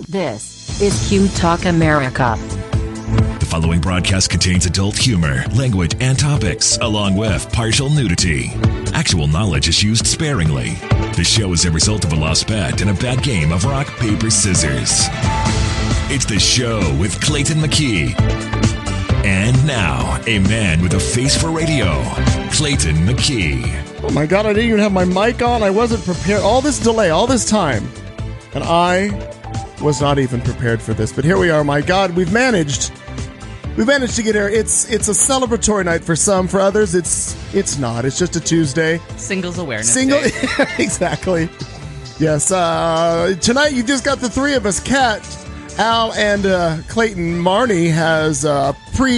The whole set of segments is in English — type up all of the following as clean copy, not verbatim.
This is Q Talk America. The following broadcast contains adult humor, language, and topics, along with partial nudity. Actual knowledge is used sparingly. The show is a result of a lost bet and a bad game of rock, paper, scissors. It's the show with Clayton McKee. And now, a man with a face for radio, Clayton McKee. Oh my God, I didn't even have my mic on. I wasn't prepared. All this delay, all this time. And I was not even prepared for this. But here we are, my God. We've managed to get here. It's a celebratory night for some. For others, it's not. It's just a Tuesday. Singles Awareness Day. Exactly. Yes. Tonight, you just got the three of us. Kat, Al, and Clayton. Marnie has a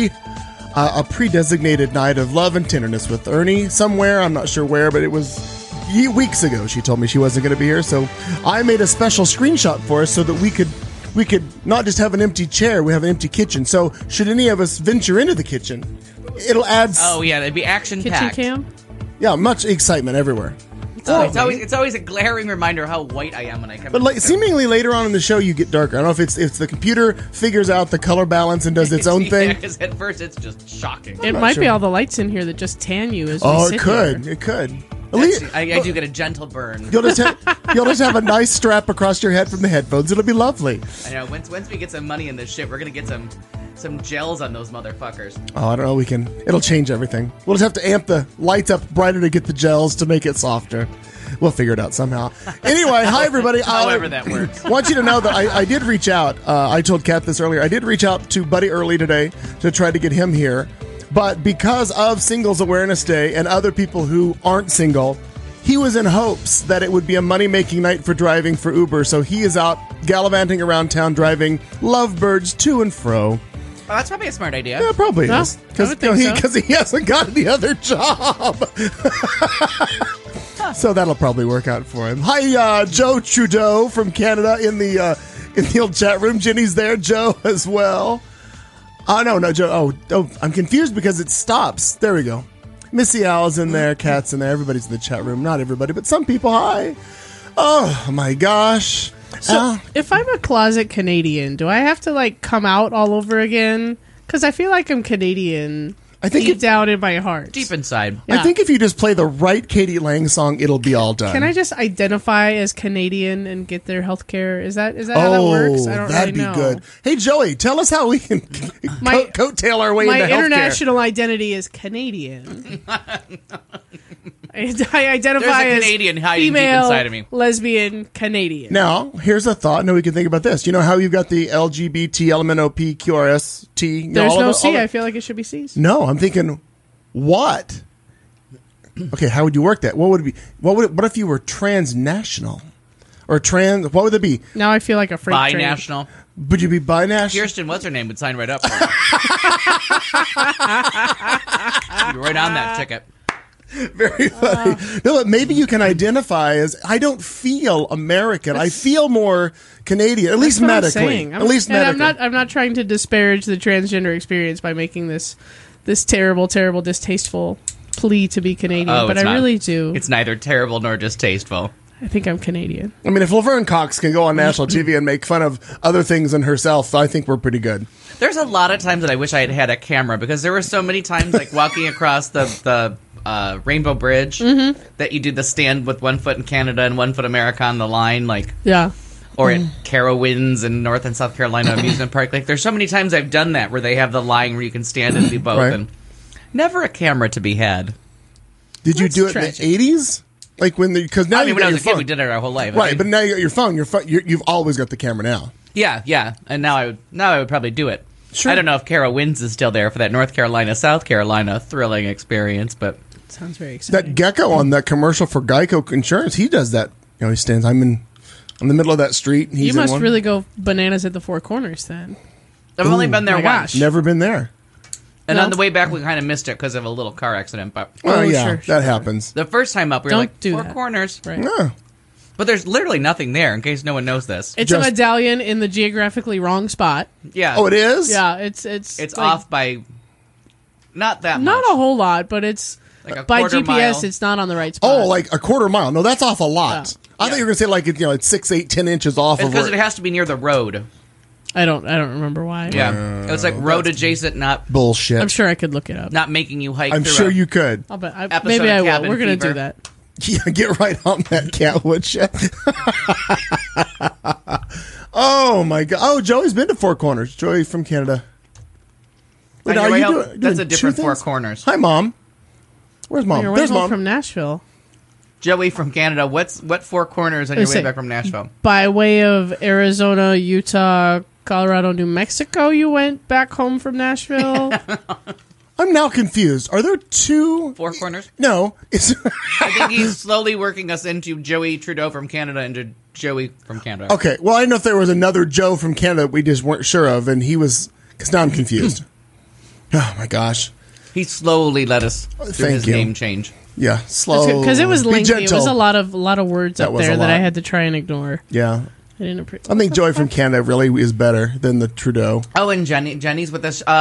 pre-designated night of love and tenderness with Ernie somewhere. I'm not sure where, but it was weeks ago. She told me she wasn't going to be here, so I made a special screenshot for us so that we could not just have an empty chair, we have an empty kitchen. So should any of us venture into the kitchen, it'll add. Oh yeah, it'd be action packed. Kitchen cam. Yeah, much excitement everywhere. It's always a glaring reminder how white I am when I come. But seemingly later on in the show, you get darker. I don't know if it's the computer figures out the color balance and does its own thing. Because at first it's just shocking. It might be all the lights in here that just tan you as we sit it could. here. It could. I do get a gentle burn. You'll just have a nice strap across your head from the headphones. It'll be lovely. I know. Once we get some money in this shit, we're gonna get some gels on those motherfuckers. Oh, I don't know. It'll change everything. We'll just have to amp the lights up brighter to get the gels to make it softer. We'll figure it out somehow. Anyway, hi everybody. However that works. I want you to know that I did reach out. I told Kat this earlier. I did reach out to Buddy Early today to try to get him here. But because of Singles Awareness Day and other people who aren't single, he was in hopes that it would be a money-making night for driving for Uber. So he is out gallivanting around town driving lovebirds to and fro. Oh, that's probably a smart idea. Yeah, probably Well, is. I Because he hasn't got any other job. So that'll probably work out for him. Hi, Joe Trudeau from Canada in the old chat room. Jenny's there. Joe as well. Oh, no, Joe. Oh, I'm confused because it stops. There we go. Missy Al's in there. Kat's in there. Everybody's in the chat room. Not everybody, but some people. Hi. Oh, my gosh. So, if I'm a closet Canadian, do I have to, come out all over again? Because I feel like I'm Canadian deep down in my heart. Deep inside. Yeah. I think if you just play the right Katie Lang song, it'll be all done. Can I just identify as Canadian and get their health care? Is that how that works? I don't that'd really know. be good. Hey, Joey, tell us how we can coattail our way into healthcare. My international identity is Canadian. I identify There's a as Canadian hiding deep female, inside of me. lesbian, Canadian. Now, here's a thought. No, we can think about this. You know how you've got the LGBT, LMNOP, QRST? There's no C. I feel like it should be C's. No, I'm thinking, what? Okay, how would you work that? What would it be? What if you were transnational? Or trans, what would it be? Now I feel like a freak train. Bi-national. Would you be binational? Kirsten, what's her name, would sign right up for it. You'd be right on that ticket. Very funny. No, but maybe you can identify as, I don't feel American. I feel more Canadian, at least medically. At least medically. I'm not trying to disparage the transgender experience by making this terrible, terrible, distasteful plea to be Canadian, but I really do. It's neither terrible nor distasteful. I think I'm Canadian. I mean, if Laverne Cox can go on national TV and make fun of other things than herself, I think we're pretty good. There's a lot of times that I wish I had had a camera, because there were so many times, walking across the Rainbow Bridge, that you do the stand with 1 foot in Canada and 1 foot America on the line, yeah. Or at Carowinds in North and South Carolina Amusement Park. There's so many times I've done that where they have the line where you can stand and do both, Right. and never a camera to be had. Did you That's do it tragic. in the 80s? Because now when I was a kid, we did it our whole life. Right, but now you got your phone. You've always got the camera now. Yeah, and now I would probably do it. Sure. I don't know if Carowinds is still there for that North Carolina, South Carolina thrilling experience, but Sounds very exciting. That gecko on that commercial for Geico Insurance, he does that. He stands. I'm in the middle of that street. And he's you must in one. really go bananas at the Four Corners then. I've only been there my once. gosh. Never been there. And No. on the way back, we kind of missed it because of a little car accident. But Oh, yeah, sure, that sure. happens. the first time up, we were Don't like, do Four that. Corners. Right. Yeah. But there's literally nothing there, in case no one knows this. It's Just- a medallion in the geographically wrong spot. Yeah. Oh, it is? Yeah, it's It's like, off by not that much. not a whole lot, but it's Like a By quarter GPS, mile. it's not on the right spot. Oh, like a quarter mile. No, that's off a lot. I thought you were going to say like it's 6, 8, 10 inches off It's of because where. it has to be near the road. I don't remember why. Yeah, it was like road adjacent, not Bullshit. I'm sure I could look it up. not making you hike. I'm through sure a- you could. I'll bet. Episode Maybe of I will. Cabin We're going to Fever. do that. Yeah, get right on that, cat, would you? Oh, my God. Oh, Joey's been to Four Corners. Joey from Canada. Wait, On your are way you home- doing that's two a different Four things? Corners. Hi, Mom. Where's Mom? You're way There's home Mom. from Nashville. Joey from Canada. What Four Corners on your way Listen. back from Nashville? By way of Arizona, Utah, Colorado, New Mexico, you went back home from Nashville? I'm now confused. Are there two? Four Corners. No. It's I think he's slowly working us into Joey Trudeau from Canada into Joey from Canada. okay. Well, I didn't know if there was another Joe from Canada we just weren't sure of, and he was. Because now I'm confused. Oh my gosh. He slowly let us do Thank his you. name change. Yeah, slow. Because it was Be lengthy. It gentle. was a lot of words That up was there a that I lot. had to try and ignore. Yeah, I didn't appreciate. I think Joey from Canada really is better than the Trudeau. Oh, and Jenny's with us.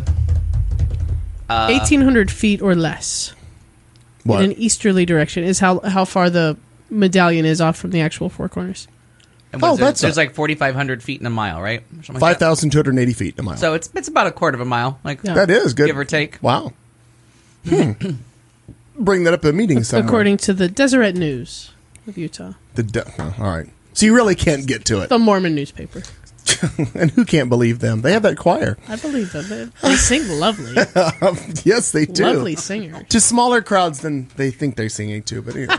1,800 feet or less What? in an easterly direction is how far the medallion is off from the actual Four Corners. And Oh, was there- that's there's a- like 4,500 feet in a mile, right? Or something like that. 5,280 feet a mile. So it's about a quarter of a mile, like Yeah. that is good. give or take. Wow. Bring that up at a meeting somewhere. According to the Deseret News of Utah, All right. So you really can't get to it. the Mormon newspaper. And who can't believe them? They have that choir. I believe them. They sing lovely. Yes, they do. Lovely singer. To smaller crowds than they think they're singing to, but anyway.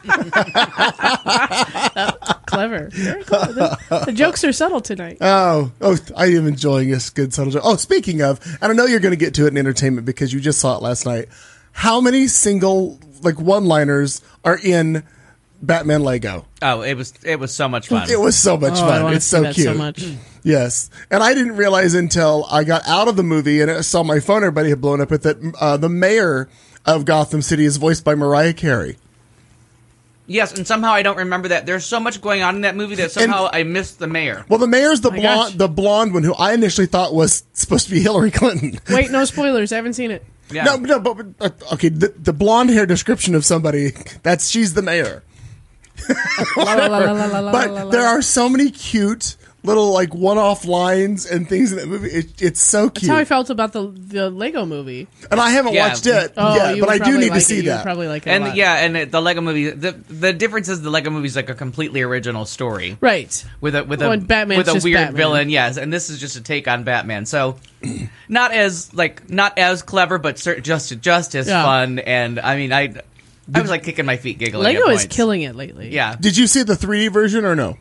Clever. Very clever. The jokes are subtle tonight. Oh, I am enjoying this good subtle joke. Oh, speaking of, and I know you're going to get to it in entertainment because you just saw it last night. How many single one-liners are in Batman Lego? Oh, it was so much fun. It was so much Oh, I fun. wanna It's see so that cute. so much. Yes, and I didn't realize until I got out of the movie and I saw my phone. Everybody had blown up with it. The mayor of Gotham City is voiced by Mariah Carey. Yes, and somehow I don't remember that. There's so much going on in that movie that somehow I missed the mayor. Well, the mayor's the my gosh. blonde one who I initially thought was supposed to be Hillary Clinton. Wait, no spoilers. I haven't seen it. Yeah. No, but okay. The blonde hair description of somebody she's the mayor. La, la, la, la, la, la, la, But there are so many cute little one-off lines and things in that movie. It's so That's cute. how I felt about the Lego movie. And I haven't Yeah. watched it Oh, yet, you but would I do probably need to like see it. You would that. probably like it a And lot. the Lego movie. The difference is the Lego movie is like a completely original story Right. with a Well, and Batman's with a just weird Batman. villain. Yes, and this is just a take on Batman. So not as clever, but just as Yeah. fun. And I mean, I was like kicking my feet, giggling. Lego at is points. killing it lately. Yeah. Did you see the 3D version or no?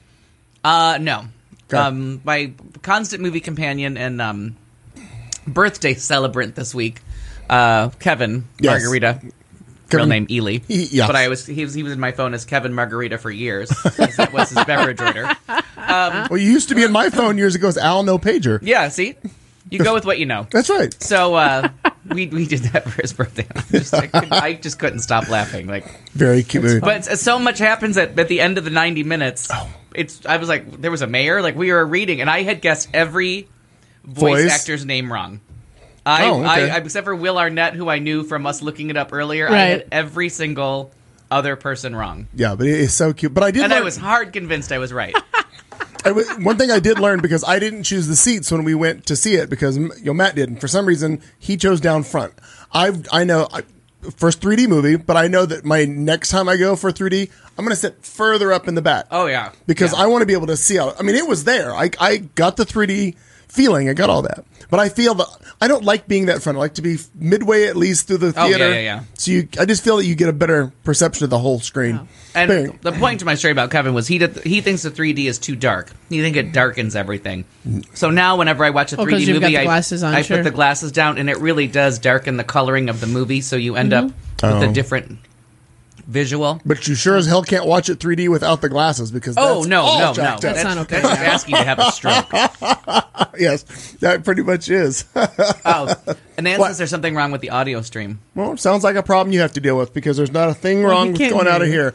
No. Okay. My constant movie companion and birthday celebrant this week, Kevin Yes. Margarita. Real Kevin- name Ely. Yes. But he was in my phone as Kevin Margarita for years. 'Cause that was his beverage order. Well, you used to be in my phone years ago as Al No Pager. Yeah, see? You go with what you know. That's right. So we did that for his birthday. I just couldn't stop laughing. Very cute. But so much happens at the end of the 90 minutes. Oh. I was like, there was a mayor. We were reading, and I had guessed every voice actor's name wrong. Okay. I except for Will Arnett, who I knew from us looking it up earlier. I Right. had every single other person wrong, Yeah, but it is so cute. But I did and I learn- was hard convinced I was right. one thing I did learn, because I didn't choose the seats when we went to see it, because Matt did, and for some reason he chose down front. I know first 3D movie, but I know that my next time I go for 3D, I'm going to sit further up in the back. Oh yeah, Because Yeah. I want to be able to see out. I mean, it was there. I got the 3D feeling. I got all that. But I feel that I don't like being that front. I like to be midway at least through the Oh, yeah, theater. yeah. So I just feel that you get a better perception of the whole screen. And Bang. the point to my story about Kevin was he thinks the 3D is too dark. He thinks it darkens everything. So now whenever I watch a 3D 'cause you've got movie, the glasses on, I sure. put the glasses down, and it really does darken the coloring of the movie. So you end up with a different visual. But you sure as hell can't watch it 3D without the glasses, because Oh that's no, all no, no! jacked up. That's not okay. That's asking to have a stroke. Yes, that pretty much is. Oh, and Nan What? says there's something wrong with the audio stream. Well, it sounds like a problem you have to deal with, because there's not a thing wrong with can't going hear out of you. here.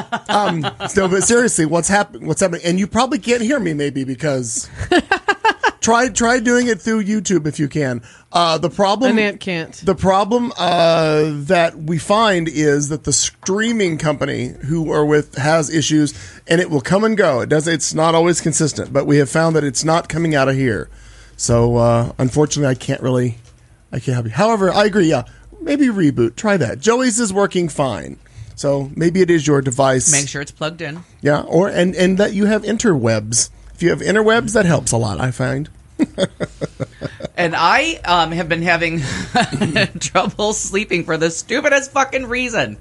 Yeah. So, but seriously, what's happening? And you probably can't hear me, maybe because Try doing it through YouTube if you can. The problem, And Aunt can't. The problem that we find is that the streaming company who we're with has issues, and it will come and go. It's not always consistent, but we have found that it's not coming out of here. So unfortunately, I can't help you. However, I agree. Yeah, maybe reboot. Try that. Joey's is working fine. So maybe it is your device. Make sure it's plugged in. Yeah, and that you have interwebs. If you have interwebs, that helps a lot, I find. And I have been having trouble sleeping for the stupidest fucking reason.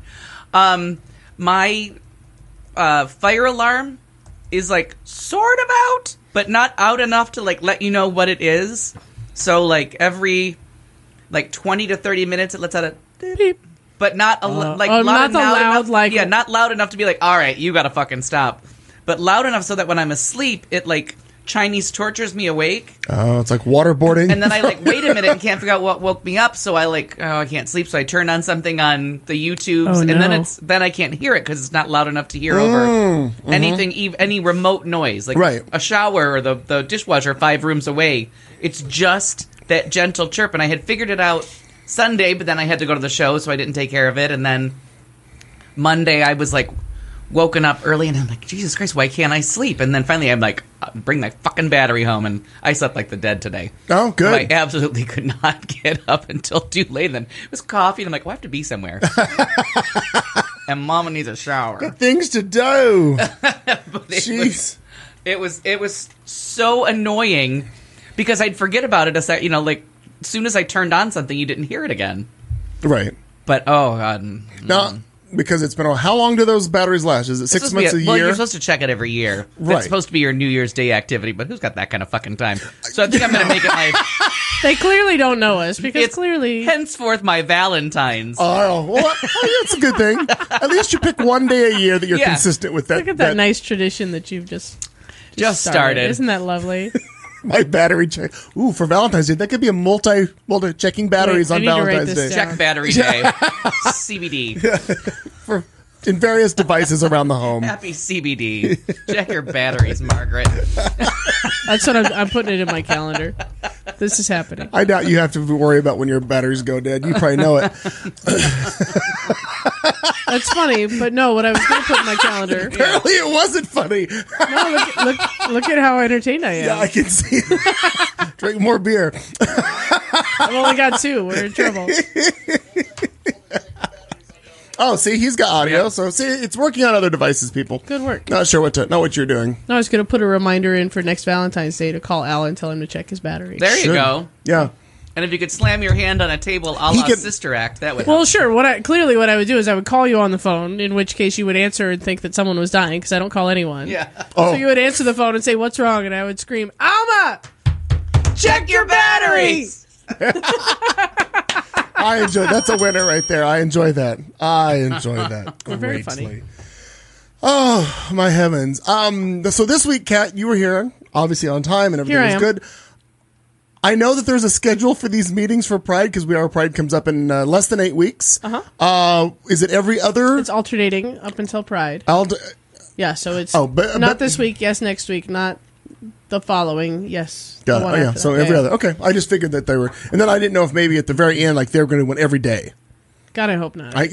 My fire alarm is like sort of out, but not out enough to like let you know what it is. So like every 20 to 30 minutes it lets out a beep. But not loud not the loud enough. like Yeah, not loud enough to be like, all right, you got to fucking stop. But loud enough so that when I'm asleep, it like Chinese tortures me awake. Oh, it's like waterboarding. And then I like wait a minute and can't figure out what woke me up. So I I can't sleep. So I turn on something on the YouTubes, and then I can't hear it because it's not loud enough to hear over anything, any remote noise, like a shower or the dishwasher 5 rooms away. It's just that gentle chirp, and I had figured it out Sunday, but then I had to go to the show, so I didn't take care of it. And then Monday, I was like woken up early, and I'm like, Jesus Christ, why can't I sleep? And then finally, I'm like, bring my fucking battery home, and I slept like the dead today. Oh, good. So I absolutely could not get up until too late. And then it was coffee, and I'm like, well, I have to be somewhere. And Mama needs a shower. Got things to do. Jeez. It was so annoying because I'd forget about it as as soon as I turned on something, you didn't hear it again. Right. But, oh, God. Now, because it's been how long do those batteries last? Is it 6 months, a year? Well, you're supposed to check it every year. Right. It's supposed to be your New Year's Day activity, but who's got that kind of fucking time? So I think I'm going to make it my... They clearly don't know us, because it's clearly... henceforth my Valentine's. Oh, well, that's a good thing. At least you pick one day a year that you're consistent with that. Look at that nice tradition that you've just started. Isn't that lovely? My battery check. Ooh, for Valentine's Day. That could be a checking batteries on Valentine's Day. Check battery day. CBD. In various devices around the home. Happy CBD. Check your batteries, Margaret. That's what I'm putting it in my calendar. This is happening. I doubt you have to worry about when your batteries go dead. You probably know it. That's funny, but no, what I was going to put in my calendar. Apparently it wasn't funny. No, look at how entertained I am. Yeah, I can see it. Drink more beer. I've only got 2. We're in trouble. Oh, see, he's got audio. Yep. So, see, it's working on other devices, people. Good work. Not sure what you're doing. No, I was going to put a reminder in for next Valentine's Day to call Al and tell him to check his battery. There you go. Yeah. And if you could slam your hand on a table a la Sister Act, that would help. Well, sure. What I would do is I would call you on the phone, in which case you would answer and think that someone was dying, because I don't call anyone. Yeah. Oh. So you would answer the phone and say, "What's wrong?" And I would scream, "Alma! Check your batteries!" I enjoy that's a winner right there. I enjoy that. We're very funny. Oh, my heavens. So this week, Kat, you were here, obviously on time, and everything was good. I know that there's a schedule for these meetings for Pride, because our Pride comes up in less than 8 weeks. Is it every other? It's alternating up until Pride. Yeah, so it's not this week, yes, next week, not the following, yes. Got it. Oh, yeah, so every other. Okay, I just figured that they were. And then I didn't know if maybe at the very end, like, they were going to win every day. God, I hope not. I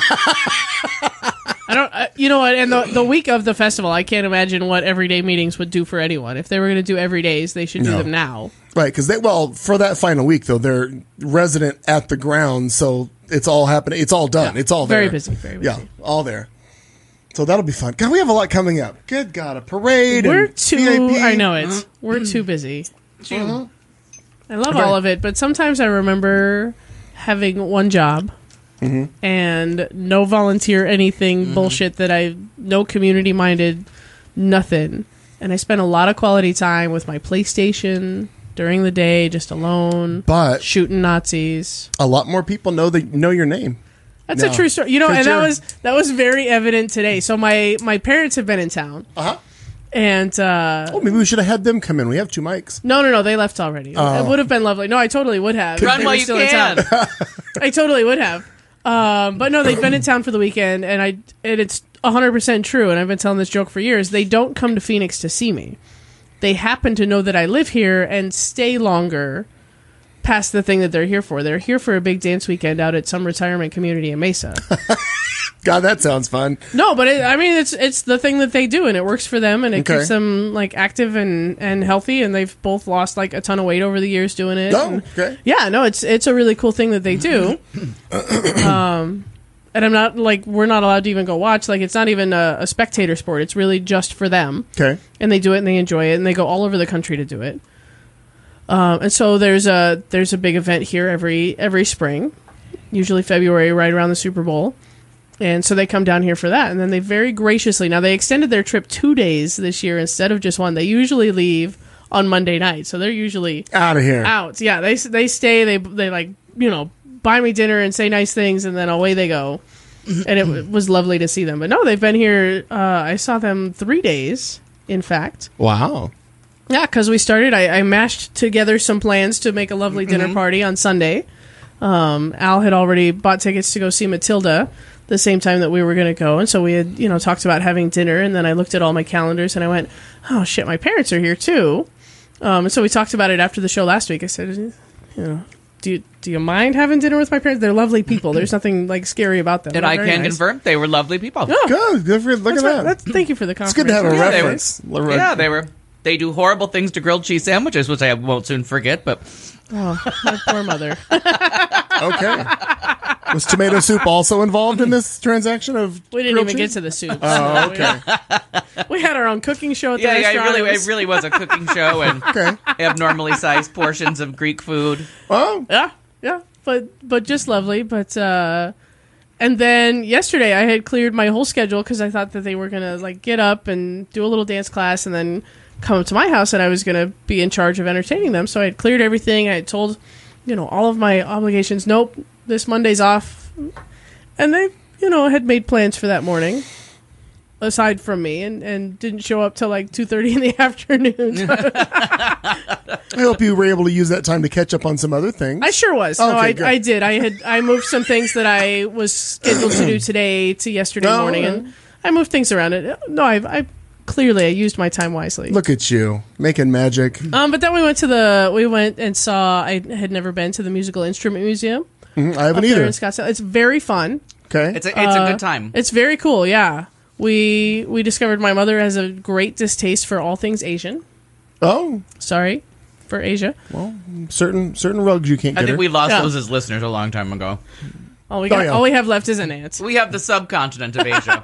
don't, you know what, and the week of the festival, I can't imagine what everyday meetings would do for anyone. If they were going to do every days, they should do them now. Right, because for that final week, though, they're resident at the ground, so it's all happening. It's all done. Yeah. It's all there. Very busy, very busy. Yeah, all there. So that'll be fun. God, we have a lot coming up. Good God, a parade. We're and too, VIP. I know it. We're too busy. I love all of it, but sometimes I remember having one job and no volunteer anything bullshit no community minded, nothing. And I spent a lot of quality time with my PlayStation during the day, just alone, but shooting Nazis. A lot more people know your name. That's a true story. You know, and that was very evident today. So my parents have been in town. And maybe we should have had them come in. We have 2 mics. No, they left already. It would have been lovely. No, I totally would have. Run while you can. I totally would have. But no, they've been in town for the weekend, and it's 100% true. And I've been telling this joke for years. They don't come to Phoenix to see me. they happen to know that I live here and stay longer past the thing that they're here for. They're here for a big dance weekend out at some retirement community in Mesa. God, that sounds fun. No, but it's the thing that they do, and it works for them, and it keeps them like active and healthy, and they've both lost like a ton of weight over the years doing it. Oh, okay. Yeah, no, it's a really cool thing that they do. And I'm not like, we're not allowed to even go watch. Like, it's not even a spectator sport. It's really just for them. Okay. And they do it and they enjoy it, and they go all over the country to do it. And so there's a big event here every spring, usually February, right around the Super Bowl. And so they come down here for that. And then they very graciously, now they extended their trip 2 days this year instead of just one. They usually leave on Monday night. So they're usually out of here. Out. Yeah. They stay, they like, buy me dinner and say nice things, and then away they go. And it was lovely to see them. But no, they've been here. I saw them 3 days, in fact. Wow. Yeah, because we started, I mashed together some plans to make a lovely dinner party on Sunday. Al had already bought tickets to go see Matilda the same time that we were going to go. And so we had, talked about having dinner. And then I looked at all my calendars and I went, oh, shit, my parents are here too. And so we talked about it after the show last week. I said, do you mind having dinner with my parents? They're lovely people. There's nothing like scary about them. And I can confirm they were lovely people. Oh, Good for look at that. Thank you for the compliment. It's good to have a reference. They do horrible things to grilled cheese sandwiches, which I won't soon forget. But oh, my poor mother. Okay. Was tomato soup also involved in this transaction of? We didn't even get to the soup. Oh, okay. We had our own cooking show at the restaurant. It really was a cooking show, and abnormally sized portions of Greek food. Oh, yeah, but just lovely. But and then yesterday I had cleared my whole schedule because I thought that they were gonna like get up and do a little dance class and then come up to my house, and I was gonna be in charge of entertaining them. So I had cleared everything. I had told all of my obligations. Nope, this Monday's off, and they had made plans for that morning. Aside from me, and didn't show up till like 2:30 in the afternoon. I hope you were able to use that time to catch up on some other things. I sure was. Okay, I did. I moved some things that I was scheduled to do today to yesterday morning, and I moved things around. No, I clearly used my time wisely. Look at you making magic. But then we went and saw. I had never been to the Musical Instrument Museum. I haven't either. In Scottsdale. It's very fun. Okay, it's a good time. It's very cool. Yeah. We discovered my mother has a great distaste for all things Asian. Oh, sorry for Asia. Well, certain rugs you can't get. I think we lost those as listeners a long time ago. All we have left is an aunt. We have the subcontinent of Asia.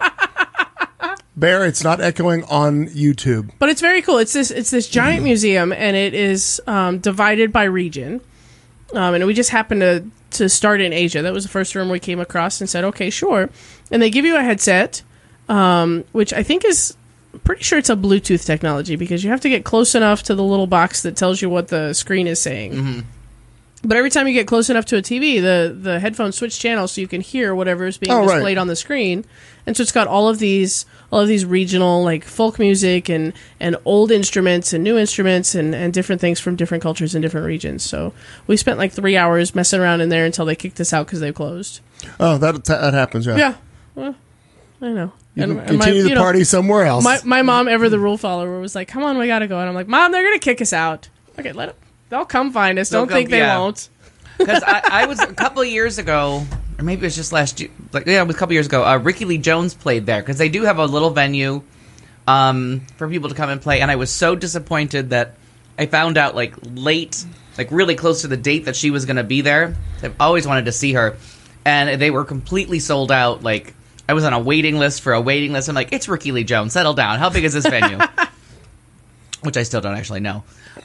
Bear, it's not echoing on YouTube, but it's very cool. It's this giant museum, and it is divided by region. And we just happened to start in Asia. That was the first room we came across, and said, "Okay, sure." And they give you a headset. Which I think is pretty sure it's a Bluetooth technology because you have to get close enough to the little box that tells you what the screen is saying. Mm-hmm. But every time you get close enough to a TV, the headphones switch channels so you can hear whatever is being displayed on the screen. And so it's got all of these regional like folk music and old instruments and new instruments and different things from different cultures and different regions. So we spent like 3 hours messing around in there until they kicked us out because they closed. Oh, that happens, yeah. Yeah. Well, I know. Continue the party somewhere else. My mom, ever the rule follower, was like, "Come on, we gotta go." And I'm like, "Mom, they're gonna kick us out." Okay, let them. They'll come find us. Don't think they won't. Because I was a couple of years ago, or maybe it was just last year. It was a couple of years ago. Ricky Lee Jones played there because they do have a little venue for people to come and play. And I was so disappointed that I found out late, really close to the date that she was going to be there. I've always wanted to see her, and they were completely sold out. I was on a waiting list for a waiting list. I'm like, it's Ricky Lee Jones. Settle down. How big is this venue? Which I still don't actually know.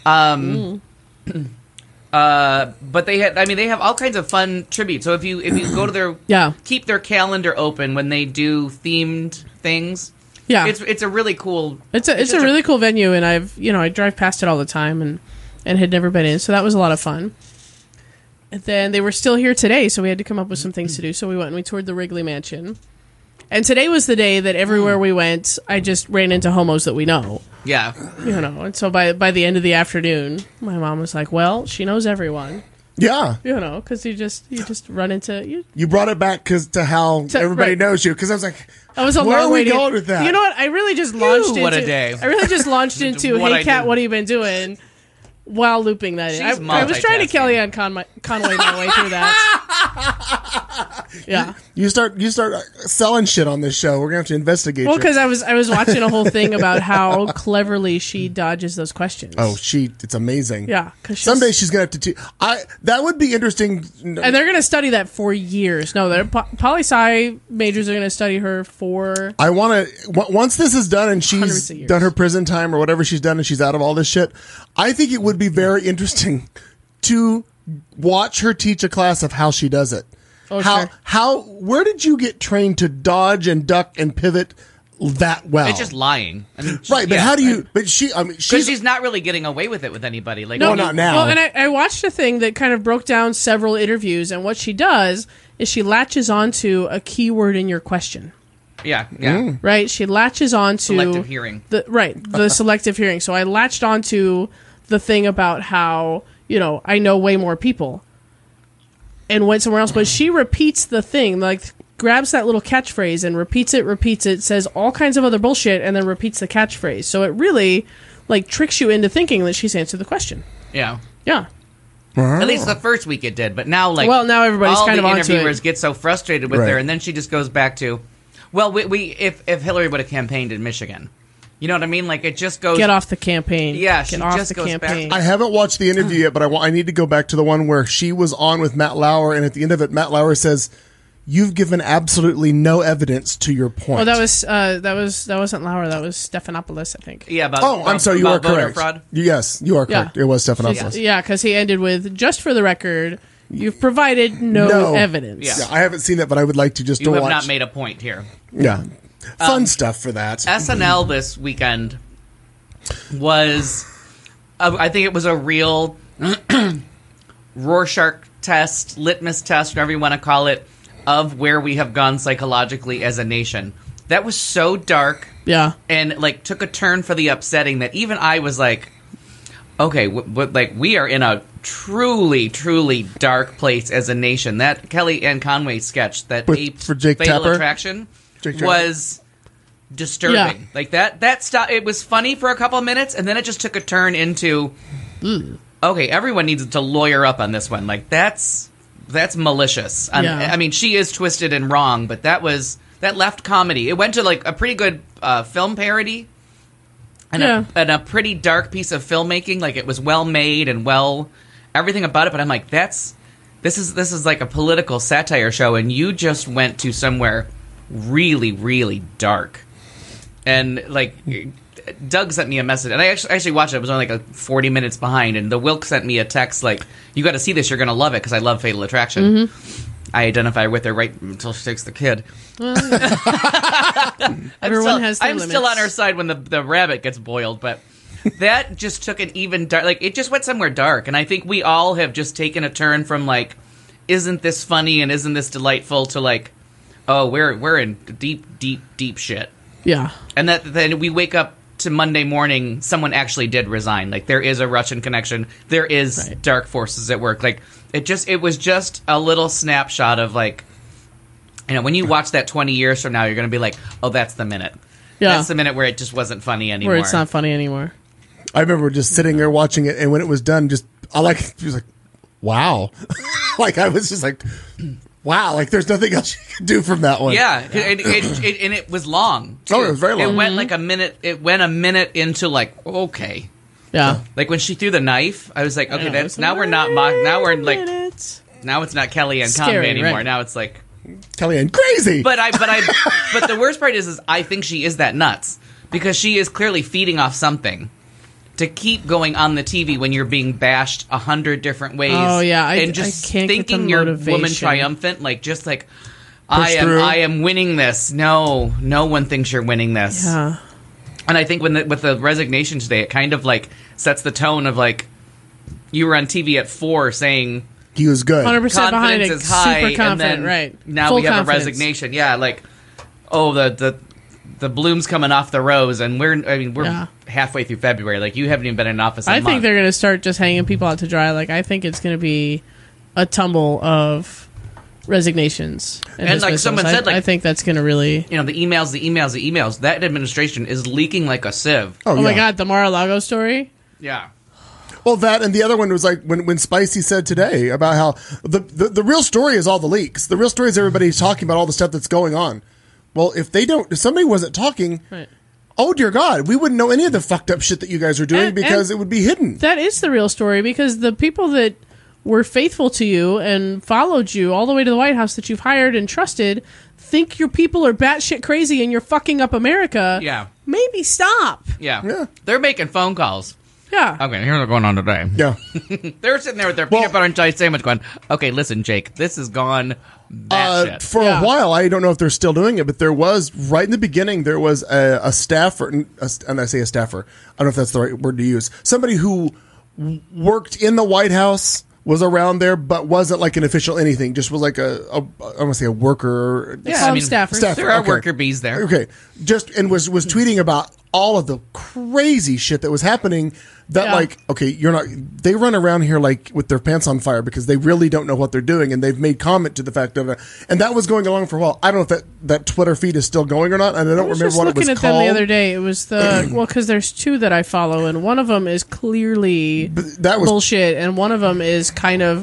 But they have all kinds of fun tributes. So if you go to keep their calendar open when they do themed things. Yeah, it's a really cool. It's a really cool venue, and I drive past it all the time, and had never been in. So that was a lot of fun. And then they were still here today, so we had to come up with some things to do. So we went and we toured the Wrigley Mansion. And today was the day that everywhere we went, I just ran into homos that we know. Yeah. And so by the end of the afternoon, my mom was like, well, she knows everyone. Yeah. Because you just run into you. You brought it back to how everybody knows you. Because I was like, that was a where long are way we to going with that? You know what? I really just launched into. What a day! I really just launched into. What Hey, I Kat, did. what have you been doing? While looping that in, I was trying to Kellyanne Conway my way through that. Yeah, you start selling shit on this show. We're gonna have to investigate. Well, you. because I was watching a whole thing about how cleverly she dodges those questions. Oh, it's amazing. Yeah, because someday she's gonna have to. That would be interesting. And they're gonna study that for years. No, they're poli-sci majors are gonna study her for. I want to once this is done and she's done her prison time or whatever she's done and she's out of all this shit. I think it would be very interesting to watch her teach a class of how she does it. Oh, Where did you get trained to dodge and duck and pivot that well? It's just lying. I mean, right, but how do you? But she's not really getting away with it with anybody. Like, no, not now. Well, and I watched a thing that kind of broke down several interviews, and what she does is she latches onto a keyword in your question. Yeah. Right, she latches onto selective hearing. The selective hearing. So I latched onto the thing about how I know way more people, and went somewhere else. But she repeats the thing, like grabs that little catchphrase and repeats it, says all kinds of other bullshit, and then repeats the catchphrase. So it really tricks you into thinking that she's answered the question. Yeah. Uh-huh. At least the first week it did, but now now everybody's all kind of the onto interviewers it. get so frustrated with Right. her, and then she just goes back to, well, if Hillary would have campaigned in Michigan, you know what I mean? Like it just goes Get off the campaign. Yeah, Get she off just the goes campaign. back. I haven't watched the interview yet, but I need to go back to the one where she was on with Matt Lauer, and at the end of it, Matt Lauer says, "You've given absolutely no evidence to your point." Oh, that wasn't Lauer. That was Stephanopoulos, I think. Yeah, I'm sorry. You are voter correct. fraud. Yes, you are correct. Yeah. It was Stephanopoulos. Yeah, because he ended with, just for the record, you've provided no evidence. Yeah. I haven't seen that, but I would like to just You have watch. not made a point here. Yeah, fun stuff for that. SNL this weekend was, I think it was a real Rorschach test, litmus test, whatever you want to call it, of where we have gone psychologically as a nation. That was so dark. Yeah. And took a turn for the upsetting that even I was like, okay, we are in a truly, truly dark place as a nation. That Kellyanne Conway sketch, that For Jake Fatal Tapper? Attraction, Jake Tapper? was disturbing. Yeah. That stuff, it was funny for a couple of minutes, and then it just took a turn into, okay, everyone needs to lawyer up on this one. That's malicious. Yeah. I mean, she is twisted and wrong, but that left comedy. It went to a pretty good film parody. And, a pretty dark piece of filmmaking. It was well made and everything about it. But I'm like, this is like a political satire show, and you just went to somewhere really, really dark. And Doug sent me a message, and I actually watched it. I was only 40 minutes behind, and the Wilk sent me a text you got to see this. You're going to love it because I love Fatal Attraction. Mm-hmm. I identify with her right until she takes the kid. Everyone has their I'm limits. still on her side when the rabbit gets boiled, but that just took an even dark. It just went somewhere dark, and I think we all have just taken a turn from isn't this funny and isn't this delightful to oh, we're in deep, deep, deep shit. Yeah. And then we wake up to Monday morning, someone actually did resign. There is a Russian connection. There is dark forces at work. It was just a little snapshot of when you watch that 20 years from now, you're going to be oh, that's the minute. Yeah. That's the minute where it just wasn't funny anymore. Where it's not funny anymore. I remember just sitting there watching it, and when it was done, she was like, "Wow!" I was just like, "Wow!" There's nothing else you can do from that one. Yeah, and it was long. Too. Oh, it was very long. It went a minute. It went a minute into okay. Yeah. When she threw the knife, I was like, okay, that's now we're not now we're now it's not Kellyanne Conway anymore. Right. Now it's Kellyanne crazy. But the worst part is I think she is that nuts because she is clearly feeding off something to keep going on the TV when you're being bashed 100 different ways. Oh yeah, and just I can't thinking get the you're motivation. woman triumphant, I am winning this. No one thinks you're winning this. Yeah. And I think with the resignation today, it kind of sets the tone of you were on TV at 4 saying he was good. 100% behind confidence it. is high, Super confident, and then right? now Full we have confidence. a resignation. Yeah, the bloom's coming off the rose, and we're halfway through February. You haven't even been in office. I think they're going to start just hanging people out to dry. I think it's going to be a tumble of resignations and like someone said, like, I think that's going to really, the emails. That administration is leaking like a sieve. oh my god, the Mar-a-Lago story. Yeah. Well, that and the other one was like when Spicy said today about how the real story is all the leaks. The real story is everybody's talking about all the stuff that's going on. Well, if somebody wasn't talking, right. Oh dear God, we wouldn't know any of the fucked up shit that you guys are doing because it would be hidden. That is the real story, because the people that were faithful to you and followed you all the way to the White House that you've hired and trusted think your people are batshit crazy and you're fucking up America. Yeah. Maybe stop. Yeah. They're making phone calls. Yeah. Okay, here's what's going on today. Yeah. They're sitting there with their peanut butter and jelly sandwich going, okay, listen, Jake, this has gone batshit. For a while, I don't know if they're still doing it, but there was, right in the beginning, there was a staffer, and I say a staffer, I don't know if that's the right word to use, somebody who worked in the White House, was around there, but wasn't like an official anything, just was like I want to say a worker. Staffers. There are worker bees there. Okay. And was tweeting about all of the crazy shit that was happening that like, okay, they run around here like with their pants on fire because they really don't know what they're doing, and they've made comment to the fact of it. And that was going along for a while. I don't know if that Twitter feed is still going or not, and I don't remember what it was called. I was looking at them the other day. It was because there's two that I follow, and one of them is clearly bullshit, and one of them is kind of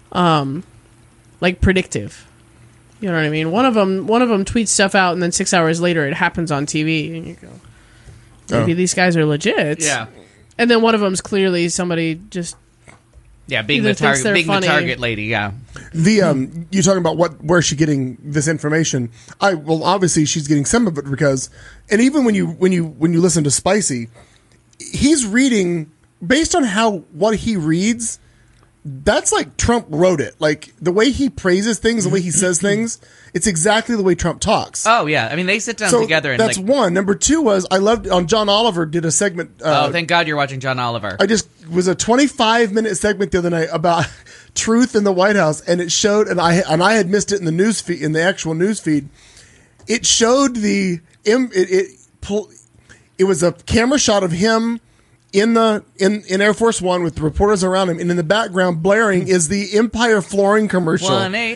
like predictive. You know what I mean? One of them tweets stuff out, and then 6 hours later it happens on TV, and you go, maybe these guys are legit. Yeah. And then one of them's clearly somebody just being the target lady. Yeah. You talking about where's she getting this information? Obviously she's getting some of it because, and even when you listen to Spicy, he's reading based on what he reads. That's like Trump wrote it. Like the way he praises things, the way he says things, it's exactly the way Trump talks. Oh yeah, I mean they sit down together. And that's one. Number two was I loved on John Oliver did a segment. Thank God you're watching John Oliver. Was a 25-minute segment the other night about truth in the White House, and it showed, and I had missed it in the news feed, in the actual news feed. It showed it was a camera shot of him in Air Force One with the reporters around him, and in the background blaring is the Empire flooring commercial.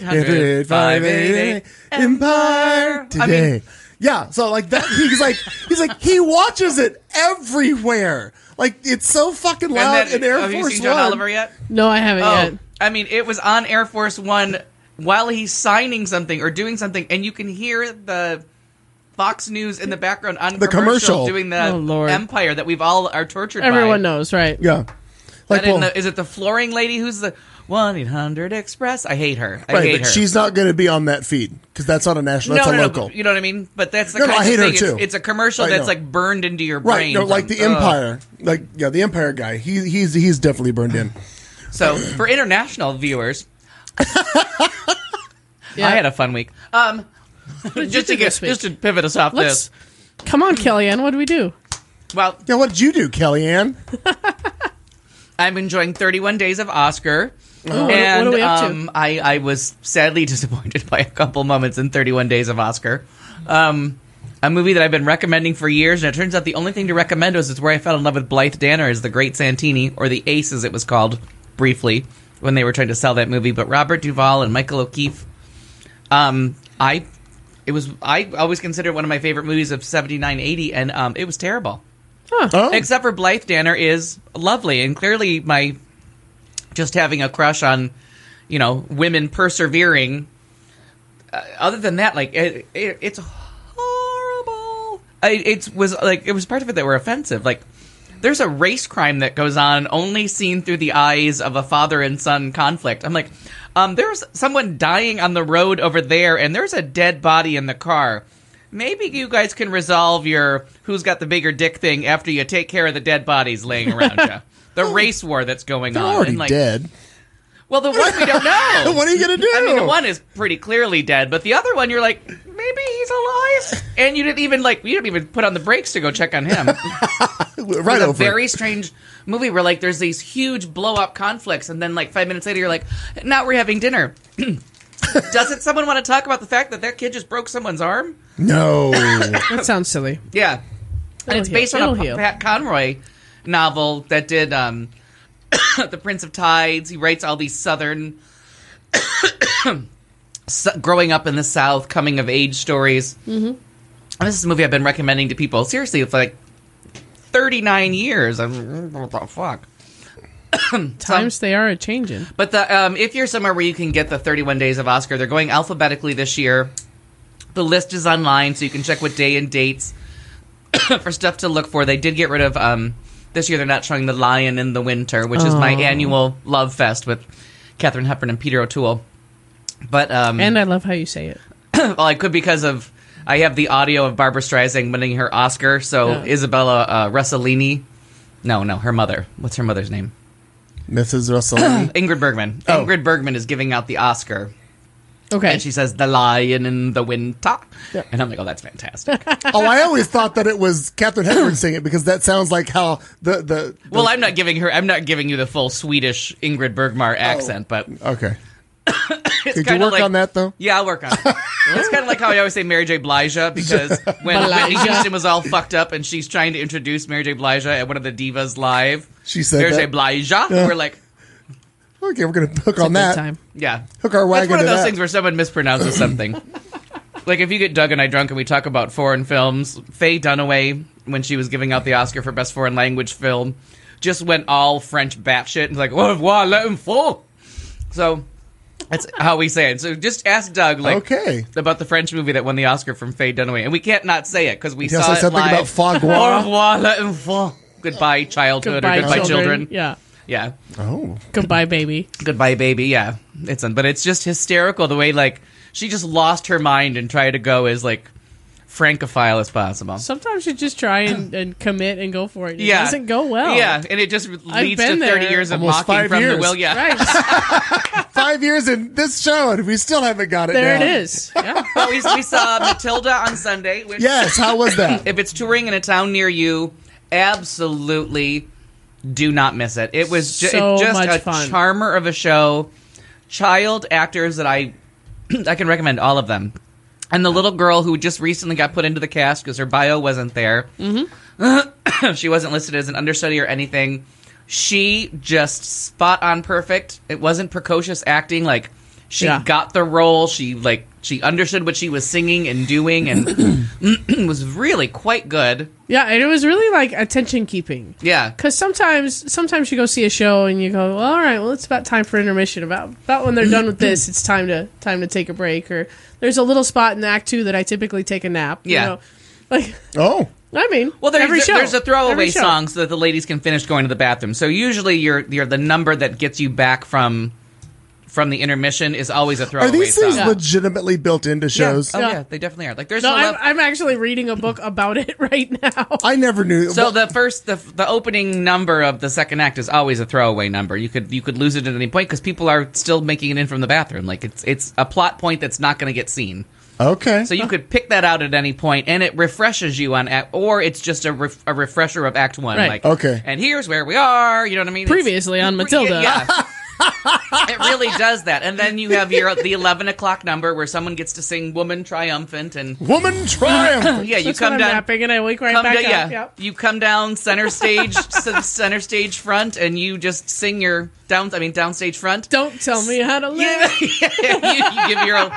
1-800-588 Empire today. Yeah, so like that, he's like he watches it everywhere. Like it's so fucking loud in Air Force One. Have you seen John Oliver yet? No, I haven't yet. I mean, it was on Air Force One while he's signing something or doing something, and you can hear the Fox News in the background on the commercial doing the Empire that we've all are tortured by. Everyone knows, right? Yeah. Like, is it the flooring lady who's the 1-800-EXPRESS? I hate her. I hate her. She's not going to be on that feed because that's not a national. That's a local. But, you know what I mean? But that's the kind of thing. It's a commercial that's like burned into your brain. Right. No, like the Empire. The Empire guy. He's definitely burned in. So for international viewers, I had a fun week. Just to pivot us off this. Come on, Kellyanne. What do we do? Well, yeah. What did you do, Kellyanne? I'm enjoying 31 Days of Oscar. Oh, and what are we up to? I was sadly disappointed by a couple moments in 31 Days of Oscar. A movie that I've been recommending for years, and it turns out the only thing to recommend was it's where I fell in love with Blythe Danner as the Great Santini, or the Ace as it was called briefly when they were trying to sell that movie. But Robert Duvall and Michael O'Keefe, I always considered one of my favorite movies of 79, 80, and it was terrible. Huh. Oh. Except for Blythe Danner is lovely, and clearly my just having a crush on, women persevering. Other than that, like it's horrible. It was part of it that were offensive. Like there's a race crime that goes on only seen through the eyes of a father and son conflict. I'm like, there's someone dying on the road over there, and there's a dead body in the car. Maybe you guys can resolve your who's got the bigger dick thing after you take care of the dead bodies laying around you. The race war that's going on. They're already dead. Well, the one we don't know. What are you going to do? I mean, the one is pretty clearly dead, but the other one, you're like, maybe he's alive. And you didn't even put on the brakes to go check on him. Right over. It's a very strange movie where there's these huge blow up conflicts, and then 5 minutes later, you're like, now we're having dinner. Doesn't someone want to talk about the fact that kid just broke someone's arm? No. That sounds silly. Yeah. And it's based on a Pat Conroy novel that did The Prince of Tides. He writes all these Southern growing up in the South, coming of age stories. Mm-hmm. This is a movie I've been recommending to people. Seriously, for like 39 years. What the fuck? Times they are a-changing. But if you're somewhere where you can get the 31 Days of Oscar, they're going alphabetically this year. The list is online, so you can check what day and dates for stuff to look for. They did get rid of... this year they're not showing The Lion in the Winter, which is my annual love fest with Katharine Hepburn and Peter O'Toole. But and I love how you say it. Well, I could because of... I have the audio of Barbara Streisand winning her Oscar, so Isabella Rossellini... No, her mother. What's her mother's name? Mrs. Rossellini? Ingrid Bergman. Oh. Ingrid Bergman is giving out the Oscar. Okay. And she says, The Lion in the Winter. Yeah. And I'm like, oh, that's fantastic. I always thought that it was Katharine Hepburn saying it because that sounds like how the Well, I'm not giving you the full Swedish Ingrid Bergman accent, but... Okay. Could you work on that, though? Yeah, I'll work on it. It's kind of like how I always say Mary J. Blige, because when Whitney Houston was all fucked up and she's trying to introduce Mary J. Blige at one of the Divas Live. She said Mary that. J. Blige. Yeah. We're like... Okay, we're going to hook on that. Time. Yeah. Hook our wagon to That's one of those that. things where someone mispronounces something. Like if you get Doug and I drunk and we talk about foreign films, Faye Dunaway, when she was giving out the Oscar for Best Foreign Language Film, just went all French batshit and was like, au revoir, let him fall. So... That's how we say it. So just ask Doug, about the French movie that won the Oscar from Faye Dunaway, and we can't not say it because we saw it something live. about foie gras. Au revoir, let him fall. Goodbye, childhood, or goodbye, children. Yeah. Oh. Goodbye, baby. Goodbye, baby. Yeah, but it's just hysterical the way she just lost her mind and tried to go as francophile as possible. Sometimes you just try and commit and go for it. It doesn't go well. Yeah, and it just leads to 30 years of almost mocking 5 from years. the will. Yeah, Right. 5 years in this show, and we still haven't got it There down. it is. Yeah. Well, we saw Matilda on Sunday. Which, Yes, how was that? if it's touring in a town near you, absolutely do not miss it. It was just a fun. charmer of a show. Child actors that I can recommend all of them. And the little girl who just recently got put into the cast because her bio wasn't there. Mm-hmm. She wasn't listed as an understudy or anything. She just spot on perfect. It wasn't precocious acting. She got the role. She understood what she was singing and doing, and was really quite good. Yeah, and it was really attention keeping. Yeah, because sometimes you go see a show and you go, well, all right, well, it's about time for intermission. About when they're done with this, it's time to take a break. Or there's a little spot in Act 2 that I typically take a nap. Yeah, I mean, well, there's a throwaway show. song so that the ladies can finish going to the bathroom. So usually you're the number that gets you back from the intermission is always a throwaway Are these things song. legitimately built into shows? Yeah. Oh, yeah, they definitely are. There's I'm actually reading a book about it right now. I never knew. So the opening number of the second act is always a throwaway number. You could lose it at any point because people are still making it in from the bathroom. It's a plot point that's not going to get seen. Okay. So you could pick that out at any point, and it refreshes you on act, or it's just a refresher of Act 1. Right. Okay. And here's where we are. You know what I mean? Previously on Matilda. Yeah. It really does that. And then you have the 11 o'clock number where someone gets to sing Woman Triumphant. And Woman Triumph! yeah, you That's come when down. I'm napping and I wake right back up. Yeah, Yep. you come down center stage front, and you just sing your downstage front. Don't tell me how to live. you give your.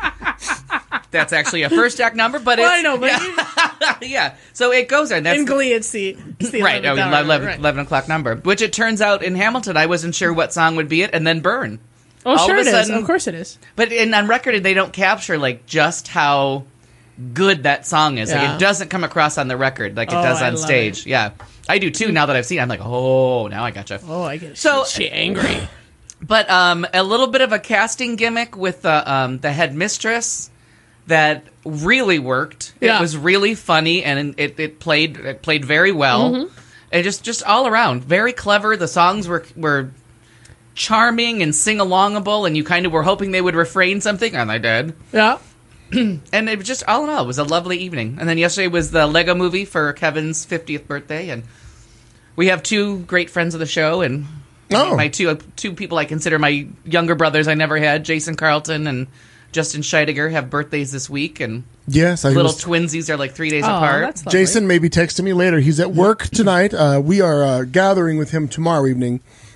That's actually a first act number, but Well, it's, I know, but yeah. So it goes there. And that's in Glee, it's the right. 11 o'clock number, which it turns out in Hamilton, I wasn't sure what song would be it, and then Burn. Oh, All sure of it a is. sudden- Of course it is. But on record, they don't capture just how good that song is. Yeah. It doesn't come across on the record like it Oh, does I on love stage. it. Yeah, I do too. Now that I've seen it, I'm like, oh, now I gotcha. Oh, I get it. So- she angry. But a little bit of a casting gimmick with the headmistress that really worked. Yeah. It was really funny, and it played very well. Mm-hmm. And just all around very clever. The songs were charming and sing-alongable, and you kind of were hoping they would refrain something, and they did. Yeah. And it was just, all in all, it was a lovely evening. And then yesterday was the Lego movie for Kevin's 50th birthday, and we have two great friends of the show, and my two people I consider my younger brothers I never had, Jason Carlton and Justin Scheidegger, have birthdays this week, and Yes, little twinsies are 3 days apart. That's lovely. Jason may be texting me later. He's at work tonight. We are gathering with him tomorrow evening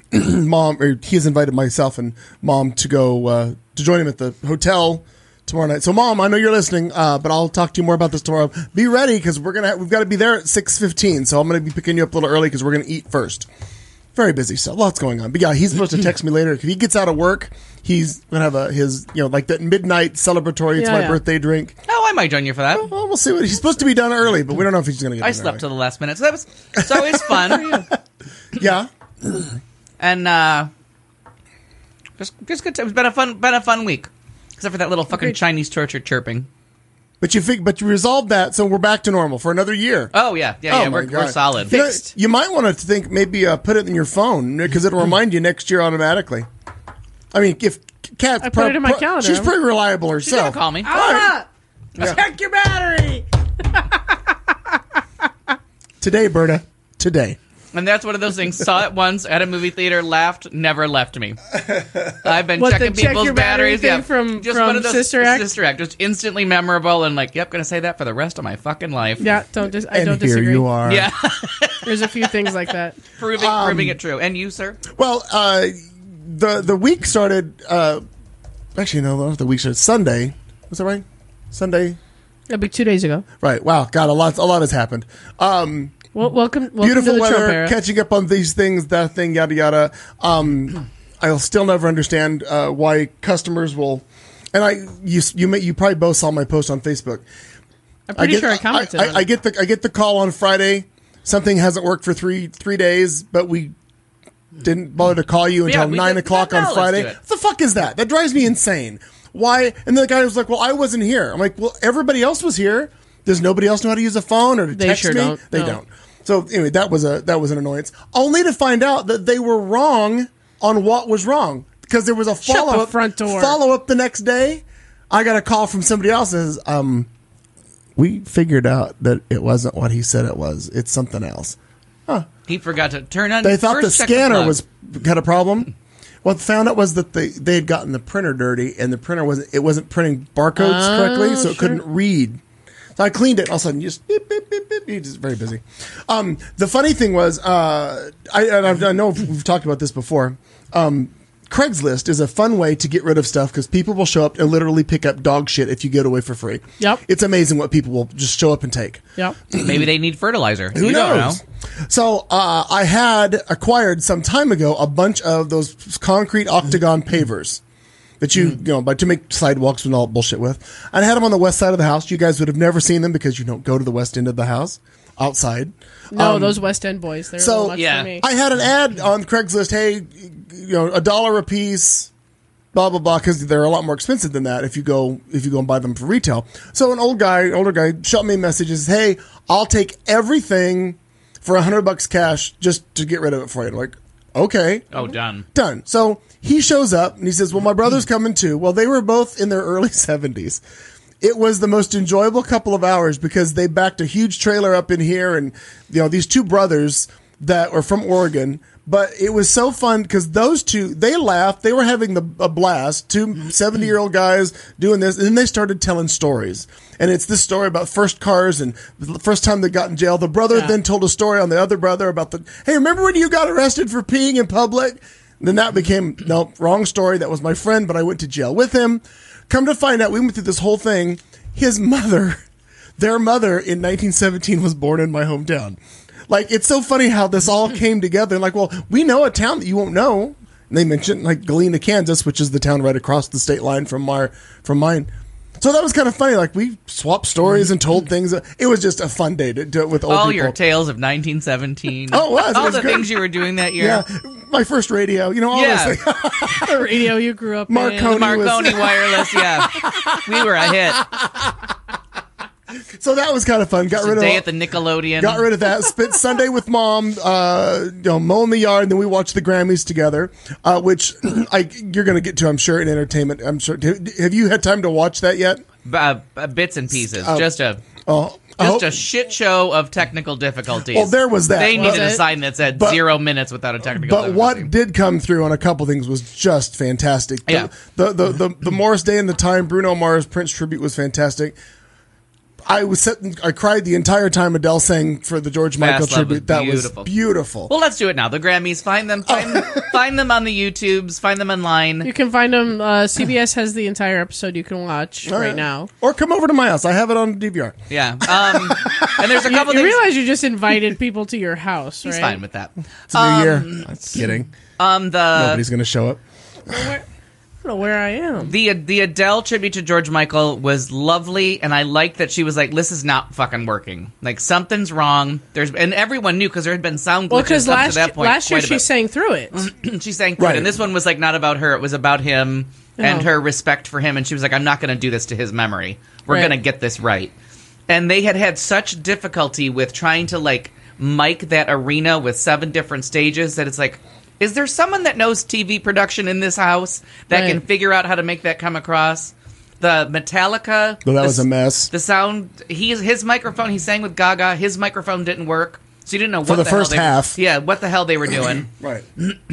he has invited myself and Mom to go to join him at the hotel tomorrow night. So, Mom, I know you're listening, but I'll talk to you more about this tomorrow. Be ready because we've got to be there at 6:15. So I'm going to be picking you up a little early because we're going to eat first. Very busy stuff. Lots going on. But yeah, he's supposed to text me later. If he gets out of work, he's going to have his like that midnight celebratory. It's my birthday drink. Oh, I might join you for that. Well, we'll see. He's supposed to be done early, but we don't know if he's going to get I slept till the last minute. So it's always fun. Yeah. And just good. It's been a fun week. Except for that little fucking Chinese torture chirping. But you resolved that, so we're back to normal for another year. Oh, yeah. We're solid. Fixed. You might want to think maybe put it in your phone, because it'll remind you next year automatically. I mean, if Kat... I put it in my calendar. She's pretty reliable She's going herself. to call me. Check your battery! Today, Berta. Today. And that's one of those things. Saw it once at a movie theater, laughed, never left me. I've been checking people's batteries. Yeah, from one of those Sister Act? Sister Act, just instantly memorable, and gonna say that for the rest of my fucking life. Yeah, I don't Here disagree. you are. Yeah, There's a few things like that. proving it true. And you, sir? Well, the week started. Actually, no, the week started Sunday. Was that right? Sunday. That'd be 2 days ago. Right. Wow. God, a lot has happened. Well, welcome Beautiful to the weather, Trump era. catching up on these things, that thing, yada yada. I'll still never understand why customers will. And you probably both saw my post on Facebook. I'm pretty sure I commented on it. I get the call on Friday. Something hasn't worked for three days, but we didn't bother to call you until 9 o'clock on Friday. What the fuck is that? That drives me insane. Why? And the guy was like, "Well, I wasn't here." I'm like, "Well, everybody else was here. Does nobody else know how to use a phone or to text me?" They don't. So anyway, that was an annoyance. Only to find out that they were wrong on what was wrong, because there was a follow-up front door. Follow-up the next day. I got a call from somebody else that says, we figured out that it wasn't what he said it was. It's something else. Huh. He forgot to turn on. They thought the scanner had a problem. What found out was that they had gotten the printer dirty, and the printer wasn't printing barcodes correctly, so it couldn't read. So I cleaned it, and all of a sudden, just beep, beep, beep, beep. He's just very busy. The funny thing was, I know we've talked about this before. Craigslist is a fun way to get rid of stuff, because people will show up and literally pick up dog shit if you get away for free. Yep. It's amazing what people will just show up and take. Yep. Maybe they need fertilizer. Who knows? Don't know. So I had acquired some time ago a bunch of those concrete octagon pavers that to make sidewalks and all bullshit with. And I had them on the west side of the house. You guys would have never seen them because you don't go to the west end of the house outside. No, those West End boys. They're a little much for me. I had an ad on Craigslist. Hey, $1 a piece, blah blah blah, because they're a lot more expensive than that if you go and buy them for retail. So an older guy shot me a message and says, "Hey, I'll take everything for $100 cash just to get rid of it for you." I'm like, okay. Oh, done. So he shows up and he says, "Well, my brother's coming too." Well, they were both in their early 70s. It was the most enjoyable couple of hours because they backed a huge trailer up in here, and these two brothers that were from Oregon. But it was so fun because those two, they laughed. They were having a blast. Two 70-year-old guys doing this, and then they started telling stories. And it's this story about first cars and the first time they got in jail. The brother then told a story on the other brother about hey, remember when you got arrested for peeing in public? And then that became, no, wrong story. That was my friend, but I went to jail with him. Come to find out, we went through this whole thing. Their mother in 1917 was born in my hometown. Like, it's so funny how this all came together. Like, well, we know a town that you won't know. And they mentioned, like, Galena, Kansas, which is the town right across the state line from mine. So that was kind of funny. Like, we swapped stories and told things. It was just a fun day to do it with old people. All your tales of 1917. Oh, it was. All it was the great. things you were doing that year. Yeah. My first radio. All those things. The radio you grew up Marconi in. Marconi wireless, yeah. We were a hit. So that was kind of fun. Got rid of Day at the Nickelodeon. Got rid of that. Spent Sunday with Mom, mowing the yard, and then we watched the Grammys together, which you're going to get to, I'm sure, in entertainment. I'm sure. Have you had time to watch that yet? Bits and pieces. Just a shit show of technical difficulties. Well, there was that. They needed a sign that said 0 minutes without a technical difficulty. But what did come through on a couple things was just fantastic. Yeah. The Morris Day and the Time, Bruno Mars Prince tribute was fantastic. I cried the entire time Adele sang for the George Michael Fast Love tribute. was That beautiful. was beautiful. Well, let's do it now. The Grammys. Find them. Find them on the YouTubes. Find them online. You can find them. CBS has the entire episode you can watch right now. Or come over to my house. I have it on DVR. Yeah. And there's a couple You things. realize you just invited people to your house, right? He's fine with that. It's a new year. I'm kidding. The Nobody's going to show up. I don't know where I am. the Adele tribute to George Michael was lovely, and I liked that she was like, "This is not fucking working. Like something's wrong." And everyone knew because there had been sound glitches Well, because up to that point. last year quite a she bit. sang through it. She sang through it, Right. and this one was like not about her; it was about him and Oh. her respect for him. And she was like, "I'm not going to do this to his memory. We're Right. going to get this right." And they had such difficulty with trying to like mic that arena with 7 different stages that it's like, is there someone that knows TV production in this house that Right. can figure out how to make that come across? The Metallica, Well, that was a mess. The sound, his microphone. He sang with Gaga. His microphone didn't work, so you didn't know For what the hell first they half. Yeah, what the hell they were doing. Right.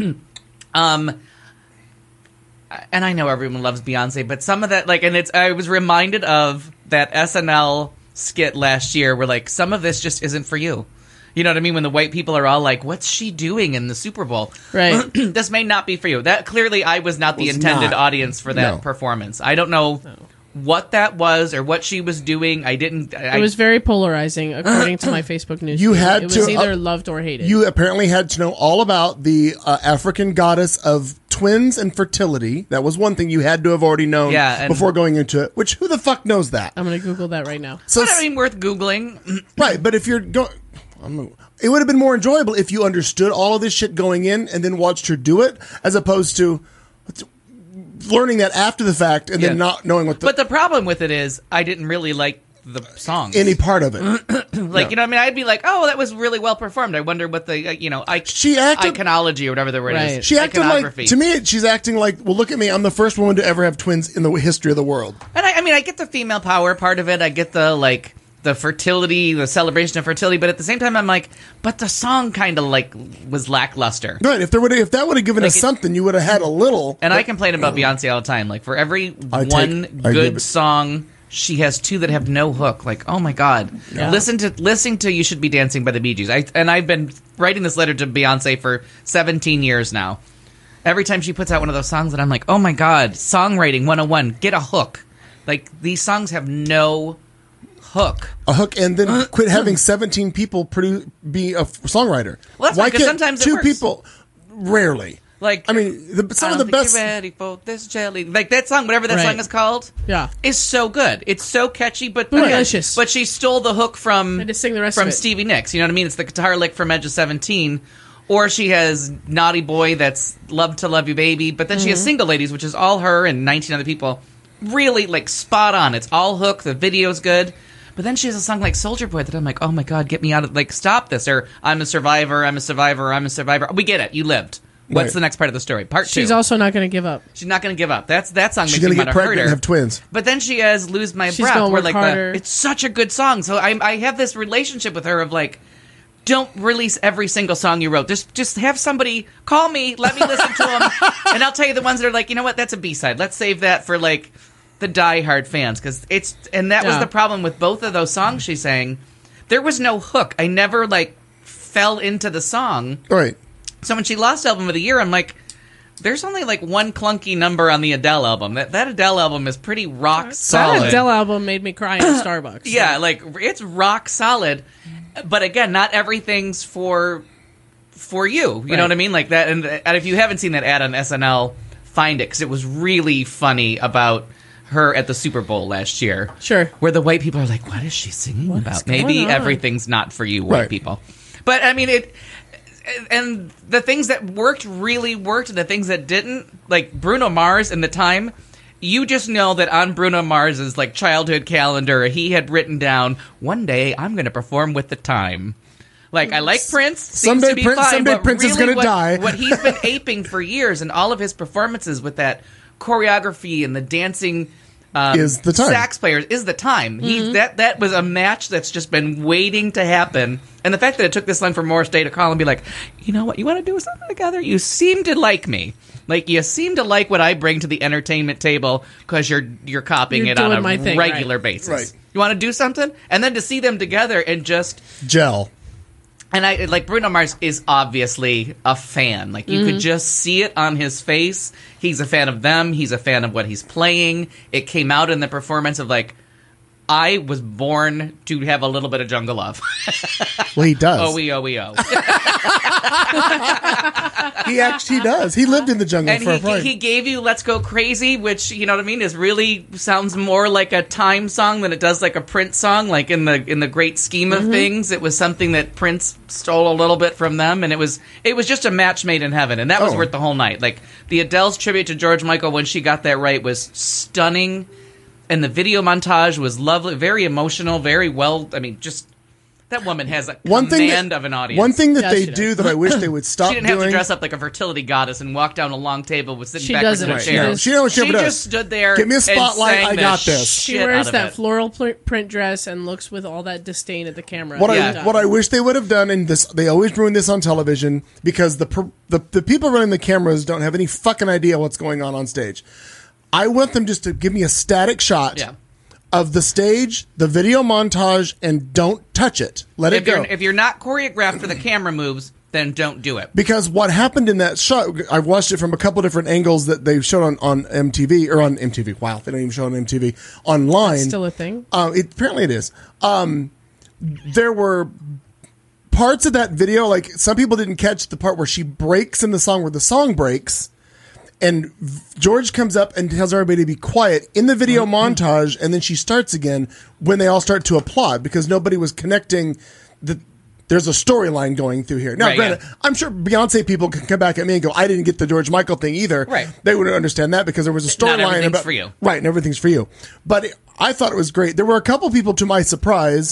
And I know everyone loves Beyonce, but some of that, like, and I was reminded of that SNL skit last year where, like, some of this just isn't for you. You know what I mean? When the white people are all like, "What's she doing in the Super Bowl?" Right. This may not be for you. That clearly, I was not the Was intended not. audience for that No. performance. I don't know what that was or what she was doing. I didn't. It was very polarizing, according to my Facebook news. You feed. had it to, was either loved or hated. You apparently had to know all about the African goddess of twins and fertility. That was one thing you had to have already known Yeah, and- before going into it. Which, who the fuck knows that? I'm going to Google that right now. So, But I mean, worth googling. right, but if you're going... It would have been more enjoyable if you understood all of this shit going in and then watched her do it, as opposed to learning that after the fact and then Yeah. not knowing what But the problem with it is, I didn't really like the songs. any part of it. Like, No. you know what I mean? I'd be like, oh, that was really well performed. I wonder what the, She acted- iconology or whatever the word Right. is. She acted like, Iconography. to me, she's acting like, well, look at me, I'm the first woman to ever have twins in the history of the world. And I mean, I get the female power part of it. I get the, like, the fertility, the celebration of fertility. But at the same time, I'm like, but the song kind of, like, was lackluster. Right, if that would have given us something, you would have had a little. And I complain about Beyonce all the time. Like, for every I one give good it- song, she has 2 that have no hook. Like, oh my god! Yeah. Listening to "You Should Be Dancing" by the Bee Gees. I've been writing this letter to Beyonce for 17 years now. Every time she puts out one of those songs, and I'm like, oh my god! Songwriting 101. Get a hook. Like, these songs have no hook. A hook, and then quit having 17 people be a songwriter. Well, that's Why fine, 'cause can't sometimes it 2 works. people? Rarely. Like, I mean, some I of don't the think best. you're ready for this jelly. Like that song, whatever that Right. song is called. Yeah. Is so good. It's so catchy, but Bootylicious. but she stole the hook from And to sing the rest from of it. Stevie Nicks. You know what I mean? It's the guitar lick from Edge of 17. Or she has Naughty Boy, that's Love to Love You Baby. But then she has Single Ladies, which is all her and 19 other people. Really, like, spot on. It's all hook. The video's good. But then she has a song like Soldier Boy that I'm like, oh my god, get me out of, like, stop this. Or I'm a survivor, I'm a survivor, I'm a survivor. We get it. You lived. What's Right. the next part of the story? Part 2. She's also not going to give up. She's not going to give up. That song She's makes me going to want get to hurt pregnant her. and have twins. But then she has "Lose My She's Breath," gonna where work like harder. it's such a good song. So I have this relationship with her of like, don't release every single song you wrote. Just have somebody call me, let me listen to them, and I'll tell you the ones that are like, you know what, that's a B-side. Let's save that for like the diehard fans because that was Yeah. the problem with both of those songs she sang. There was no hook. I never like fell into the song. Right. So when she lost Album of the Year, I'm like, there's only like one clunky number on the Adele album. That Adele album is pretty rock solid. That Adele album made me cry in Starbucks. Yeah, like it's rock solid. But again, not everything's for you. You Right. know what I mean? Like that. And if you haven't seen that ad on SNL, find it because it was really funny about her at the Super Bowl last year. Sure. Where the white people are like, what is she singing about? going Maybe on? everything's not for you, white Right. people. But I mean, and the things that worked really worked, and the things that didn't, like Bruno Mars in the time, you just know that on Bruno Mars's like childhood calendar, he had written down, one day I'm going to perform with the time. Like, I like Prince. Seems Someday to be Prince- fine, someday but Prince is really gonna die. What he's been aping for years, and all of his performances with that choreography and the dancing is the time. Sax players is the time. That was a match that's just been waiting to happen. And the fact that it took this long for Morris Day to call and be like, you know what, you want to do something together? You seem to like me. Like, you seem to like what I bring to the entertainment table because you're copying You're it on a doing my thing, regular right. basis. Right. You want to do something? And then to see them together and just... Gel. And I like Bruno Mars is obviously a fan. Like, you could just see it on his face. He's a fan of them. He's a fan of what he's playing. It came out in the performance of, like, I was born to have a little bit of jungle love. Well, he does. Oh, we. He actually does. He lived in the jungle And for a friend. he gave you Let's Go Crazy, which, you know what I mean, is really sounds more like a Time song than it does like a Prince song. Like, in the great scheme of things, it was something that Prince stole a little bit from them, and it was just a match made in heaven, and that was worth the whole night. Like, the Adele's tribute to George Michael when she got that right was stunning, and the video montage was lovely, very emotional, very well, I mean, just... That woman has a command of an audience. One thing that Yeah, they she do does. that I wish they would stop She didn't doing. have to dress up like a fertility goddess and walk down a long table with sitting She backwards in a doesn't. chair. No, she never She does. just stood there. Give me a and spotlight, sang I the got this. She shit wears out of that it. floral print dress and looks with all that disdain at the camera. What Yeah. I wish they would have done, and this they always ruin this on television because the people running the cameras don't have any fucking idea what's going on stage. I want them just to give me a static shot Yeah. of the stage, the video montage, and don't touch it. Let it go. If you're not choreographed for the camera moves, then don't do it. Because what happened in that shot, I've watched it from a couple different angles that they've shown on MTV, or on MTV. Wow, they don't even show it on MTV. Online. Still a thing? Apparently it is. There were parts of that video, like some people didn't catch the part where she breaks in the song, where the song breaks, and George comes up and tells everybody to be quiet in the video montage, and then she starts again when they all start to applaud because nobody was connecting that there's a storyline going through here. Now, Right, granted, yeah. I'm sure Beyonce people can come back at me and go, I didn't get the George Michael thing either. Right. They wouldn't understand that because there was a Not storyline everything's about for you. Right, and everything's for you. But I thought it was great. There were a couple people, to my surprise,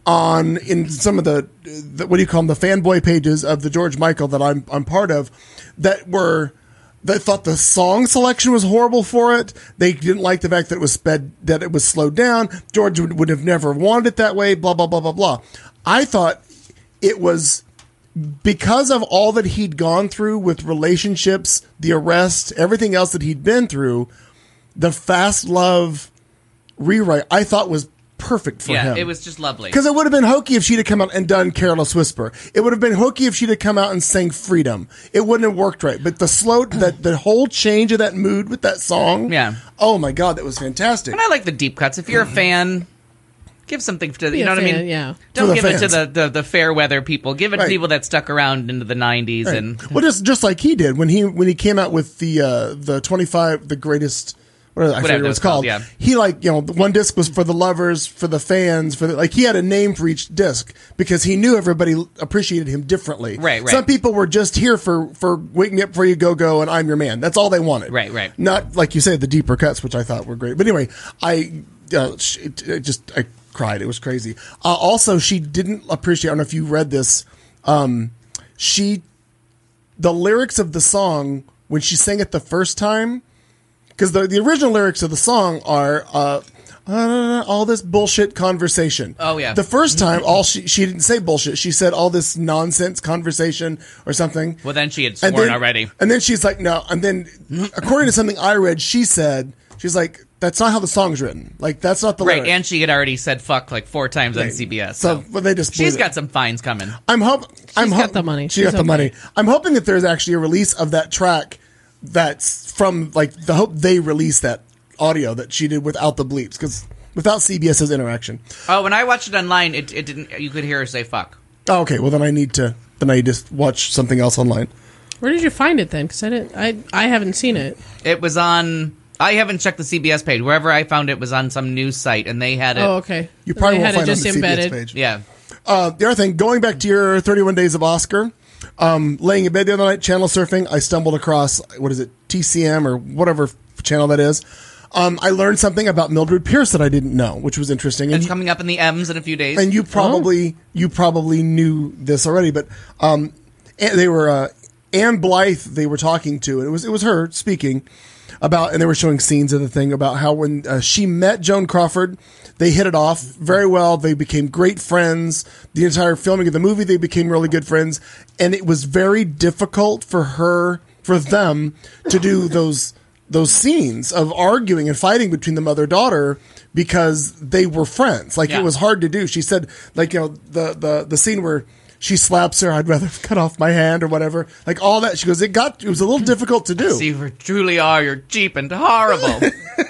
in some of the what do you call them, the fanboy pages of the George Michael that I'm part of, that thought the song selection was horrible for it. They didn't like the fact that it was slowed down. George would have never wanted it that way. Blah blah blah blah blah. I thought it was because of all that he'd gone through with relationships, the arrest, everything else that he'd been through. The Fast Love rewrite I thought was perfect for him. Yeah, it was just lovely. Because it would have been hokey if she'd have come out and done Careless Whisper. It would have been hokey if she'd have come out and sang Freedom. It wouldn't have worked right. But the whole change of that mood with that song. Yeah. Oh my God, that was fantastic. And I like the deep cuts. If you're a fan, give something to the, you Be a know what I fan, mean? yeah. Don't For the give it to fans. the fair weather people. Give it to Right. people that stuck around into the 90s. Right. And Well, just like he did when he came out with the 25 the greatest. I forget Whatever what it it's was called, called. yeah. He the one disc was for the lovers, for the fans, he had a name for each disc because he knew everybody appreciated him differently. Right. Some people were just here for Wake Me Up Before You Go and I'm Your Man. That's all they wanted. Right. Not like you said, the deeper cuts, which I thought were great. But anyway, I cried. It was crazy. Also, she didn't appreciate. I don't know if you read this. The lyrics of the song when she sang it the first time. Because the original lyrics of the song are all this bullshit conversation. Oh, yeah. The first time, she didn't say bullshit. She said all this nonsense conversation or something. well, then she had sworn already. And then she's like, no. And then, according to something I read, she's like, that's not how the song's written. Like, that's not the Right, lyric. and she had already said fuck like 4 times on CBS. So, but they just blew she's it. got some fines coming. She's got the money. She got She's the money. okay. I'm hoping that there's actually a release of that track that's from, the hope they release that audio that she did without the bleeps, because without CBS's interaction. Oh, when I watched it online, it didn't. You could hear her say fuck. Oh, okay, well then I need to just watch something else online. Where did you find it then? Because I haven't seen it. It was on. I haven't checked the CBS page. Wherever I found it was on some news site, and they had it. Oh, okay. You probably They won't had find it it on just the embedded. CBS page. Yeah. The other thing, going back to your 31 Days of Oscar, laying in bed the other night, channel surfing, I stumbled across, what is it, TCM or whatever channel that is. I learned something about Mildred Pierce that I didn't know, which was interesting. It's coming up in the M's in a few days. And you probably knew this already, but they were Anne Blythe they were talking to, and it was her speaking about, and they were showing scenes of the thing about how when she met Joan Crawford, they hit it off very well. They became great friends. The entire filming of the movie, they became really good friends, and it was very difficult for them to do those scenes of arguing and fighting between the mother-daughter because they were friends. Like, it was hard to do. She said, like, the scene where she slaps her, I'd rather cut off my hand or whatever. Like, all that. She goes, it was a little difficult to do. See, you truly are. You're cheap and horrible.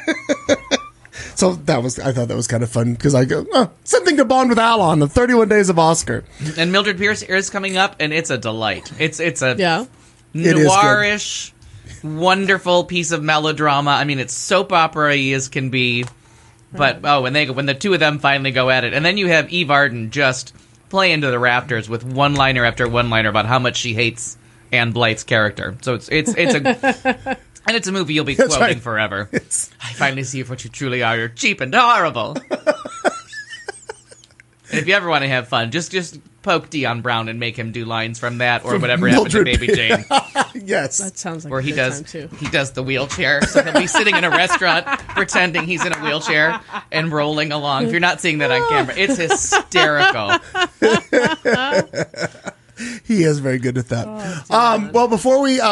So I thought that was kind of fun because I go, something to bond with Al on the 31 Days of Oscar. And Mildred Pierce is coming up, and it's a delight. It's a Yeah. noirish, wonderful piece of melodrama. I mean, it's soap opera-y as can be. But when the two of them finally go at it, and then you have Eve Arden just play into the rafters with one-liner after one-liner about how much she hates Anne Blythe's character. So it's a movie you'll be quoting forever. I finally see what you truly are. You're cheap and horrible. And if you ever want to have fun, just poke Dion Brown and make him do lines from that or whatever happened to Baby Jane. Yes. That sounds like where a he good does time, too. he does the wheelchair. So he'll be sitting in a restaurant pretending he's in a wheelchair and rolling along. If you're not seeing that on camera, it's hysterical. He is very good at that. Well, before we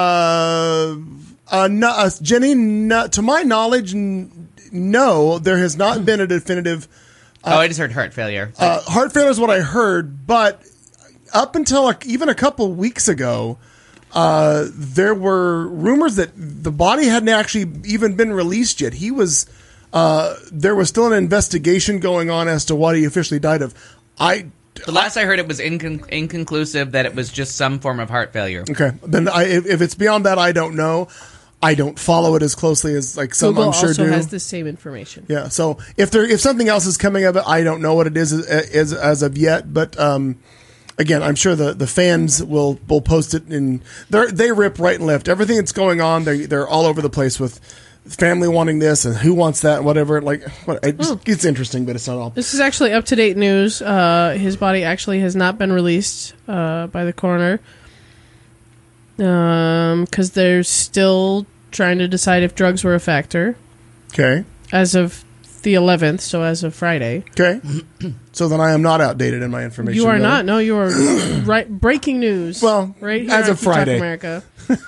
Jenny, to my knowledge, no, there has not been a definitive. I just heard heart failure. Heart failure is what I heard, but up until even a couple weeks ago, there were rumors that the body hadn't actually even been released yet. He was there was still an investigation going on as to what he officially died of. The last I heard, it was inconclusive that it was just some form of heart failure. Okay, then if it's beyond that, I don't know. I don't follow it as closely as like some Google I'm sure also do. has the same information. Yeah, so if something else is coming of it, I don't know what it is as of yet. But again, I'm sure the fans will post it, and they rip right and left everything that's going on. They're all over the place with family wanting this and who wants that, whatever. Like, it's interesting, but it's not all. This is actually up-to-date news. His body actually has not been released by the coroner because they're still trying to decide if drugs were a factor. Okay. As of the 11th, so as of Friday. Okay. So then I am not outdated in my information. You are really. not. No, you are right. Breaking news. Well, right here as on of Friday. America.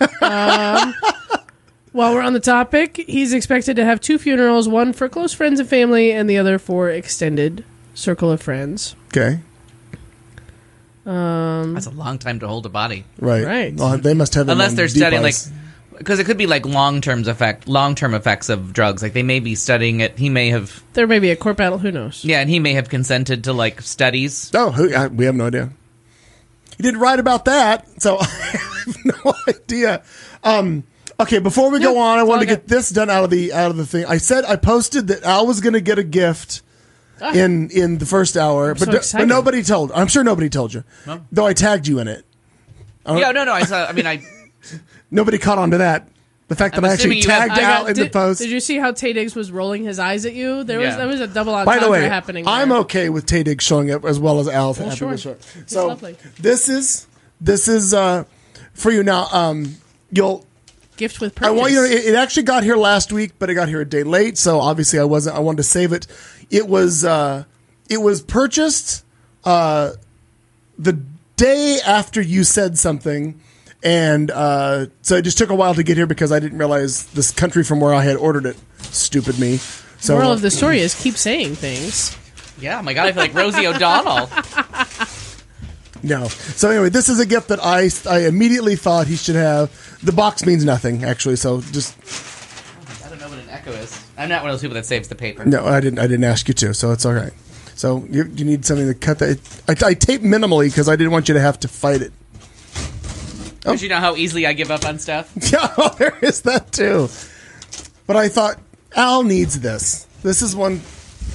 While we're on the topic, he's expected to have 2 funerals, one for close friends and family, and the other for extended circle of friends. Okay. That's a long time to hold a body. Right. Right. Well, they must have Unless they're studying, like, ice. because it could be like long-term effects of drugs. Like, they may be studying it. He may have, There may be a court battle. Who knows? and he may have consented to like studies. Oh, we have no idea. He didn't write about that, so I have no idea. Okay, before we go on, I wanted to get this done out of the thing. I posted that Al was going to get a gift in the first hour, but nobody told. I'm sure nobody told you, though I tagged you in it. Yeah, no. I saw. I mean, Nobody caught on to that. The fact that I actually tagged Al in the post. Did you see how Tay Diggs was rolling his eyes at you? There was a double By the entendre way, happening there. I'm okay with Tay Diggs showing up as well as Al. Well, sure. So lovely. this is for you now. You'll. Gift with purpose. I want you to. It actually got here last week, but it got here a day late. So obviously, I wanted to save it. It was purchased the day after you said something, and so it just took a while to get here because I didn't realize this country from where I had ordered it. Stupid me. So moral of the story is keep saying things. yeah, my God, I feel like Rosie O'Donnell. No. So anyway, this is a gift that I immediately thought he should have. The box means nothing, actually. So just. I don't know what an echo is. I'm not one of those people that saves the paper. No, I didn't ask you to, so it's all right. So you need something to cut that. I tape minimally because I didn't want you to have to fight it. Because you know how easily I give up on stuff. Yeah, well, there is that too. But I thought Al needs this. This is one.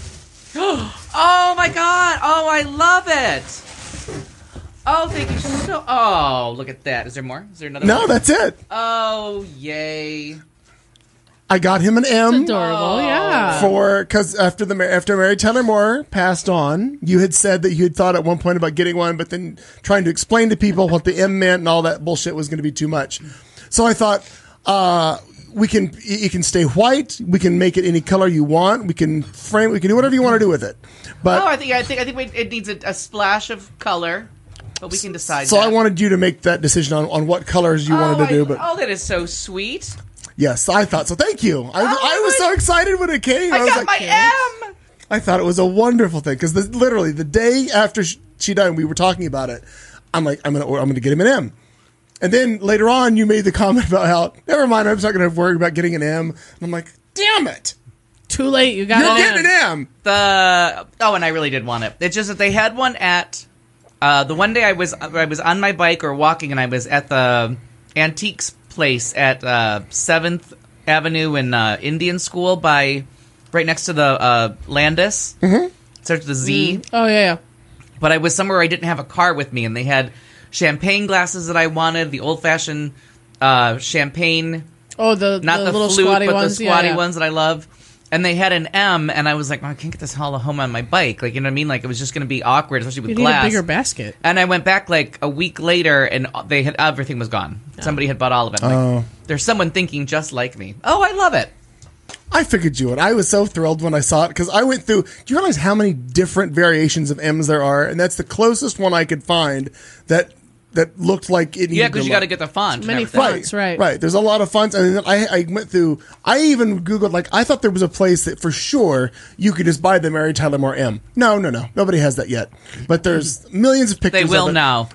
Oh my God! Oh, I love it. Oh, thank you so. Oh, look at that. Is there more? Is there another? No, one? that's it. Oh, yay! I got him an M. Adorable, yeah. Because after Mary Tyler Moore passed on, you had said that you had thought at one point about getting one, but then trying to explain to people what the M meant and all that bullshit was going to be too much. So I thought, it can stay white. We can make it any color you want. We can frame. We can do whatever you want to do with it. But I think it needs a splash of color, but we can decide. So I wanted you to make that decision on what colors you wanted to do. But that is so sweet. Yes, I thought so. Thank you. I was so excited when it came. I got my M. I thought it was a wonderful thing because literally the day after she died, we were talking about it. I'm like, I'm gonna get him an M. And then later on, you made the comment about how, never mind, I'm just not going to worry about getting an M. And I'm like, damn it. Too late. You're getting an M. And I really did want it. It's just that they had one at, the one day I was on my bike or walking, and I was at the antiques place at 7th Avenue in Indian School right next to the Landis. Mm-hmm. Starts with the Z. Oh, yeah. But I was somewhere I didn't have a car with me, and they had champagne glasses that I wanted, the old-fashioned champagne. Oh, not the little flute, squatty but ones. the squatty ones that I love. And they had an M, and I was like, I can't get this all home on my bike. Like, you know what I mean? Like, it was just going to be awkward, especially with glass. You need a bigger basket. And I went back like a week later, and everything was gone. Oh. Somebody had bought all of it. Like, there's someone thinking just like me. Oh, I love it. I figured you would. I was so thrilled when I saw it because I went through. Do you realize how many different variations of M's there are? And that's the closest one I could find that looked like it. Yeah, because you got to get the font. Many fonts, right? Right. There's a lot of fonts, and then I went through. I even Googled. Like, I thought there was a place that for sure you could just buy the Mary Tyler Moore M. No. Nobody has that yet. But there's millions of pictures. They will of it. now.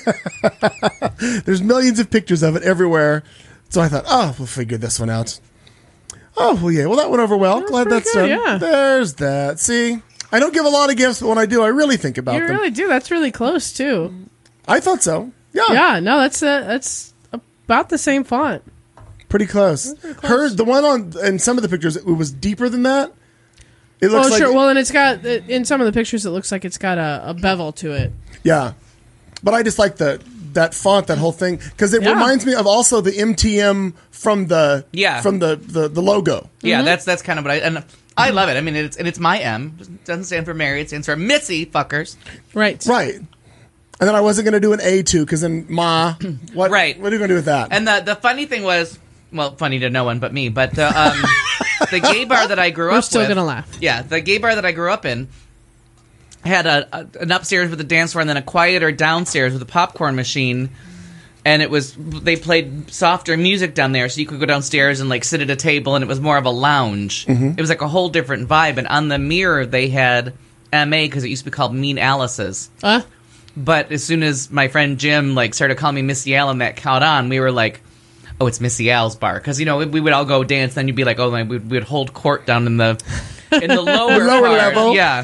There's millions of pictures of it everywhere. So I thought, we'll figure this one out. Oh, well, yeah. Well, that went over well. Glad that's done. Yeah. There's that. See, I don't give a lot of gifts, but when I do, I really think about them. You really do. That's really close, too. I thought so. Yeah. Yeah, no, that's about the same font. Pretty close. The one in some of the pictures, it was deeper than that. It looks like sure. Well, and it's got, in some of the pictures, it looks like it's got a bevel to it. Yeah. But I just like that font, that whole thing, because it reminds me of also the MTM from the logo. Yeah, that's kind of what I love it. I mean, it's my M. It doesn't stand for Mary. It stands for Missy fuckers. Right. And then I wasn't going to do an A2 because then Ma. What? Right. What are you going to do with that? And the funny thing was, well, funny to no one but me, but the gay bar that I grew up with. We're still going to laugh. Yeah, the gay bar that I grew up in had an upstairs with a dance floor and then a quieter downstairs with a popcorn machine. And they played softer music down there, so you could go downstairs and like sit at a table, and it was more of a lounge. Mm-hmm. It was like a whole different vibe. And on the mirror, they had MA because it used to be called Mean Alice's. But as soon as my friend Jim started calling me Missy Al and that caught on, we were like, oh, it's Missy Al's bar. Because, we would all go dance, then you'd be like, oh, we would hold court down in the lower level. Yeah.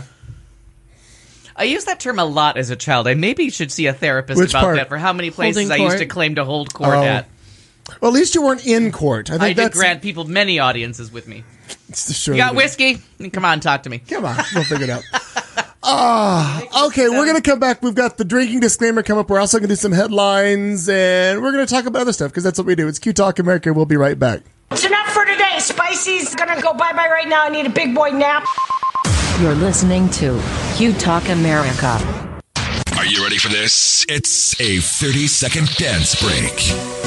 I used that term a lot as a child. I maybe should see a therapist about that for how many places I used to claim to hold court at. Well, at least you weren't in court. I did grant people many audiences with me. Sure you got whiskey? Come on, talk to me. Come on, we'll figure it out. Okay, we're going to come back. We've got the drinking disclaimer come up. We're also going to do some headlines, and we're going to talk about other stuff, because that's what we do. It's Q Talk America. We'll be right back. It's enough for today. Spicy's going to go bye-bye right now. I need a big boy nap. You're listening to Q Talk America. Are you ready for this? It's a 30-second dance break.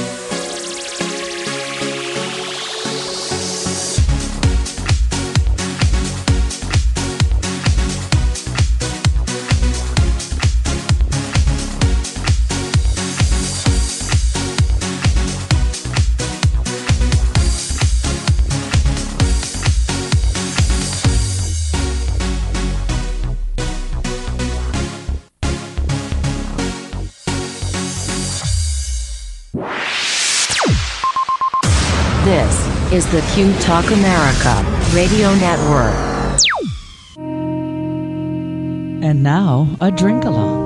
This is the Q Talk America Radio Network. And now, a drink-along.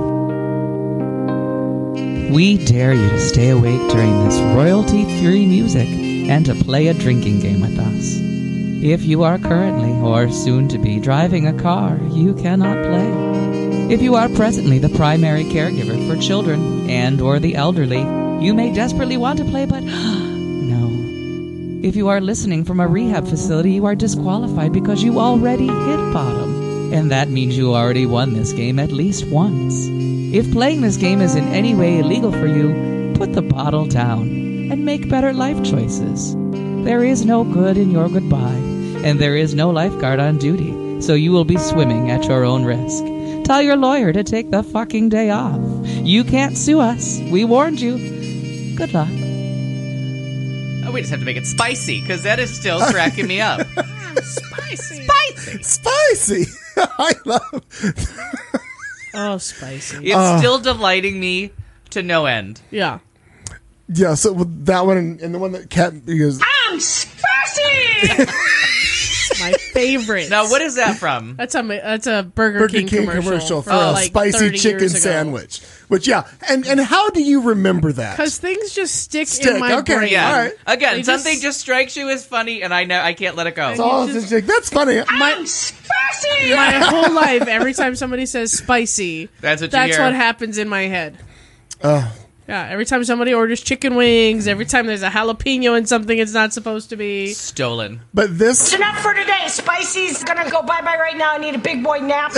We dare you to stay awake during this royalty-free music and to play a drinking game with us. If you are currently or soon to be driving a car, you cannot play. If you are presently the primary caregiver for children and or the elderly, you may desperately want to play, but no. If you are listening from a rehab facility, you are disqualified because you already hit bottom. And that means you already won this game at least once. If playing this game is in any way illegal for you, put the bottle down and make better life choices. There is no good in your goodbye, and there is no lifeguard on duty, so you will be swimming at your own risk. Tell your lawyer to take the fucking day off. You can't sue us. We warned you. Good luck. Oh, we just have to make it spicy, because that is still cracking me up. Spicy. Spicy. I love. Oh, spicy. It's still delighting me to no end. Yeah. Yeah. So with that one and the one that Kat goes. I'm spicy! My favorite. Now, what is that from? That's a Burger King commercial for a like spicy 30 chicken years ago. sandwich. Which, yeah. And how do you remember that? Because things just stick in my Okay, brain. Yeah. all right. Again, something just strikes you as funny, and I can't let it go. That's funny. I'm spicy! My whole life, every time somebody says spicy, That's what you hear. what happens in my head. Oh. Yeah, every time somebody orders chicken wings, every time there's a jalapeno in something it's not supposed to be. Stolen. But this. It's enough for today. Spicy's gonna go bye-bye right now. I need a big boy nap.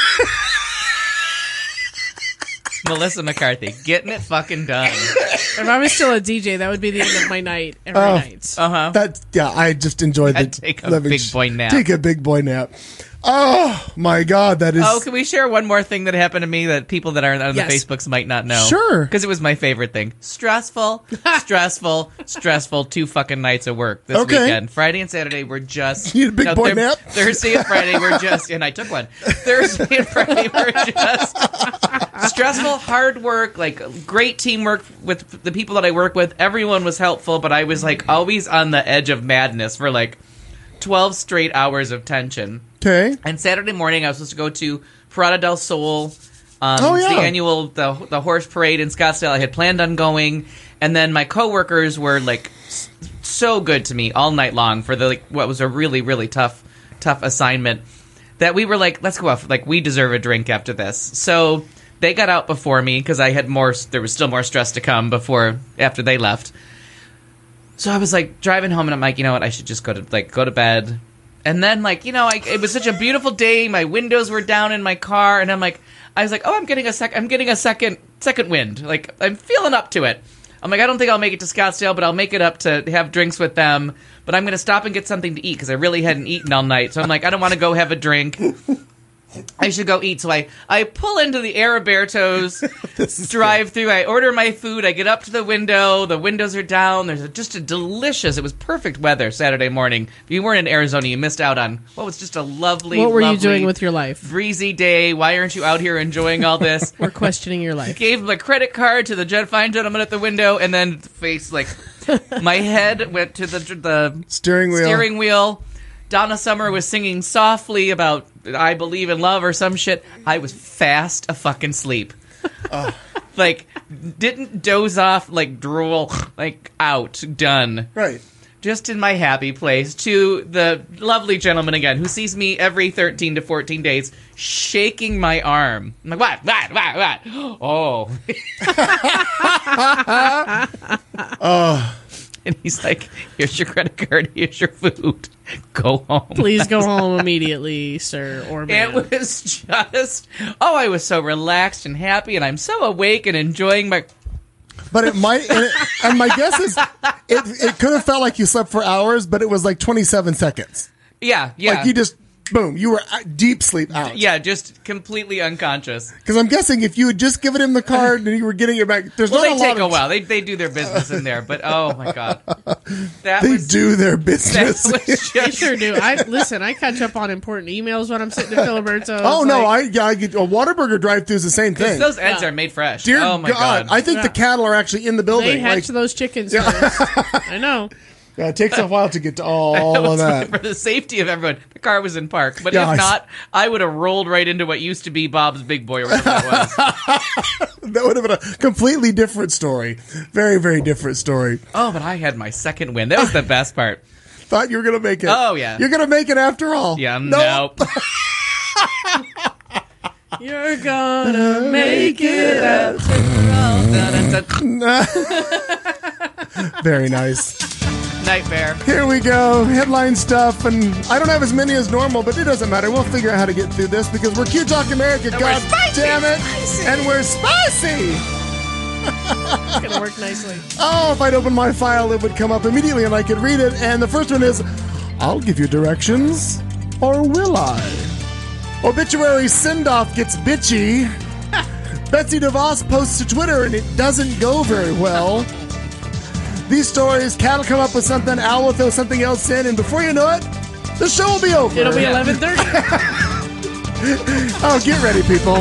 Melissa McCarthy, getting it fucking done. If I was still a DJ, that would be the end of my night every night. I just enjoyed I'd the take a big boy nap. Take a big boy nap. Oh my God, that is. Oh, can we share one more thing that happened to me that people that aren't on the Yes. Facebooks might not know? Sure. Because it was my favorite thing. Stressful. 2 fucking nights of work this weekend. Friday and Saturday were just. You need a big boy nap? Thursday and Friday were just. And I took one. Thursday and Friday were just stressful, hard work, like great teamwork with the people that I work with. Everyone was helpful, but I was like always on the edge of madness for like 12 straight hours of tension. Okay. And Saturday morning, I was supposed to go to Parada del Sol. It's the annual the horse parade in Scottsdale. I had planned on going, and then my coworkers were like so good to me all night long for the what was a really really tough assignment. That we were like, let's go off. Like we deserve a drink after this. So they got out before me because I had more. There was still more stress to come after they left. So I was like driving home, and I'm like, you know what? I should just go to bed. And then, it was such a beautiful day. My windows were down in my car, and I was like, oh, I'm getting a second wind. Like, I'm feeling up to it. I'm like, I don't think I'll make it to Scottsdale, but I'll make it up to have drinks with them. But I'm going to stop and get something to eat because I really hadn't eaten all night. So I'm like, I don't want to go have a drink. I should go eat. So I pull into the Araberto's drive-thru. I order my food. I get up to the window. The windows are down. There's just a delicious, it was perfect weather Saturday morning. If you weren't in Arizona, you missed out on what was just a lovely, What were you doing with your life? Breezy day. Why aren't you out here enjoying all this? We're questioning your life. Gave my credit card to the fine gentleman at the window, and then my head went to the steering wheel. Donna Summer was singing softly about I Believe in Love or some shit. I was fast a fucking sleep. Didn't doze off, drool, out, done. Right. Just in my happy place. To the lovely gentleman again, who sees me every 13 to 14 days, shaking my arm. I'm like, what? Oh. Oh. And he's like, here's your credit card, here's your food. Go home. Please go home immediately, sir or man. It was just, I was so relaxed and happy, and I'm so awake and enjoying my... But it might, and my guess is, it could have felt like you slept for hours, but it was like 27 seconds. Yeah. Like you just, boom, you were deep sleep out. Yeah, just completely unconscious. Because I'm guessing if you had just given him the card and you were getting it back, there's not a lot they take a while. They do their business in there, but oh my god, they do their business. They sure do. I catch up on important emails when I'm sitting in Filiberto's. Oh no, I get a Whataburger drive-thru is the same thing. Those eggs are made fresh. Dear oh my god, I think the cattle are actually in the building. They hatch those chickens first. I know. Yeah, it takes a while to get to all of that. For the safety of everyone, the car was in park. But if not, I would have rolled right into what used to be Bob's Big Boy, or whatever it was. That would have been a completely different story. Very, very different story. Oh, but I had my second win. That was the best part. Thought you were going to make it. Oh, yeah. You're going to make it after all. Yeah, nope. You're gonna make it after all. Very nice. nightmare. Here we go. Headline stuff, and I don't have as many as normal, but it doesn't matter. We'll figure out how to get through this because we're Q Talk America. And God we're spicy, damn it. spicy. And we're spicy. It's going to work nicely. Oh, if I'd open my file, it would come up immediately and I could read it. And the first one is, I'll give you directions, or will I? Obituary send-off gets bitchy. Betsy DeVos posts to Twitter and it doesn't go very well. These stories, Cat will come up with something, Al will throw something else in, and before you know it, the show will be over. It'll be 11:30. Oh, get ready, people.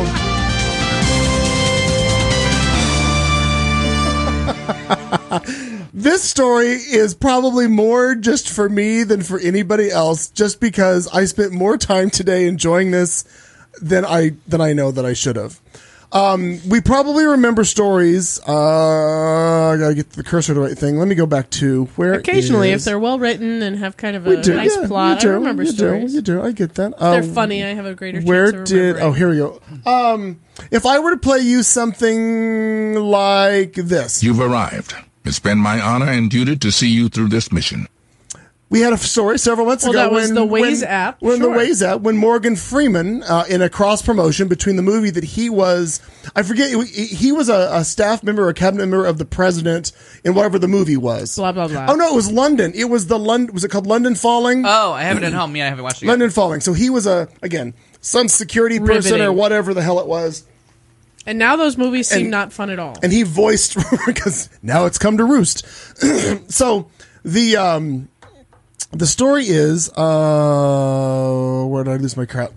This story is probably more just for me than for anybody else, just because I spent more time today enjoying this than I know that I should have. We probably remember stories. I gotta get the cursor to the right thing. Let me go back to where. Occasionally, if they're well written and have kind of a nice plot, I remember stories. You do. I get that. If they're funny, I have a greater chance Where of did? remembering. Oh, here we go. If I were to play you something like this, You've arrived. It's been my honor and duty to see you through this mission. we had a story several months ago. That was the Waze app. When Sure. the Waze app, when Morgan Freeman, in a cross promotion between the movie that he was, I forget, he was a staff member, a cabinet member of the president in whatever the movie was. Blah, blah, blah. Oh no, it was London. It was was it called London Falling? Oh, I have it at home. Yeah, I haven't watched it yet. London Falling. So he was some security person Riveting. or whatever the hell it was. And now those movies seem not fun at all. And he voiced, because now it's come to roost. So the story is, where did I lose my crap?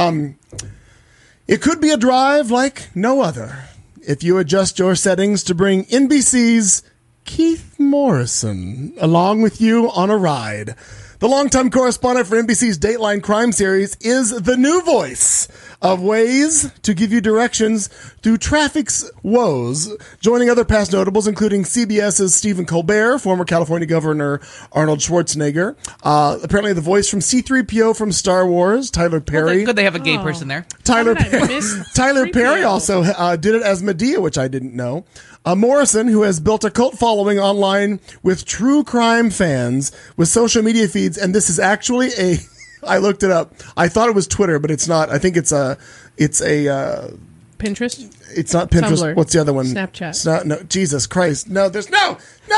It could be a drive like no other if you adjust your settings to bring NBC's Keith Morrison along with you on a ride. The longtime correspondent for NBC's Dateline Crime Series is the new voice of Waze to give you directions through traffic's woes, joining other past notables, including CBS's Stephen Colbert, former California Governor Arnold Schwarzenegger, apparently the voice from C-3PO from Star Wars, Tyler Perry. Good, they have a gay person there. Tyler How did I Perry, miss Tyler 3PO? Perry also did it as Medea, which I didn't know. Morrison, who has built a cult following online with true crime fans with social media feeds, and this is actually I looked it up. I thought it was Twitter, but it's not. I think it's a Pinterest? it's not Pinterest. Tumblr. What's the other one? Snapchat. It's not, no, Jesus Christ. No, there's no.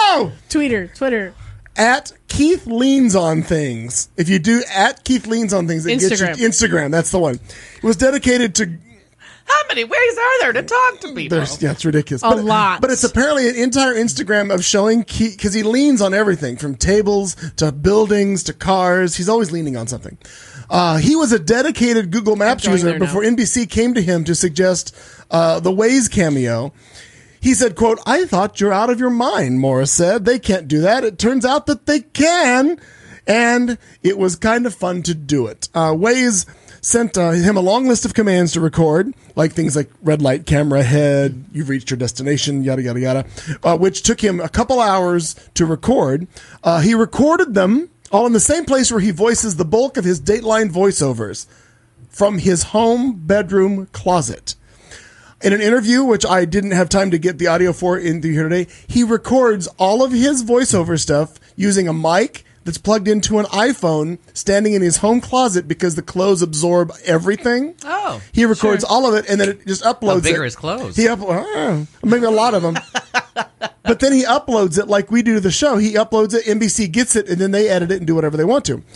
Twitter. At Keith Leans on Things. If you do at Keith Leans on Things, it gets you Instagram. That's the one. It was dedicated to. How many ways are there to talk to people? It's ridiculous. A lot. But it's apparently an entire Instagram of showing Keith, because he leans on everything from tables to buildings to cars. He's always leaning on something. He was a dedicated Google Maps going user there now. before NBC came to him to suggest the Waze cameo. He said, quote, "I thought you're out of your mind," Morris said. "They can't do that. It turns out that they can." And it was kind of fun to do it. Waze sent him a long list of commands to record, like things like red light, camera ahead, you've reached your destination, yada, yada, yada, which took him a couple hours to record. He recorded them all in the same place where he voices the bulk of his Dateline voiceovers, from his home bedroom closet. In an interview, which I didn't have time to get the audio for in here today, he records all of his voiceover stuff using a mic that's plugged into an iPhone standing in his home closet because the clothes absorb everything. Oh, He records all of it and then it just uploads it. How big are his clothes? Maybe a lot of them. But then he uploads it like we do to the show. He uploads it, NBC gets it, and then they edit it and do whatever they want to.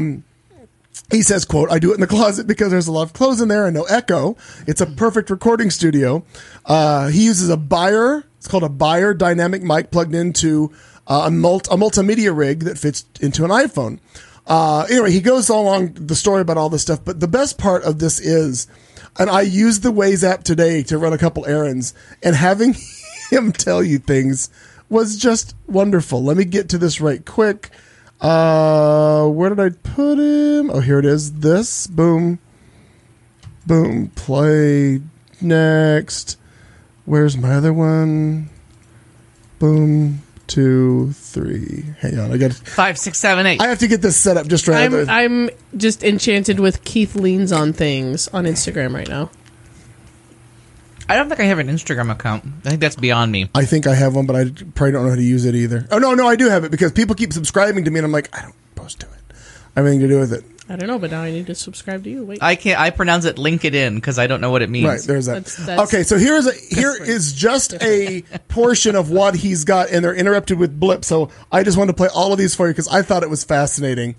He says, quote, "I do it in the closet because there's a lot of clothes in there and no echo. It's a perfect recording studio." He uses a Beyer. It's called a Beyer dynamic mic plugged into a multimedia rig that fits into an iPhone. Anyway, he goes along the story about all this stuff, but the best part of this is, and I used the Waze app today to run a couple errands, and having him tell you things was just wonderful. Let me get to this right quick. Where did I put him? Oh, here it is. This. Boom. Boom. Play. Next. Where's my other one? Boom. 2, 3. Hang on. I got 5, 6, 7, 8. I have to get this set up just right. I'm just enchanted with Keith Leans on Things on Instagram right now. I don't think I have an Instagram account. I think that's beyond me. I think I have one, but I probably don't know how to use it either. Oh, no, I do have it because people keep subscribing to me, and I'm like, I don't post to it. I have anything to do with it. I don't know, but now I need to subscribe to you. Wait. I can't. I pronounce it LinkedIn because I don't know what it means. Right, there's that. That's okay, so here is just a portion of what he's got, and they're interrupted with blip. So I just wanted to play all of these for you because I thought it was fascinating.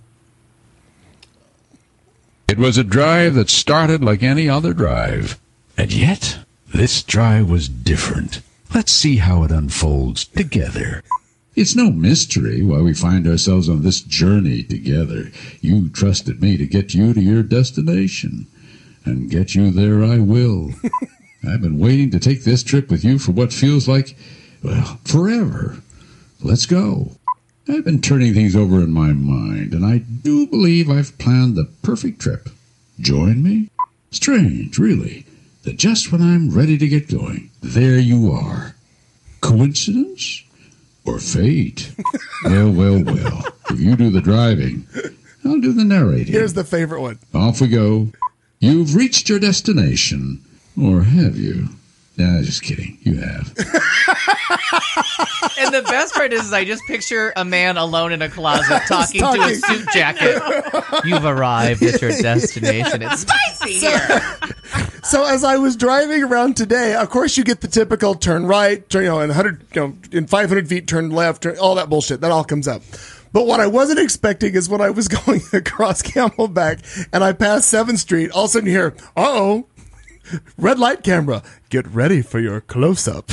It was a drive that started like any other drive. And yet, this drive was different. Let's see how it unfolds together. It's no mystery why we find ourselves on this journey together. You trusted me to get you to your destination. And get you there I will. I've been waiting to take this trip with you for what feels like, well, forever. Let's go. I've been turning things over in my mind, and I do believe I've planned the perfect trip. Join me? Strange, really, that just when I'm ready to get going, there you are. Coincidence? Or fate? Well. If you do the driving, I'll do the narrating. Here's the favorite one. Off we go. You've reached your destination. Or have you? Nah, just kidding. You have. And the best part is I just picture a man alone in a closet talking to a suit jacket. You've arrived at your destination. It's spicy here. So as I was driving around today, of course you get the typical turn right, turn, in 100, in 500 feet, turn left, all that bullshit. That all comes up. But what I wasn't expecting is when I was going across Camelback and I passed 7th Street, all of a sudden you hear, uh-oh. Red light camera, get ready for your close-up.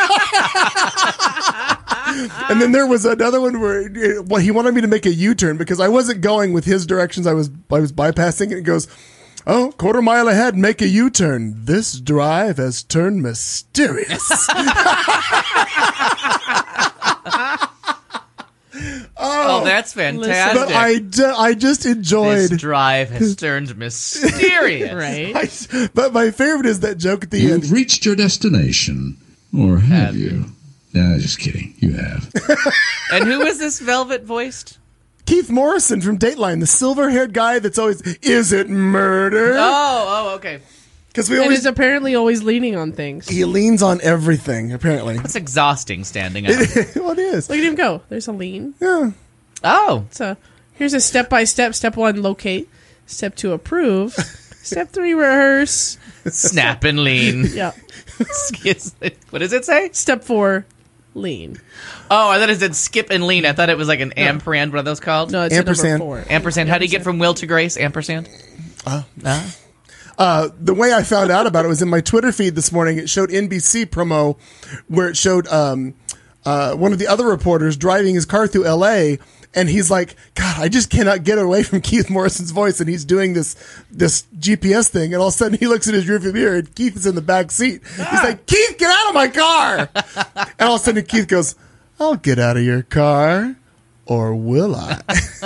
And then there was another one where he wanted me to make a U-turn because I wasn't going with his directions. I was bypassing it. It goes, oh, quarter mile ahead, make a U-turn. This drive has turned mysterious. Oh, that's fantastic. But I just enjoyed... This drive has turned mysterious. Right. But my favorite is that joke at the end. You've reached your destination. Or have you? Nah, just kidding. You have. And who is this velvet-voiced? Keith Morrison from Dateline, the silver-haired guy that's always, is it murder? Oh, okay. Because we And always... is apparently always leaning on things. He leans on everything, apparently. That's exhausting standing up. Well, it is. Look at him go. There's a lean. Yeah. Oh. So here's a step-by-step. Step 1, locate. Step 2, approve. Step 3, rehearse. Snap and lean. Yeah. What does it say? Step 4, lean. Oh, I thought it said skip and lean. I thought it was like an ampersand. What are those called? No, it's Ampersand. number 4. Ampersand. How do you get from Will to Grace? Ampersand? The way I found out about it was in my Twitter feed this morning. It showed NBC promo where it showed one of the other reporters driving his car through L.A., and he's like, God, I just cannot get away from Keith Morrison's voice, and he's doing this GPS thing, and all of a sudden he looks at his rearview mirror, and Keith is in the back seat. He's like, Keith, get out of my car! And all of a sudden Keith goes, I'll get out of your car, or will I?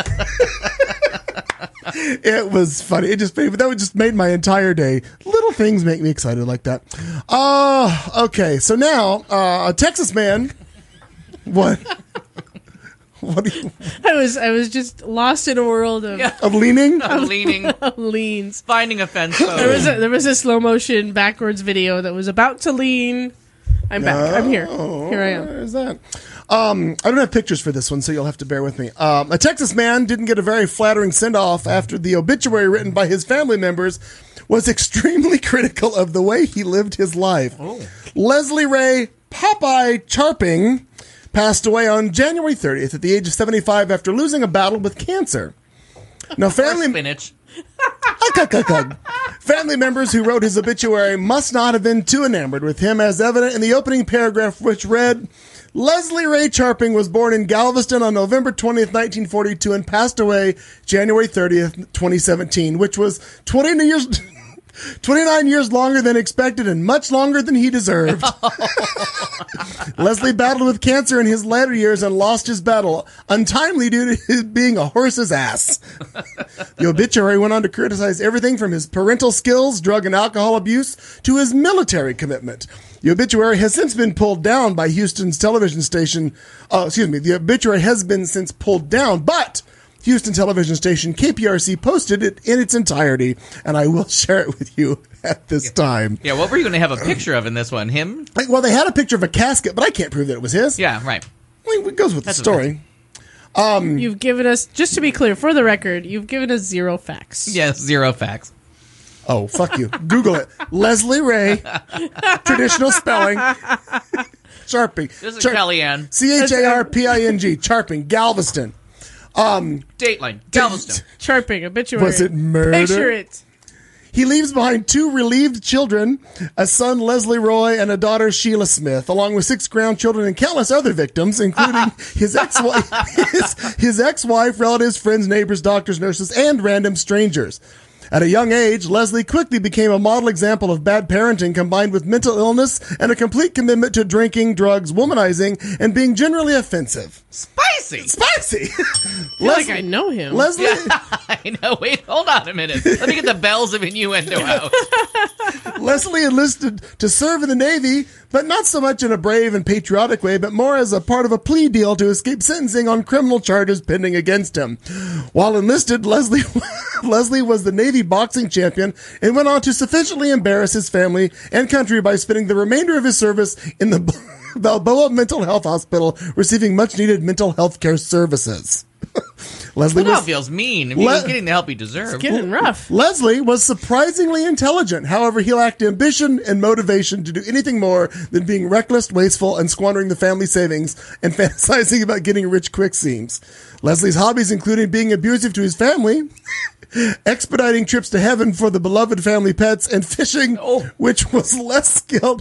It was funny. It just made my entire day. Little things make me excited like that. Okay. So now, a Texas man. What? What? I was just lost in a world of Of leaning? Of leaning. leans. Finding a fence post. There was a slow motion backwards video that was about to lean. I'm back. I'm here. Here I am. Where's that? I don't have pictures for this one, so you'll have to bear with me. A Texas man didn't get a very flattering send-off after the obituary written by his family members was extremely critical of the way he lived his life. Oh. Leslie Ray Popeye Charping passed away on January 30th at the age of 75 after losing a battle with cancer. Now, Spinach. Family members who wrote his obituary must not have been too enamored with him, as evident in the opening paragraph, which read, Leslie Ray Charping was born in Galveston on November 20th, 1942, and passed away January 30th, 2017, which was 29 years longer than expected and much longer than he deserved. Leslie battled with cancer in his latter years and lost his battle untimely due to his being a horse's ass. The obituary went on to criticize everything from his parental skills, drug and alcohol abuse, to his military commitment. The obituary has since been pulled down by Houston's television station. The obituary has been since pulled down, but Houston television station KPRC posted it in its entirety, and I will share it with you at this time. Yeah, what were you going to have a picture of in this one? Him? Well, they had a picture of a casket, but I can't prove that it was his. Yeah, right. Well, it goes with the story. You've given us, just to be clear, for the record, you've given us 0 facts. Yes, 0 facts. Oh, fuck you. Google it. Leslie Ray. Traditional spelling. Charping. This is Kellyanne. Charping. Charping. Galveston. Dateline. Galveston. Charping. Obituary. Was it murder? Picture it. He leaves behind 2 relieved children, a son, Leslie Roy, and a daughter, Sheila Smith, along with 6 grandchildren and countless other victims, including his ex-wife, his ex-wife, relatives, friends, neighbors, doctors, nurses, and random strangers. At a young age, Leslie quickly became a model example of bad parenting combined with mental illness and a complete commitment to drinking, drugs, womanizing, and being generally offensive. Spicy! Spicy! I feel like I know him. Leslie... Yeah, I know. Wait, hold on a minute. Let me get the bells of innuendo out. Leslie enlisted to serve in the Navy, but not so much in a brave and patriotic way, but more as a part of a plea deal to escape sentencing on criminal charges pending against him. While enlisted, Leslie was the Navy boxing champion and went on to sufficiently embarrass his family and country by spending the remainder of his service in the Balboa Mental Health Hospital, receiving much-needed mental health care services. Leslie That feels mean. I mean, he's getting the help he deserves. It's getting rough. Leslie was surprisingly intelligent. However, he lacked ambition and motivation to do anything more than being reckless, wasteful, and squandering the family savings and fantasizing about getting rich quick seems. Leslie's hobbies included being abusive to his family, expediting trips to heaven for the beloved family pets, and fishing, which was less skilled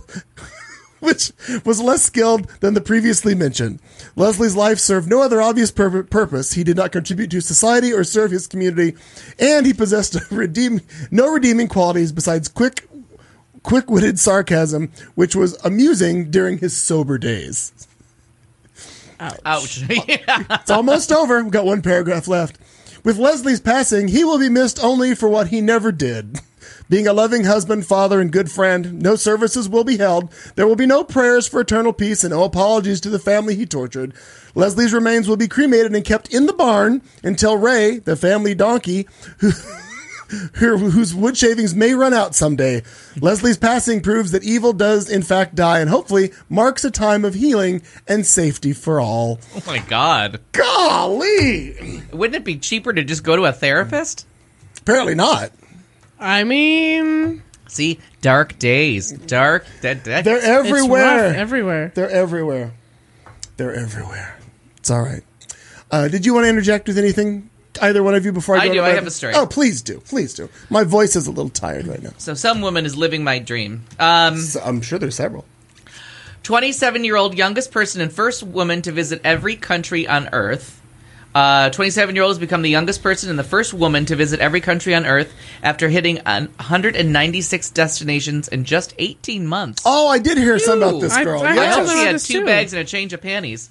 than the previously mentioned. Leslie's life served no other obvious purpose. He did not contribute to society or serve his community, and he possessed no redeeming qualities besides quick-witted sarcasm, which was amusing during his sober days. Ouch. Yeah. It's almost over. We've got 1 paragraph left. With Leslie's passing, he will be missed only for what he never did. Being a loving husband, father, and good friend, no services will be held. There will be no prayers for eternal peace and no apologies to the family he tortured. Leslie's remains will be cremated and kept in the barn until Ray, the family donkey, whose wood shavings may run out someday. Leslie's passing proves that evil does in fact die and hopefully marks a time of healing and safety for all. Oh my God. Golly! Wouldn't it be cheaper to just go to a therapist? Apparently not. I mean... See? Dark days. Dark... They're everywhere. It's rough everywhere. They're everywhere. They're everywhere. It's all right. Did you want to interject with anything, either one of you, before I go? I have a story. Oh, please do. Please do. My voice is a little tired right now. So some woman is living my dream. I'm sure there's several. 27-year-old youngest person and first woman to visit every country on Earth. 27-year-old has become the youngest person and the first woman to visit every country on Earth after hitting 196 destinations in just 18 months. Oh, I did hear something about this girl. I Yes. heard She had this 2 too. bags and a change of panties.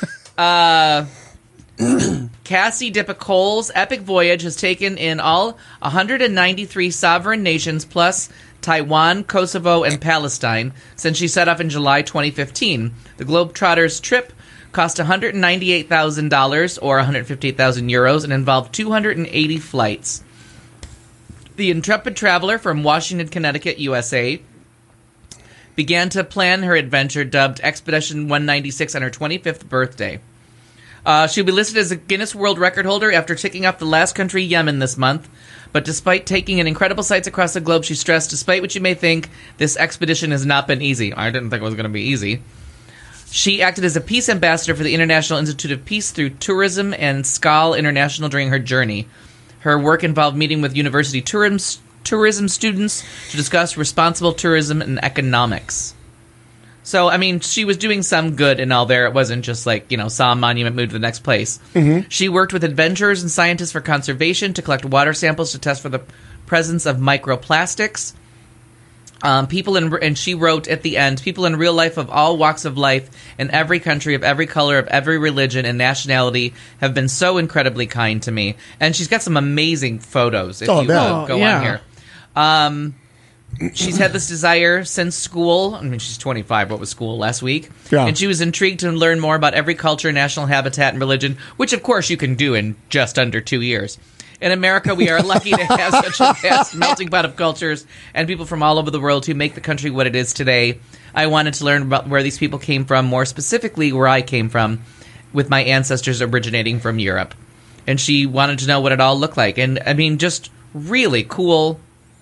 Cassie Dippa-Cole's epic voyage has taken in all 193 sovereign nations plus Taiwan, Kosovo, and Palestine since she set off in July 2015. The Globetrotters trip cost $198,000 or 158,000 euros and involved 280 flights. The intrepid traveler from Washington, Connecticut, USA, began to plan her adventure dubbed Expedition 196 on her 25th birthday. She'll be listed as a Guinness World Record holder after ticking off the last country, Yemen, this month. But despite taking in incredible sights across the globe, she stressed, despite what you may think, this expedition has not been easy. I didn't think it was going to be easy. She acted as a peace ambassador for the International Institute of Peace through Tourism and SCAL International during her journey. Her work involved meeting with university tourism students to discuss responsible tourism and economics. So, I mean, she was doing some good and all there. It wasn't just like, saw a monument, moved to the next place. Mm-hmm. She worked with adventurers and scientists for conservation to collect water samples to test for the presence of microplastics. And she wrote at the end, people in real life of all walks of life, in every country, of every color, of every religion and nationality, have been so incredibly kind to me. And she's got some amazing photos, if you go on here. she's had this desire since school. I mean, she's 25. What was school last week? Yeah. And she was intrigued to learn more about every culture, national habitat, and religion, which, of course, you can do in just under 2 years. In America, we are lucky to have such a vast melting pot of cultures and people from all over the world who make the country what it is today. I wanted to learn about where these people came from, more specifically where I came from, with my ancestors originating from Europe. And she wanted to know what it all looked like. And, I mean, just really cool.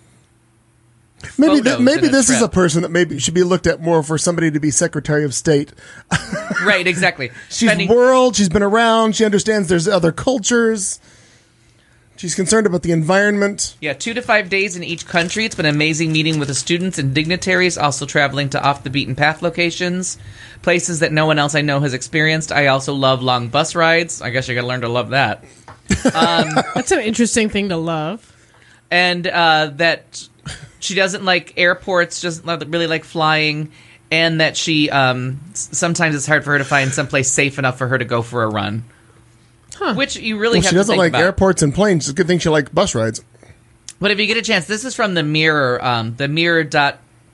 Maybe this is a person that maybe should be looked at more for somebody to be Secretary of State. Right, exactly. She's world, she's been around, she understands there's other cultures. She's concerned about the environment. Yeah, 2 to 5 days in each country. It's been an amazing meeting with the students and dignitaries, also traveling to off-the-beaten-path locations, places that no one else I know has experienced. I also love long bus rides. I guess you got to learn to love that. That's an interesting thing to love. And that she doesn't like airports, doesn't really like flying, and that she sometimes it's hard for her to find someplace safe enough for her to go for a run. Huh. Which you really have to think about. She doesn't like airports and planes. It's a good thing she likes bus rides. But if you get a chance, this is from the Mirror, the mirror.co.uk.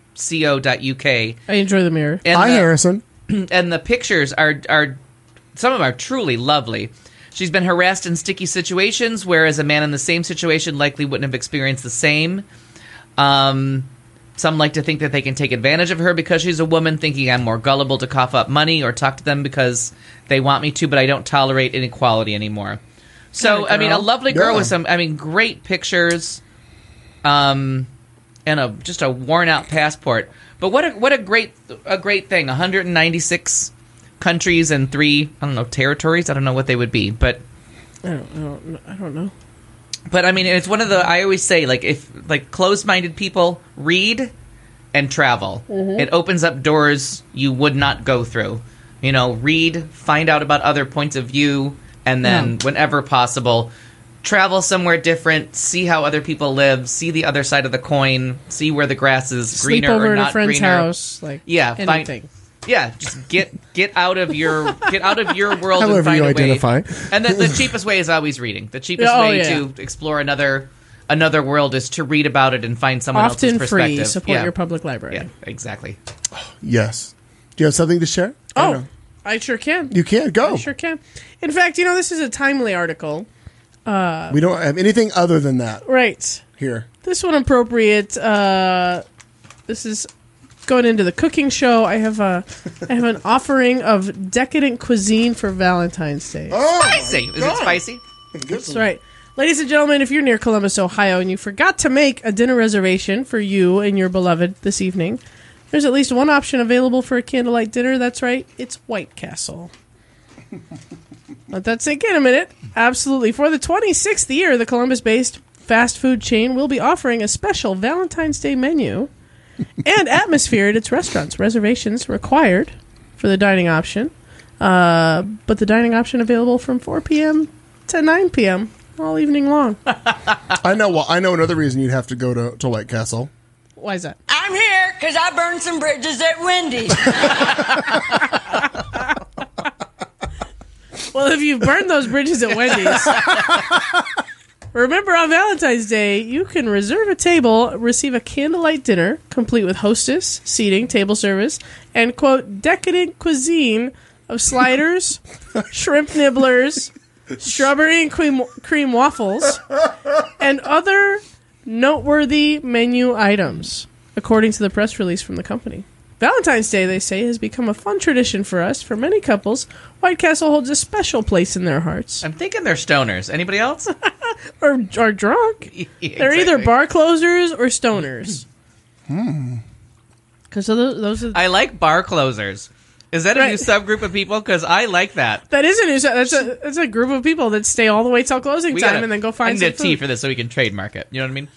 I enjoy the Mirror. Hi, Harrison. And the pictures are some of them are truly lovely. She's been harassed in sticky situations, whereas a man in the same situation likely wouldn't have experienced the same. Some like to think that they can take advantage of her because she's a woman, thinking I'm more gullible to cough up money or talk to them because they want me to, but I don't tolerate inequality anymore. So, I mean, a lovely girl with some, great pictures, and just a worn-out passport. But what a great thing. 196 countries and 3, territories. I don't know what they would be, but I don't know. But I mean, it's one of the. I always say, if closed-minded people read and travel, it opens up doors you would not go through. Read, find out about other points of view, and then, whenever possible, travel somewhere different, see how other people live, see the other side of the coin, see where the grass is greener Sleep over or at not a friend's greener. house, anything. Just get out of your world However and find you a identify. way. And the cheapest way is always reading. The cheapest way to explore another world is to read about it and find someone else's Often perspective. free. Support your public library. Yeah, exactly. Yes. Do you have something to share? I sure can. You can go. I sure can. In fact, this is a timely article. We don't have anything other than that. Right. Here. This one appropriate. This is going into the cooking show. I have an offering of decadent cuisine for Valentine's Day. Spicy. Is it spicy? That's right. Ladies and gentlemen, if you're near Columbus, Ohio, and you forgot to make a dinner reservation for you and your beloved this evening, there's at least one option available for a candlelight dinner. That's right. It's White Castle. Let that sink in a minute. Absolutely. For the 26th year, the Columbus-based fast food chain will be offering a special Valentine's Day menu and atmosphere at its restaurants. Reservations required for the dining option, but the dining option available from 4 p.m. to 9 p.m. all evening long. I know another reason you'd have to go to White Castle. Why is that? I'm here because I burned some bridges at Wendy's. Well, if you've burned those bridges at Wendy's, remember on Valentine's Day, you can reserve a table, receive a candlelight dinner, complete with hostess, seating, table service, and, quote, decadent cuisine of sliders, shrimp nibblers, strawberry and cream waffles, and other noteworthy menu items, according to the press release from the company. Valentine's Day, they say, has become a fun tradition for us. For many couples, White Castle holds a special place in their hearts. I'm thinking they're stoners. Anybody else? or drunk. Exactly. They're either bar closers or stoners. Because those are... I like bar closers. Is that a new subgroup of people? Because I like that. That is a new that's a group of people that stay all the way till closing time and then go find some food. I need a T for this so we can trademark it. You know what I mean?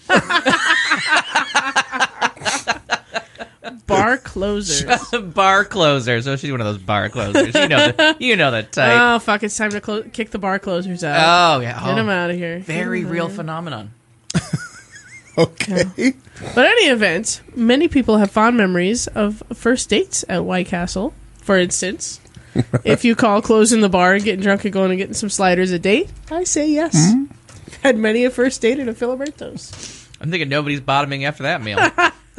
Bar closers. Bar closers. Oh, she's one of those bar closers. You know the type. Oh, fuck. It's time to kick the bar closers out. Oh, yeah. Get them out of here. Very real phenomenon. Okay. But any event, many people have fond memories of first dates at White Castle. For instance, if you call closing the bar and getting drunk and going and getting some sliders a date, I say yes. Had many a first date at a Filiberto's. I'm thinking nobody's bottoming after that meal.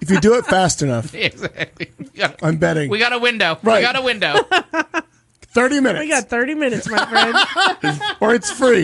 If you do it fast enough. Exactly. I'm betting. We got a window. Right. We got a window. 30 minutes. We got 30 minutes, my friend. Or it's free.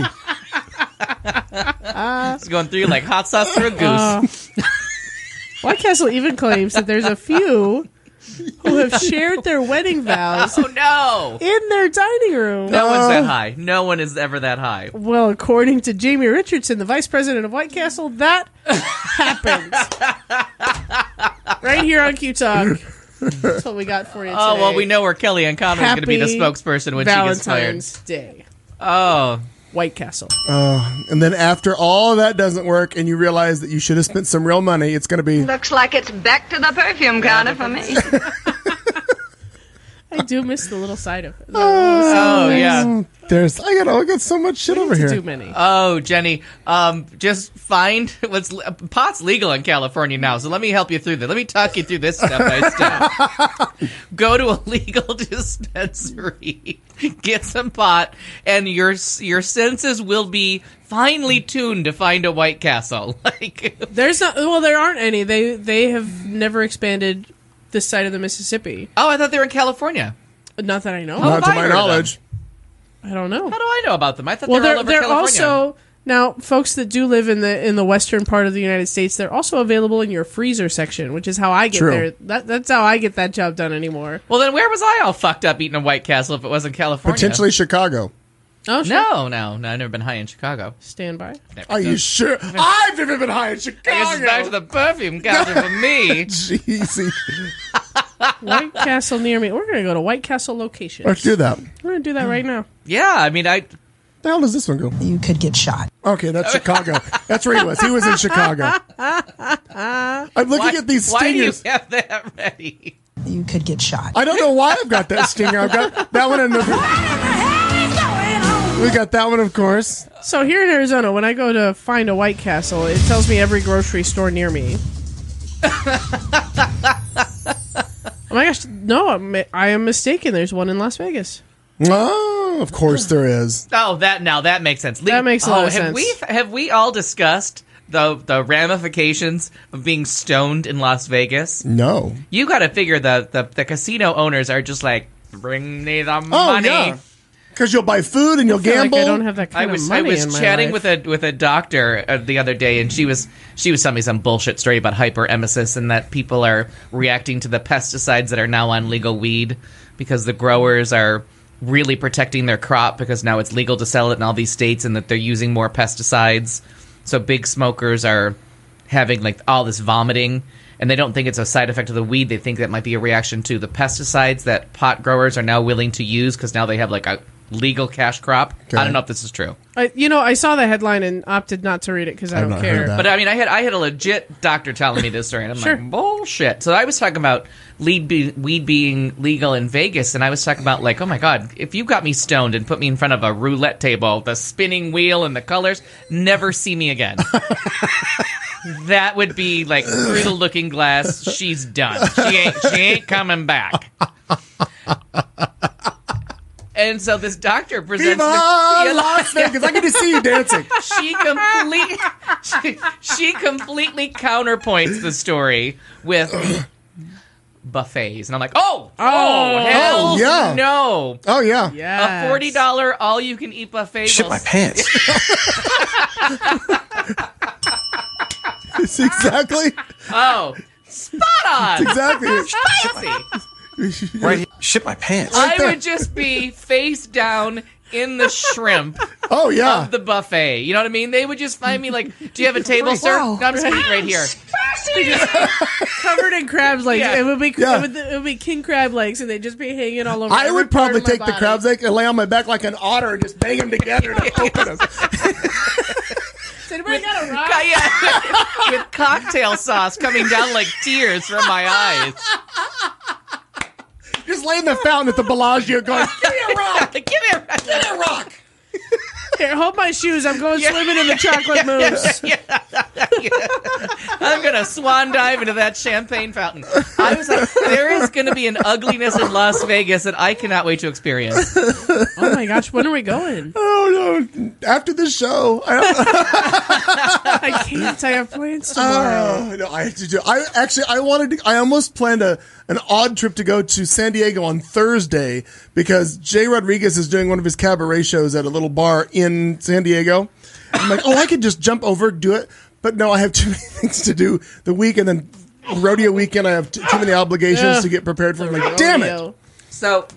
It's going through like hot sauce through a goose. White Castle even claims that there's a few who have shared their wedding vows Oh, no. in their dining room. No one's that high. No one is ever that high. Well, according to Jamie Richardson, the vice president of White Castle, that happened. Right here on Q Talk. That's what we got for you today. Oh, well, we know where Kellyanne Conway is going to be the Happy spokesperson when she gets fired. Valentine's Day. Oh. White Castle. And then after all that doesn't work and you realize that you should have spent some real money, it's going to be... Looks like it's back to the perfume counter for me. I do miss the little side of it. Oh, yeah. I got so much shit over here. Too many. Oh, Jenny, just find pot's legal in California now, so let me help you through this. Let me talk you through this step by step. Go to a legal dispensary, get some pot, and your senses will be finely tuned to find a White Castle. There aren't any. They have never expanded this side of the Mississippi. Oh, I thought they were in California. Not that I know. Not to my knowledge. I don't know. How do I know about them? I thought they were all over they're California. also now folks that do live in the western part of the United States. They're also available in your freezer section, which is how I get there. That's how I get that job done anymore. Well, then where was I all fucked up eating a White Castle if it wasn't California? Potentially Chicago. Oh, sure. No, I've never been high in Chicago. Stand by. Are you sure? I've never been high in Chicago. I guess it's back to the perfume counter for me. Jeez. White Castle near me. We're going to go to White Castle location. Let's do that. We're going to do that right now. Yeah, I mean, The hell does this one go? You could get shot. Okay, that's Chicago. That's where he was. He was in Chicago. I'm looking at these stingers. Why do you have that ready? You could get shot. I don't know why I've got that stinger. I've got that one. We got that one, of course. So here in Arizona, when I go to find a White Castle, it tells me every grocery store near me. Oh my gosh, no, I am mistaken. There's one in Las Vegas. Oh, of course there is. Oh, that makes sense. That makes a lot of sense. Have we all discussed the ramifications of being stoned in Las Vegas? No. You got to figure the casino owners are just like, bring me the money. Yeah. Because you'll buy food and you'll gamble. Like I don't have that kind of money. I was in my chatting life. with a doctor the other day, and she was telling me some bullshit story about hyperemesis and that people are reacting to the pesticides that are now on legal weed because the growers are really protecting their crop because now it's legal to sell it in all these states, and that they're using more pesticides. So big smokers are having like all this vomiting, and they don't think it's a side effect of the weed. They think that might be a reaction to the pesticides that pot growers are now willing to use because now they have like a legal cash crop. Okay. I don't know if this is true. I saw the headline and opted not to read it because I don't care. But I mean, I had a legit doctor telling me this story, and I'm like, bullshit. So I was talking about weed being legal in Vegas, and I was talking about like, oh my god, if you got me stoned and put me in front of a roulette table, the spinning wheel and the colors, never see me again. That would be like through the looking glass. She's done. She ain't coming back. And so this doctor presents Las Vegas. I get to see you dancing. She completely counterpoints the story with buffets, and I'm like, hell yeah, no, oh yeah, yes. A $40 all you can eat buffet. Shit my pants. It's exactly. Oh, spot on. It's exactly. Spicy. Right here. Shit my pants. I would just be face down in the shrimp of the buffet. You know what I mean? They would just find me like, do you have a table, sir? No, I'm just eating right here. Covered in crab's legs. Yeah. It would be king crab legs, and they'd just be hanging all over. I would probably take the crab's legs and lay on my back like an otter and just bang them together to open them. Has anybody got a rock? Yeah. With cocktail sauce coming down like tears from my eyes. Just lay in the fountain at the Bellagio going, give me a rock! Give me a rock! Here, hold my shoes. I'm going swimming in the chocolate mousse. I'm going to swan dive into that champagne fountain. I was like, there is going to be an ugliness in Las Vegas that I cannot wait to experience. Oh my gosh, when are we going? Oh after the show. I can't. I have plans tomorrow. No, I have to do. I almost planned an odd trip to go to San Diego on Thursday because Jay Rodriguez is doing one of his cabaret shows at a little bar in San Diego. I'm like, I could just jump over, do it. But no, I have too many things to do the week, and then rodeo weekend, I have too many obligations to get prepared for. I'm like, damn it. So,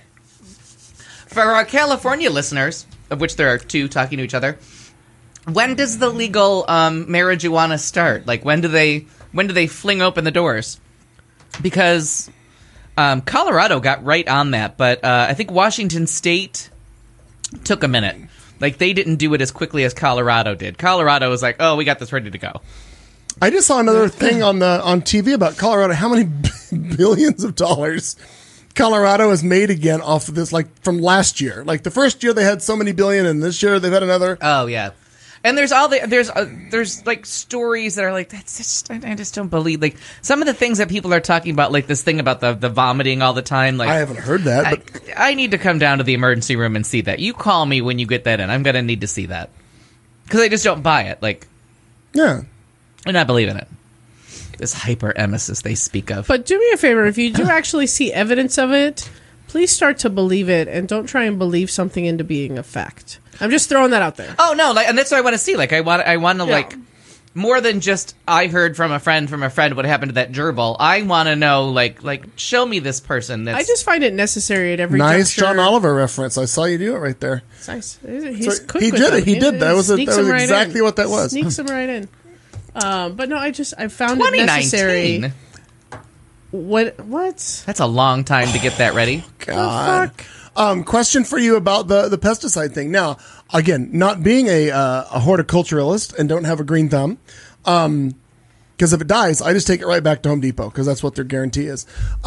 for our California listeners, of which there are two talking to each other, when does the legal marijuana start? Like, when do they fling open the doors? Because Colorado got right on that, but I think Washington State took a minute. Like, they didn't do it as quickly as Colorado did. Colorado was like, oh, we got this ready to go. I just saw another thing on TV about Colorado. How many billions of dollars Colorado has made again off of this, like, from last year. Like, the first year they had so many billion, and this year they've had another. Oh, yeah. And there's like stories that are like, I just don't believe, like, some of the things that people are talking about, like this thing about the vomiting all the time. Like, I haven't heard that, but I need to come down to the emergency room and see that. You call me when you get that in. I'm going to need to see that. Because I just don't buy it. Like, yeah. I'm not believing it. This hyper-emesis they speak of. But do me a favor, if you do actually see evidence of it, please start to believe it and don't try and believe something into being a fact. I'm just throwing that out there. Oh no, like, and that's what I want to see. Like, I want to like more than just I heard from a friend what happened to that gerbil. I want to know, like show me this person. I just find it necessary at every nice juncture. John Oliver reference. I saw you do it right there. It's nice. He did it. He did. That was exactly what that was. Sneaks him right in. But no, I found it necessary. What? That's a long time to get that ready. God. Question for you about the pesticide thing. Now, again, not being a horticulturalist and don't have a green thumb, because if it dies, I just take it right back to Home Depot because that's what their guarantee is.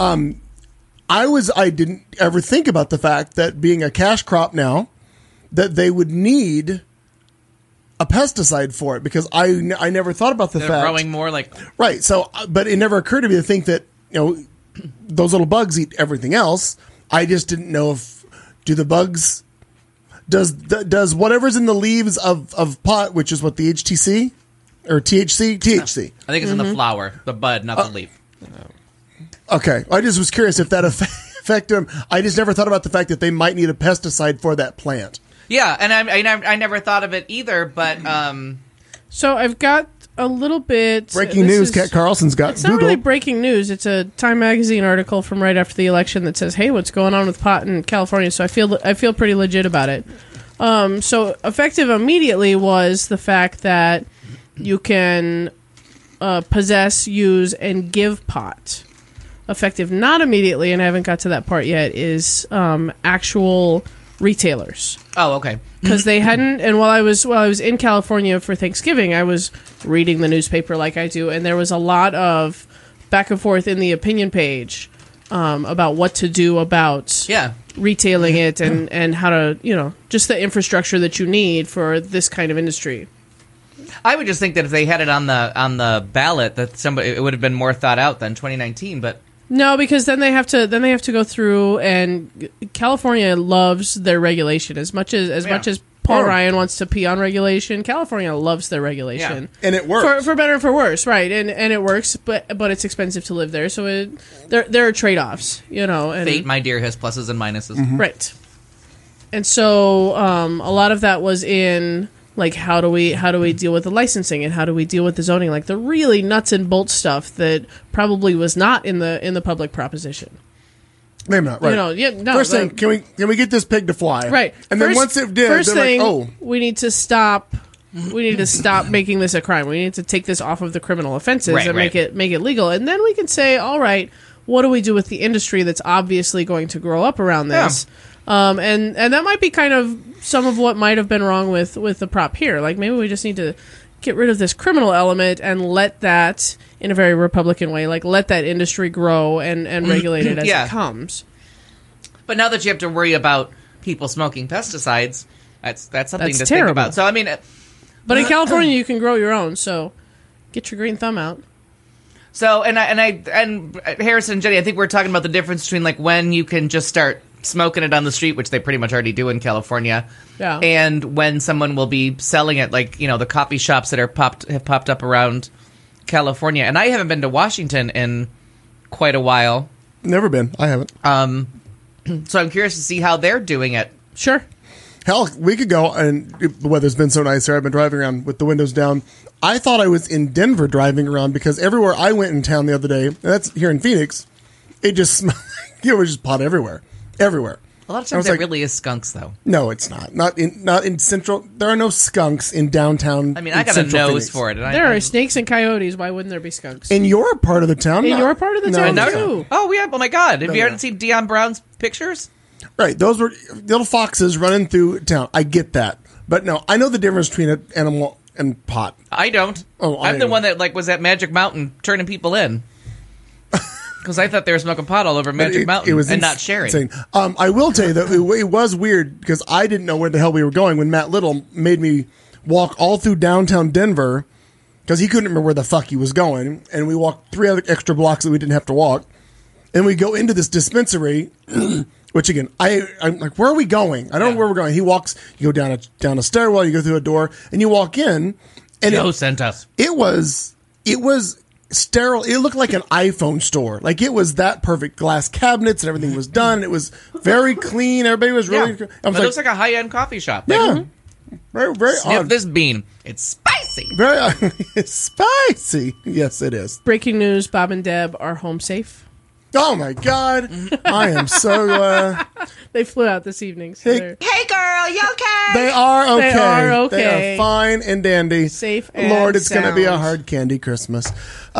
I didn't ever think about the fact that being a cash crop now, that they would need a pesticide for it because I never thought about the fact growing more like right. So, but it never occurred to me to think that those little bugs eat everything else. I just didn't know if the bugs does whatever's in the leaves of pot, which is what the THC. I think it's in the flower, the bud, not the leaf. Okay, I just was curious if that affected them. I just never thought about the fact that they might need a pesticide for that plant. Yeah, and I never thought of it either, but so I've got a little bit breaking news. Kat Carlson's got it's Google. Not really breaking news. It's a Time Magazine article from right after the election that says, "Hey, what's going on with pot in California?" So I feel pretty legit about it. So effective immediately was the fact that you can possess, use, and give pot. Effective not immediately, and I haven't got to that part yet, is actual retailers. Oh, okay. Because they hadn't, and while I was in California for Thanksgiving, I was reading the newspaper like I do, and there was a lot of back and forth in the opinion page about what to do about retailing it and how to, just the infrastructure that you need for this kind of industry. I would just think that if they had it on the ballot, that it would have been more thought out than 2019, but. No, because then they have to go through, and California loves their regulation as much as Paul Ryan wants to pee on regulation. California loves their regulation, and it works for better and for worse, right? And it works, but it's expensive to live there, so there are trade offs, And fate, my dear, has pluses and minuses, right? And so a lot of that was in. Like, how do we deal with the licensing and how do we deal with the zoning? Like the really nuts and bolts stuff that probably was not in the public proposition. Maybe not, right? First thing, can we get this pig to fly? Right. And then once it did, first they're thing, like, we need to stop. We need to stop making this a crime. We need to take this off of the criminal offenses and make it legal. And then we can say, all right, what do we do with the industry that's obviously going to grow up around this? Yeah. And that might be kind of some of what might have been wrong with the prop here. Like, maybe we just need to get rid of this criminal element and let that, in a very Republican way, like, let that industry grow and regulate it as it comes. But now that you have to worry about people smoking pesticides, that's something to terrible. think about. So, I mean... But in California, you can grow your own, so get your green thumb out. So, and Harrison and Jenny, I think we're talking about the difference between, like, when you can just start smoking it on the street, which they pretty much already do in California. Yeah. And when someone will be selling it, like, the coffee shops that have popped up around California. And I haven't been to Washington in quite a while. Never been. I haven't. So I'm curious to see how they're doing it. Sure. Hell, we could go, and the weather's been so nice here. I've been driving around with the windows down. I thought I was in Denver driving around because everywhere I went in town the other day, and that's here in Phoenix, it just smelled like it was just pot everywhere. Everywhere. A lot of times there really is skunks, though. No, it's not. Not in central. There are no skunks in downtown. I mean, I got a nose Phoenix. for it. There are snakes and coyotes. Why wouldn't there be skunks? In your part of the town? In your part of the town, too. Oh, we have. Oh, my God. Have you ever seen Deion Brown's pictures? Right. Those were little foxes running through town. I get that. But no, I know the difference between an animal and pot. I don't. Oh, I'm the one that was at Magic Mountain turning people in. Because I thought they were smoking pot all over Magic Mountain and not sharing. Insane. I will tell you that it was weird because I didn't know where the hell we were going when Matt Little made me walk all through downtown Denver because he couldn't remember where the fuck he was going. And we walked 3 other extra blocks that we didn't have to walk. And we go into this dispensary, which again, I'm like, where are we going? I don't know where we're going. He walks, you go down a stairwell, you go through a door, and you walk in. And Joe sent us. It was sterile. It looked like an iPhone store. Like it was that perfect. Glass cabinets and everything was done. It was very clean. Everybody was really. It looks like a high-end coffee shop. Yeah, very very Sniff odd. this bean. It's spicy. Very it's spicy. Yes, it is. Breaking news: Bob and Deb are home safe. Oh my God! I am so glad. They flew out this evening. So Hey girl, you okay? They are okay. They are okay. They are fine and dandy. Safe and Lord, it's going to be a sound. hard candy Christmas.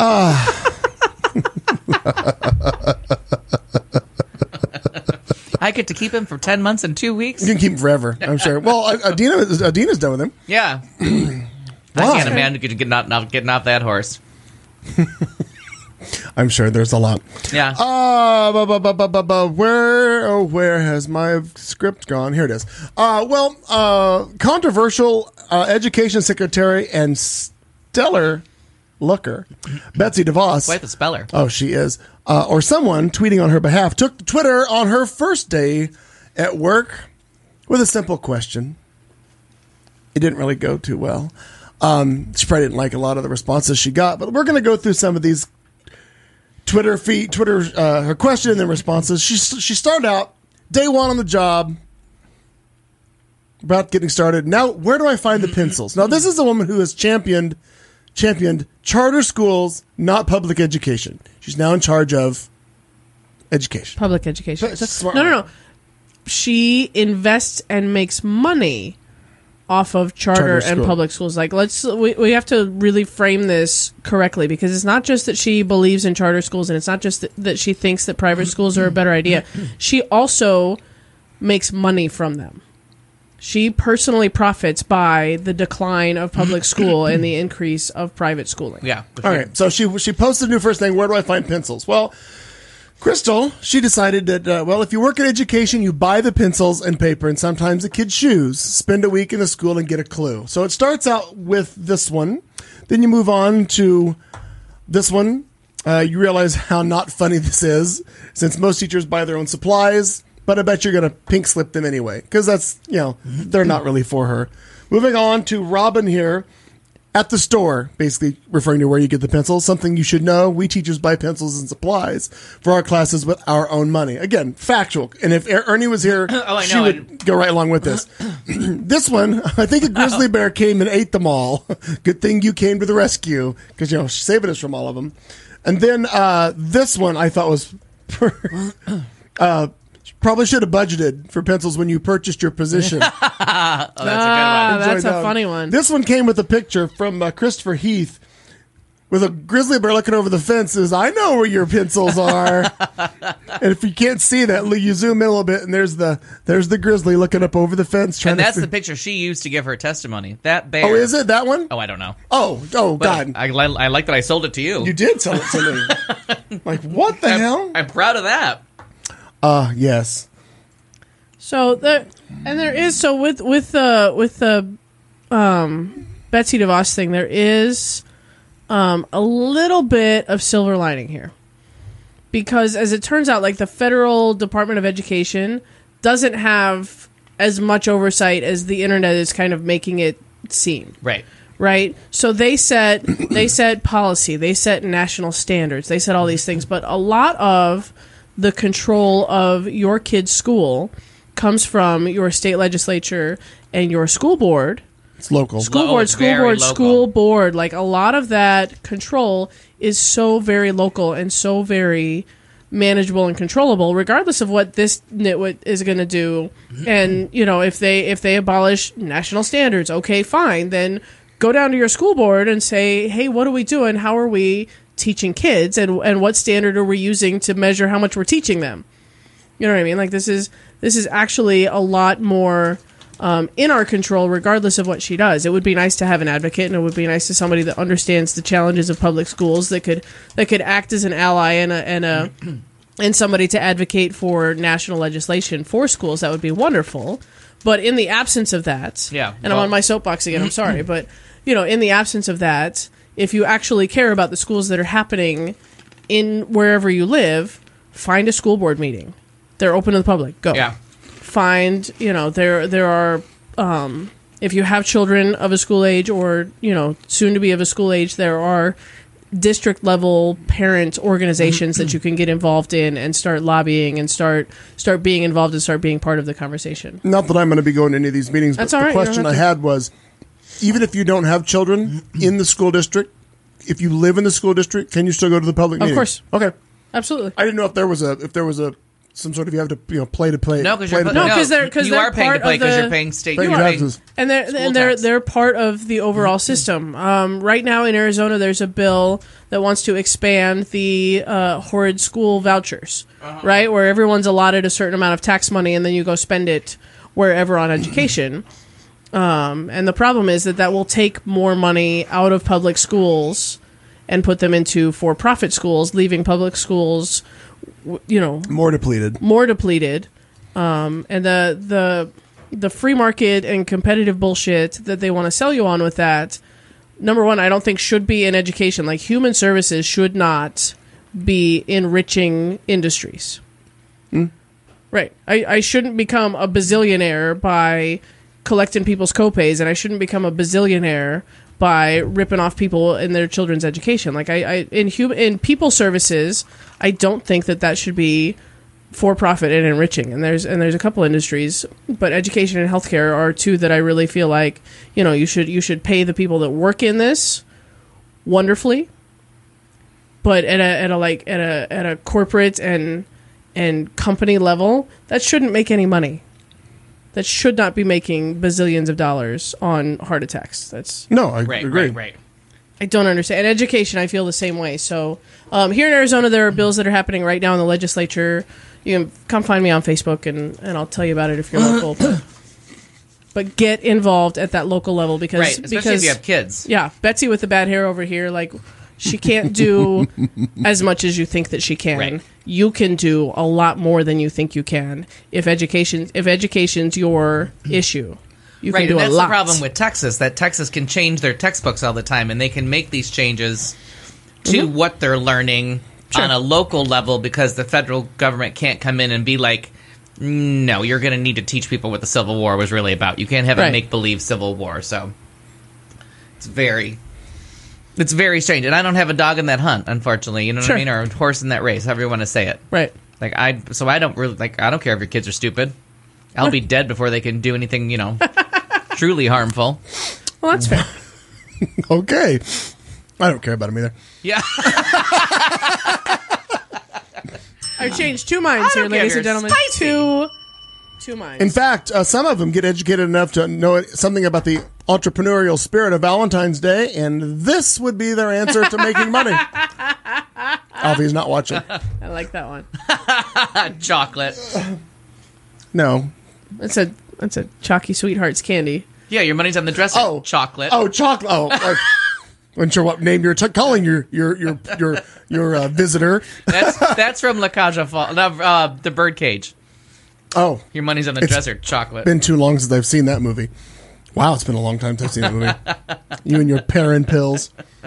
I get to keep him for 10 months and 2 weeks. You can keep him forever, I'm sure. Well, Adina's done with him. Yeah. I can't imagine getting off that horse. I'm sure there's a lot. Yeah. Where has my script gone? Here it is. Controversial education secretary and stellar looker, Betsy DeVos. Quite the speller. Oh, she is. Or someone tweeting on her behalf took to Twitter on her first day at work with a simple question. It didn't really go too well. She probably didn't like a lot of the responses she got, but we're going to go through some of these Twitter her question and then responses. She started out day one on the job, about getting started. Now, where do I find the pencils? Now, this is a woman who has championed charter schools, not public education. She's now in charge of education. Public education. No. She invests and makes money off of charter and school. public schools. Like, we have to really frame this correctly, because it's not just that she believes in charter schools, and it's not just that she thinks that private schools are a better idea. She also makes money from them. She personally profits by the decline of public school and the increase of private schooling. Yeah. All right. So she posted a new first thing. Where do I find pencils? Well, Crystal, she decided that, if you work in education, you buy the pencils and paper and sometimes the kids' shoes, spend a week in the school and get a clue. So it starts out with this one. Then you move on to this one. You realize how not funny this is, since most teachers buy their own supplies, but I bet you're going to pink slip them anyway, because that's, they're not really for her. Moving on to Robin here. At the store, basically referring to where you get the pencils, something you should know. We teachers buy pencils and supplies for our classes with our own money. Again, factual. And if Ernie was here, she would go right along with this. This one, I think a grizzly bear came and ate them all. Good thing you came to the rescue, because, she's saving us from all of them. And then this one I thought was probably should have budgeted for pencils when you purchased your position. Oh, that's a good one. That's a funny one. This one came with a picture from Christopher Heath with a grizzly bear looking over the fence. Says, I know where your pencils are. And if you can't see that, you zoom in a little bit, and there's the grizzly looking up over the fence. And that's the picture she used to give her testimony. That bear. Oh, is it that one? Oh, I don't know. Oh, But God. I like that I sold it to you. You did sell it to me. Like, what the hell? I'm proud of that. Yes. So there is with the Betsy DeVos thing, there is a little bit of silver lining here, because as it turns out, like the Federal Department of Education doesn't have as much oversight as the internet is kind of making it seem. Right. So they set policy, they set national standards, they set all these things, but a lot of the control of your kid's school comes from your state legislature and your school board. It's local. School board. Like a lot of that control is so very local and so very manageable and controllable, regardless of what this nitwit is going to do. And if they abolish national standards, okay, fine. Then go down to your school board and say, hey, what are we doing? How are we teaching kids? And what standard are we using to measure how much we're teaching them? You know what I mean? Like this is actually a lot more in our control, regardless of what she does. It would be nice to have an advocate, and it would be nice to somebody that understands the challenges of public schools that could act as an ally and somebody to advocate for national legislation for schools. That would be wonderful. But in the absence of that, I'm on my soapbox again. I'm sorry, but in the absence of that, if you actually care about the schools that are happening in wherever you live, find a school board meeting. They're open to the public. Go. Yeah. Find, there are, if you have children of a school age or, soon to be of a school age, there are district level parent organizations that you can get involved in and start lobbying and start being involved and start being part of the conversation. Not that I'm going to be going to any of these meetings, but the question I had was, even if you don't have children in the school district, if you live in the school district, can you still go to the public meeting? Of course. Okay. Absolutely. I didn't know if there was some sort of, you have to play to play. No, because you are paying to play because you're paying state taxes. And they're part of the overall system. Right now in Arizona, there's a bill that wants to expand the horrid school vouchers, right, where everyone's allotted a certain amount of tax money and then you go spend it wherever on education. And the problem is that will take more money out of public schools and put them into for-profit schools, leaving public schools, more depleted. And the free market and competitive bullshit that they want to sell you on with that, number one, I don't think should be in education. Like, human services should not be enriching industries. Right. I shouldn't become a bazillionaire by collecting people's copays, and I shouldn't become a bazillionaire by ripping off people in their children's education. Like, in people services, I don't think that should be for profit and enriching. And there's a couple industries, but education and healthcare are two that I really feel like you should pay the people that work in this wonderfully, but at a corporate and company level, that shouldn't make any money. That should not be making bazillions of dollars on heart attacks. I agree. Right. I don't understand. In education, I feel the same way. So here in Arizona, there are bills that are happening right now in the legislature. You can come find me on Facebook, and I'll tell you about it if you're local. But get involved at that local level because especially if you have kids. Yeah, Betsy with the bad hair over here, like, she can't do as much as you think that she can. Right. You can do a lot more than you think you can if education's your issue. You can do and that's a lot. the problem with Texas, that Texas can change their textbooks all the time, and they can make these changes to what they're learning on a local level because the federal government can't come in and be like, no, you're going to need to teach people what the Civil War was really about. You can't have a make-believe Civil War. So it's very strange. And I don't have a dog in that hunt, unfortunately. You know what I mean? Or a horse in that race, however you want to say it. Right. Like, I don't care if your kids are stupid. I'll be dead before they can do anything, truly harmful. Well, that's fair. Okay. I don't care about them either. Yeah. I've changed two minds here, ladies and gentlemen. Two minds. In fact, some of them get educated enough to know something about the entrepreneurial spirit of Valentine's Day, and this would be their answer to making money. Alfie's not watching. I like that one. Chocolate. No. It's a Chalky Sweethearts candy. Yeah, your money's on the dresser. Oh, chocolate. Oh, chocolate. Oh, I wasn't sure what name you're calling your visitor. That's from La Cage aux Folles, the Birdcage. Oh, your money's on the dresser. Chocolate. Been too long since I've seen that movie. Wow, it's been a long time since I've seen that movie. You and your Perrin pills.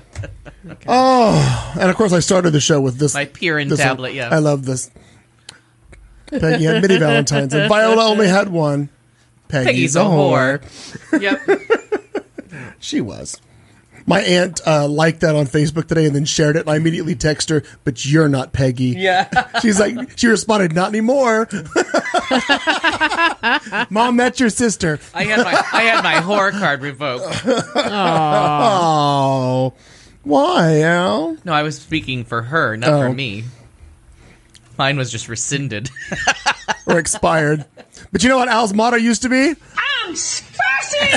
Oh, and of course I started the show with this. My Perrin this tablet, one. yeah. I love this. Peggy had many Valentines, and Viola only had one. Peggy's a whore. Yep. She was. My aunt liked that on Facebook today and then shared it, and I immediately text her, but you're not Peggy. Yeah. She responded, not anymore. Mom, that's your sister. I had my whore card revoked. Oh. Why, Al? No, I was speaking for her, not for me. Mine was just rescinded. Or expired. But you know what Al's motto used to be? I'm spicy!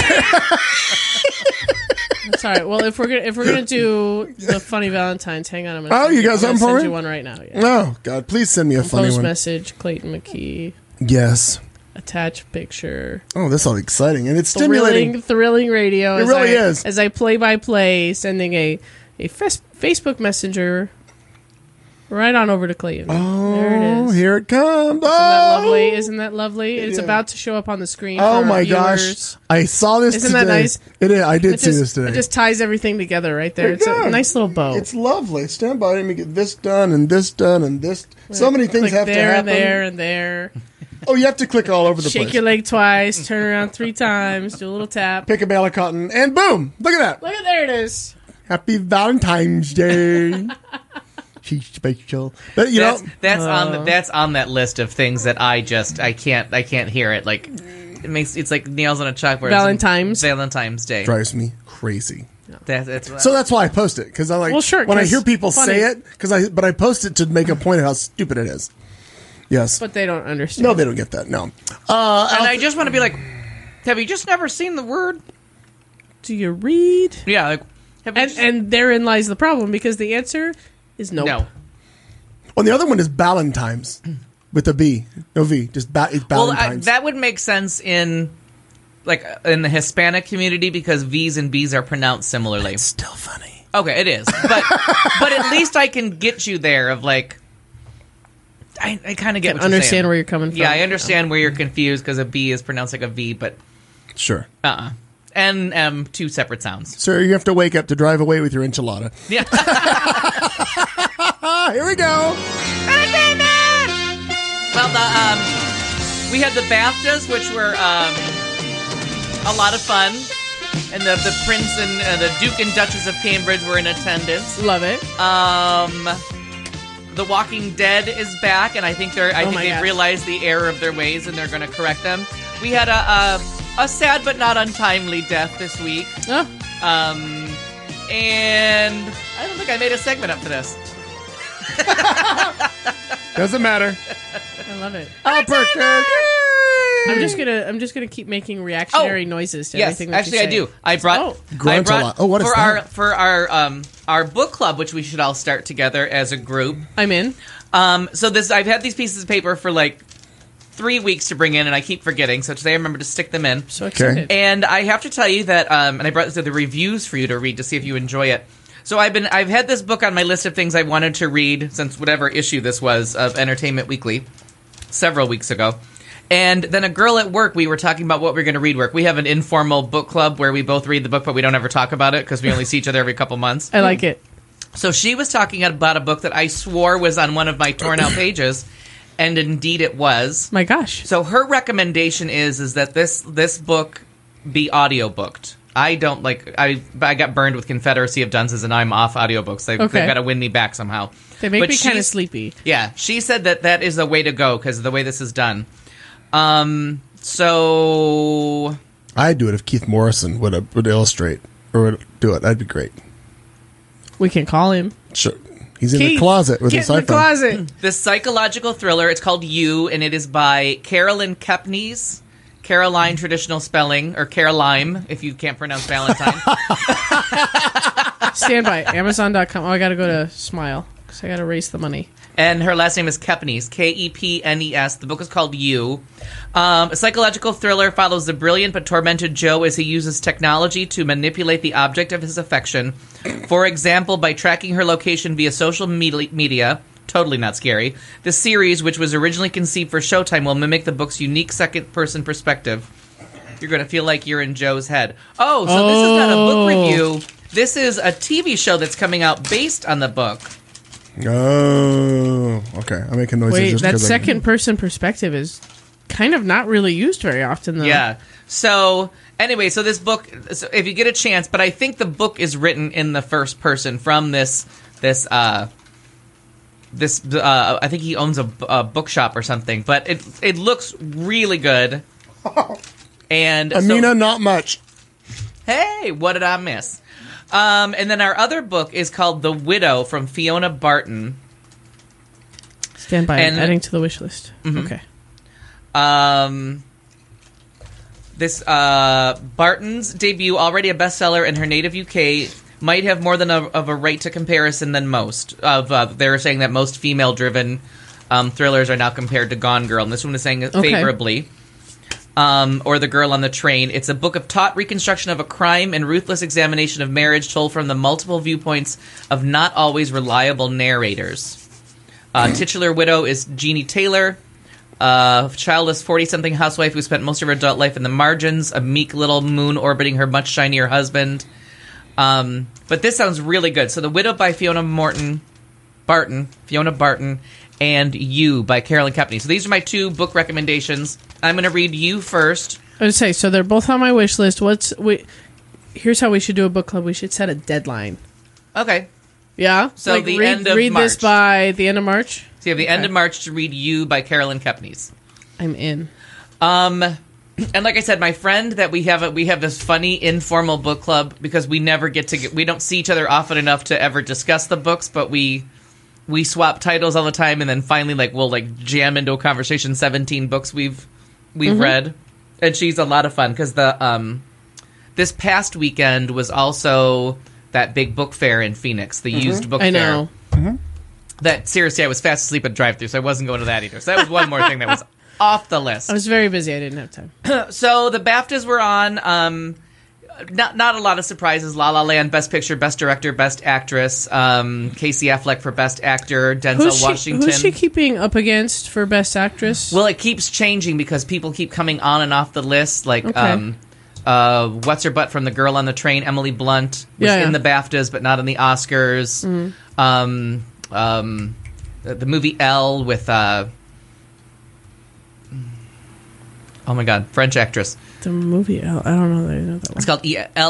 That's all right. Well, if we're gonna do the funny Valentine's, hang on a minute. Oh, you got something for send me? you one right now. Yeah. Oh, God. Please send me a funny Post one. message, Clayton McKee. Yes. Attach picture. Oh, this is exciting. And it's stimulating. Thrilling radio. It really is. As I play-by-play, sending a Facebook Messenger right on over to Clayton. Oh, there it is. Here it comes. Isn't that lovely? It's about to show up on the screen. Oh, for my our gosh. viewers. I saw this Isn't today. that nice? It is. I did see this today. It just ties everything together right there. It's a nice little bow. It's lovely. Stand by. Let me get this done and this done and this. So many things Click have to happen. there and there. Oh, you have to click all over the Shake place. your leg twice, turn around 3 times, do a little tap. Pick a bale of cotton, and boom! Look at that. Look at there it is. Happy Valentine's Day. She's special, but you know that's on that list of things that I can't hear it. Like it's like nails on a chalkboard. Valentine's Day drives me crazy. So that's why I post it, because I like when I hear people say it, but I post it to make a point of how stupid it is. Yes, but they don't understand. No, they don't get that. No, and I just want to be like, have you just never seen the word? Do you read? Yeah, like, and therein lies the problem, because the answer is nope. No. Well, the other one is Valentine's with a B, no V, just it's Valentine's. Well, that would make sense in the Hispanic community, because V's and B's are pronounced similarly. It's still funny. Okay, it is, but at least I can get you there. Of like, I kind of get what you're saying. Where you're coming from. Yeah, I understand where you're confused, because a B is pronounced like a V, but sure. And two separate sounds. Sir, you have to wake up to drive away with your enchilada. Yeah. Here we go. Well, we had the BAFTAs, which were a lot of fun, and the Prince and the Duke and Duchess of Cambridge were in attendance. Love it. The Walking Dead is back, and I think they've realized the error of their ways, and they're going to correct them. We had a sad but not untimely death this week. Oh. And I don't think I made a segment up for this. Doesn't matter. I love it. Alberta. I'm just gonna keep making reactionary noises to everything. Yes, actually, I do. I brought what is that? For our book club, which we should all start together as a group. I'm in. So I've had these pieces of paper for like 3 weeks to bring in, and I keep forgetting. So today I remember to stick them in. So excited. And I have to tell you that, and I brought the reviews for you to read to see if you enjoy it. So I've had this book on my list of things I wanted to read since whatever issue this was of Entertainment Weekly several weeks ago. And then a girl at work, we were talking about what we're going to read. We have an informal book club where we both read the book, but we don't ever talk about it because we only see each other every couple months. I like it. So she was talking about a book that I swore was on one of my torn out pages. And indeed it was. My gosh. So her recommendation is that this book be audiobooked. I don't I got burned with Confederacy of Dunces, and I'm off audiobooks. They've got to win me back somehow. They make me kind of sleepy. Yeah. She said that is the way to go because of the way this is done. So I'd do it if Keith Morrison would illustrate or would do it. That'd be great. We can call him. Sure. He's in the closet with his iPhone. Get in the closet. The psychological thriller, it's called You, and it is by Carolyn Kepnes. Caroline traditional spelling, or Caroline, if you can't pronounce Valentine. Stand by. Amazon.com. Oh, I got to go to Smile, because I got to raise the money. And her last name is Kepnes, Kepnes. The book is called You. A psychological thriller follows the brilliant but tormented Joe as he uses technology to manipulate the object of his affection. For example, by tracking her location via social media. Totally not scary. The series, which was originally conceived for Showtime, will mimic the book's unique second-person perspective. You're going to feel like you're in Joe's head. Oh, so this is not a book review. This is a TV show that's coming out based on the book. Oh, okay. I'm making noises. Wait, just that 'cause second-person perspective is kind of not really used very often, though. Yeah. So, anyway, so this book, if you get a chance, but I think the book is written in the first person from this I think he owns a bookshop or something, but it looks really good. And Amina, not much. Hey, what did I miss? And then our other book is called The Widow from Fiona Barton. Stand by. Adding to the wish list. Mm-hmm. Okay. This Barton's debut, already a bestseller in her native UK, might have more than of a right to comparison than most. They're saying that most female-driven thrillers are now compared to Gone Girl, and this one is saying it favorably. Or The Girl on the Train. It's a book of taut reconstruction of a crime and ruthless examination of marriage told from the multiple viewpoints of not always reliable narrators. Titular widow is Jeannie Taylor, a childless 40-something housewife who spent most of her adult life in the margins, a meek little moon orbiting her much shinier husband. But this sounds really good. So The Widow by Fiona Barton, and You by Carolyn Kepney. So these are my two book recommendations. I'm going to read You first. I would say, so they're both on my wish list. Here's how we should do a book club. We should set a deadline. Okay. Yeah? So end of March. Read this by the end of March? So you have the end of March to read You by Carolyn Kepney. I'm in. And like I said, my friend that we have this funny informal book club because we never we don't see each other often enough to ever discuss the books, but we swap titles all the time, and then finally we'll jam into a conversation 17 books we've read. And she's a lot of fun because this past weekend was also that big book fair in Phoenix, the used book fair. I know. That seriously, I was fast asleep at drive-thru, so I wasn't going to that either. So that was one more thing that was off the list. I was very busy. I didn't have time. So the BAFTAs were on. Not a lot of surprises. La La Land, Best Picture, Best Director, Best Actress. Casey Affleck for Best Actor. Denzel Washington. Who's she keeping up against for Best Actress? Well, it keeps changing because people keep coming on and off the list. Like, what's her butt from The Girl on the Train? Emily Blunt was in the BAFTAs, but not in the Oscars. The movie Elle with oh my god, French actress. The movie Elle. I don't know that I know that one. It's called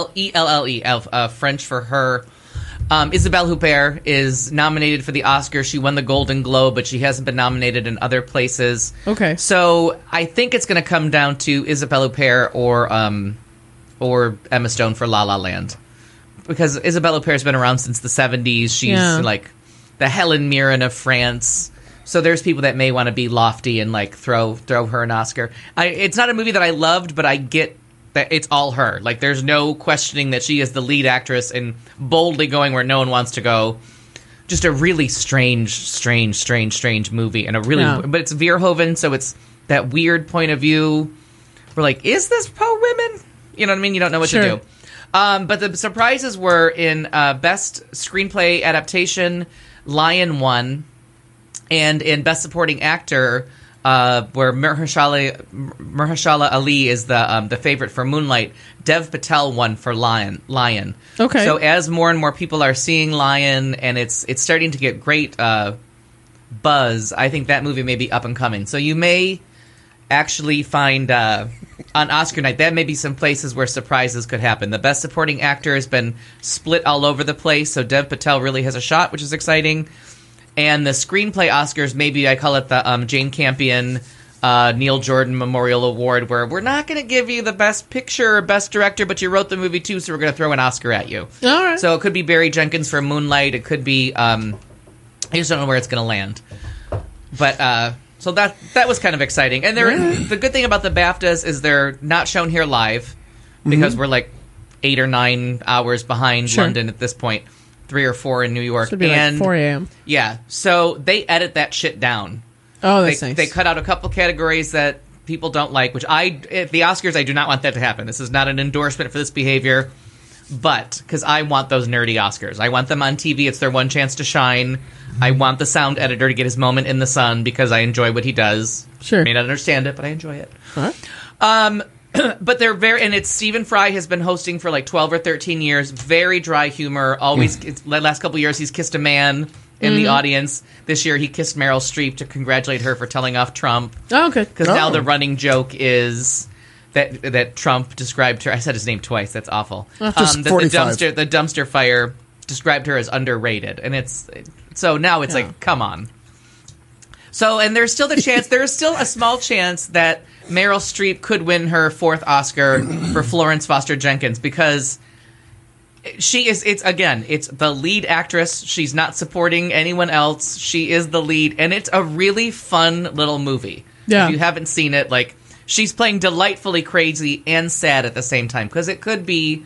ELLE, French for her. Isabelle Huppert is nominated for the Oscar. She won the Golden Globe, but she hasn't been nominated in other places. Okay. So I think it's going to come down to Isabelle Huppert or Emma Stone for La La Land. Because Isabelle Huppert's been around since the 70s. She's like the Helen Mirren of France. So there's people that may want to be lofty and throw her an Oscar. It's not a movie that I loved, but I get that it's all her. There's no questioning that she is the lead actress and boldly going where no one wants to go. Just a really strange movie, and but it's Verhoeven, so it's that weird point of view. We're is this pro-women? You know what I mean? You don't know what to do. But the surprises were in Best Screenplay Adaptation, Lion won. And in Best Supporting Actor, where Mahershala Ali is the favorite for Moonlight, Dev Patel won for Lion. Okay. So as more and more people are seeing Lion, and it's starting to get great buzz, I think that movie may be up and coming. So you may actually find on Oscar night, that may be some places where surprises could happen. The Best Supporting Actor has been split all over the place, so Dev Patel really has a shot, which is exciting. And the Screenplay Oscars, maybe I call it the Jane Campion, Neil Jordan Memorial Award, where we're not going to give you the Best Picture or Best Director, but you wrote the movie too, so we're going to throw an Oscar at you. All right. So it could be Barry Jenkins for Moonlight. It could be, I just don't know where it's going to land. But, so that was kind of exciting. And the good thing about the BAFTAs is they're not shown here live, because we're 8 or 9 hours behind London at this point. 3 or 4 in New York. So it'd be 4 a.m. Yeah. So they edit that shit down. Oh, that's nice. They cut out a couple categories that people don't like, which at the Oscars, I do not want that to happen. This is not an endorsement for this behavior, but because I want those nerdy Oscars. I want them on TV. It's their one chance to shine. I want the sound editor to get his moment in the sun because I enjoy what he does. Sure. I may not understand it, but I enjoy it. All right. But they're and it's Stephen Fry has been hosting for like 12 or 13 years. Very dry humor. Always, the last couple of years, he's kissed a man in the audience. This year, he kissed Meryl Streep to congratulate her for telling off Trump. Oh, okay. Because now the running joke is that Trump described her. I said his name twice. That's awful. Just the dumpster fire described her as underrated, and now it's like, come on. So, and there's still the chance. There is still a small chance that Meryl Streep could win her 4th Oscar for Florence Foster Jenkins, because she is. It's the lead actress. She's not supporting anyone else. She is the lead, and it's a really fun little movie. Yeah. If you haven't seen it, like, she's playing delightfully crazy and sad at the same time, because it could be.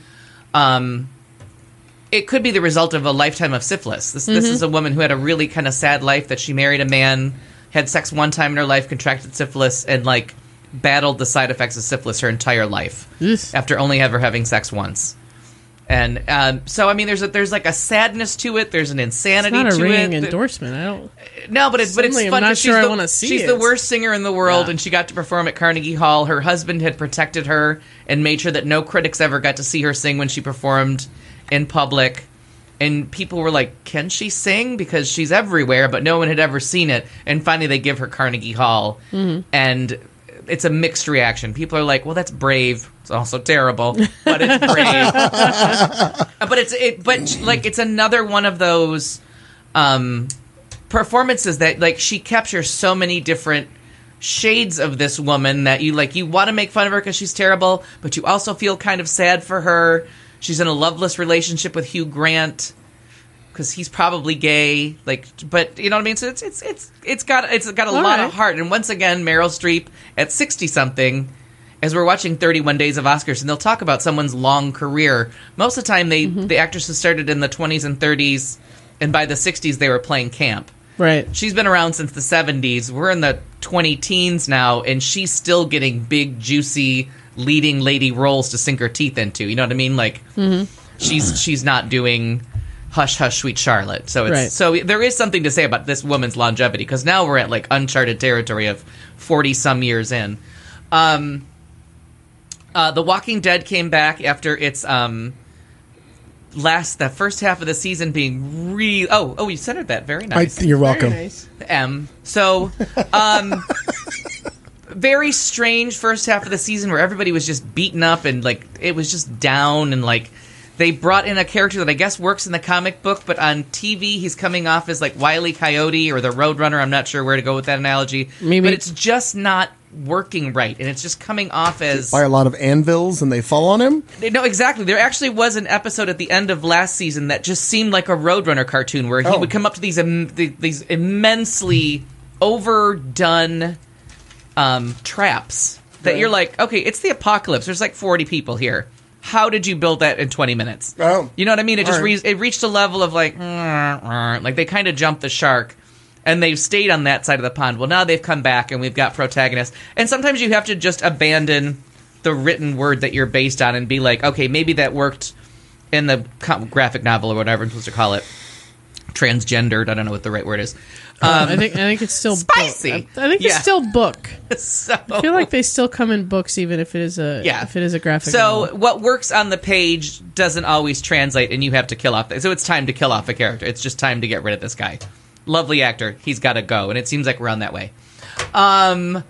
It could be the result of a lifetime of syphilis. This is a woman who had a really kind of sad life, that she married a man, had sex one time in her life, contracted syphilis, and like battled the side effects of syphilis her entire life after only ever having sex once. And so, I mean, there's like a sadness to it. There's an insanity to it. It's not a ringing endorsement. I don't. No, but it's fun. I'm not sure I want to see it. She's the worst singer in the world, and she got to perform at Carnegie Hall. Her husband had protected her and made sure that no critics ever got to see her sing when she performed in public. And people were like, can she sing? Because she's everywhere, but no one had ever seen it. And finally they give her Carnegie Hall. And it's a mixed reaction. People are like, well, that's brave. It's also terrible, but it's brave. But it's another one of those performances that, like, she captures so many different shades of this woman that you want to make fun of her because she's terrible, but you also feel kind of sad for her. She's in a loveless relationship with Hugh Grant because he's probably gay. But you know what I mean. So it's got a lot of heart. And once again, Meryl Streep at 60 something, as we're watching 31 Days of Oscars, and they'll talk about someone's long career. Most of the time, the actresses started in the 20s and 30s, and by the 60s they were playing camp. Right. She's been around since the 70s. We're in the 20 teens now, and she's still getting big, juicy, leading lady roles to sink her teeth into. You know what I mean? Like, she's not doing Hush Hush Sweet Charlotte. So so there is something to say about this woman's longevity, because now we're at like uncharted territory of 40 some years in. The Walking Dead came back after its the first half of the season being really you centered that very nice. You're welcome. Very nice. So very strange first half of the season where everybody was just beaten up and like it was just down, and like they brought in a character that I guess works in the comic book, but on TV he's coming off as like Wile E. Coyote or the Roadrunner. I'm not sure where to go with that analogy. Maybe. But it's just not working right, and it's just coming off as by a lot of anvils, and they fall on him. No, exactly. There actually was an episode at the end of last season that just seemed like a Roadrunner cartoon, where he would come up to these immensely overdone traps that you're like, okay, it's the apocalypse. There's like 40 people here. How did you build that in 20 minutes? Oh, you know what I mean? It just it reached a level of like they kind of jumped the shark. And they've stayed on that side of the pond. Well, now they've come back, and we've got protagonists. And sometimes you have to just abandon the written word that you're based on and be like, okay, maybe that worked in the graphic novel or whatever I'm supposed to call it. Transgendered. I don't know what the right word is. I think it's still spicy. Book. I think it's still book. So, I feel like they still come in books, even if it is a graphic novel. So what works on the page doesn't always translate, and you have to kill off. So it's time to kill off a character. It's just time to get rid of this guy. Lovely actor. He's got to go. And it seems like we're on that way. I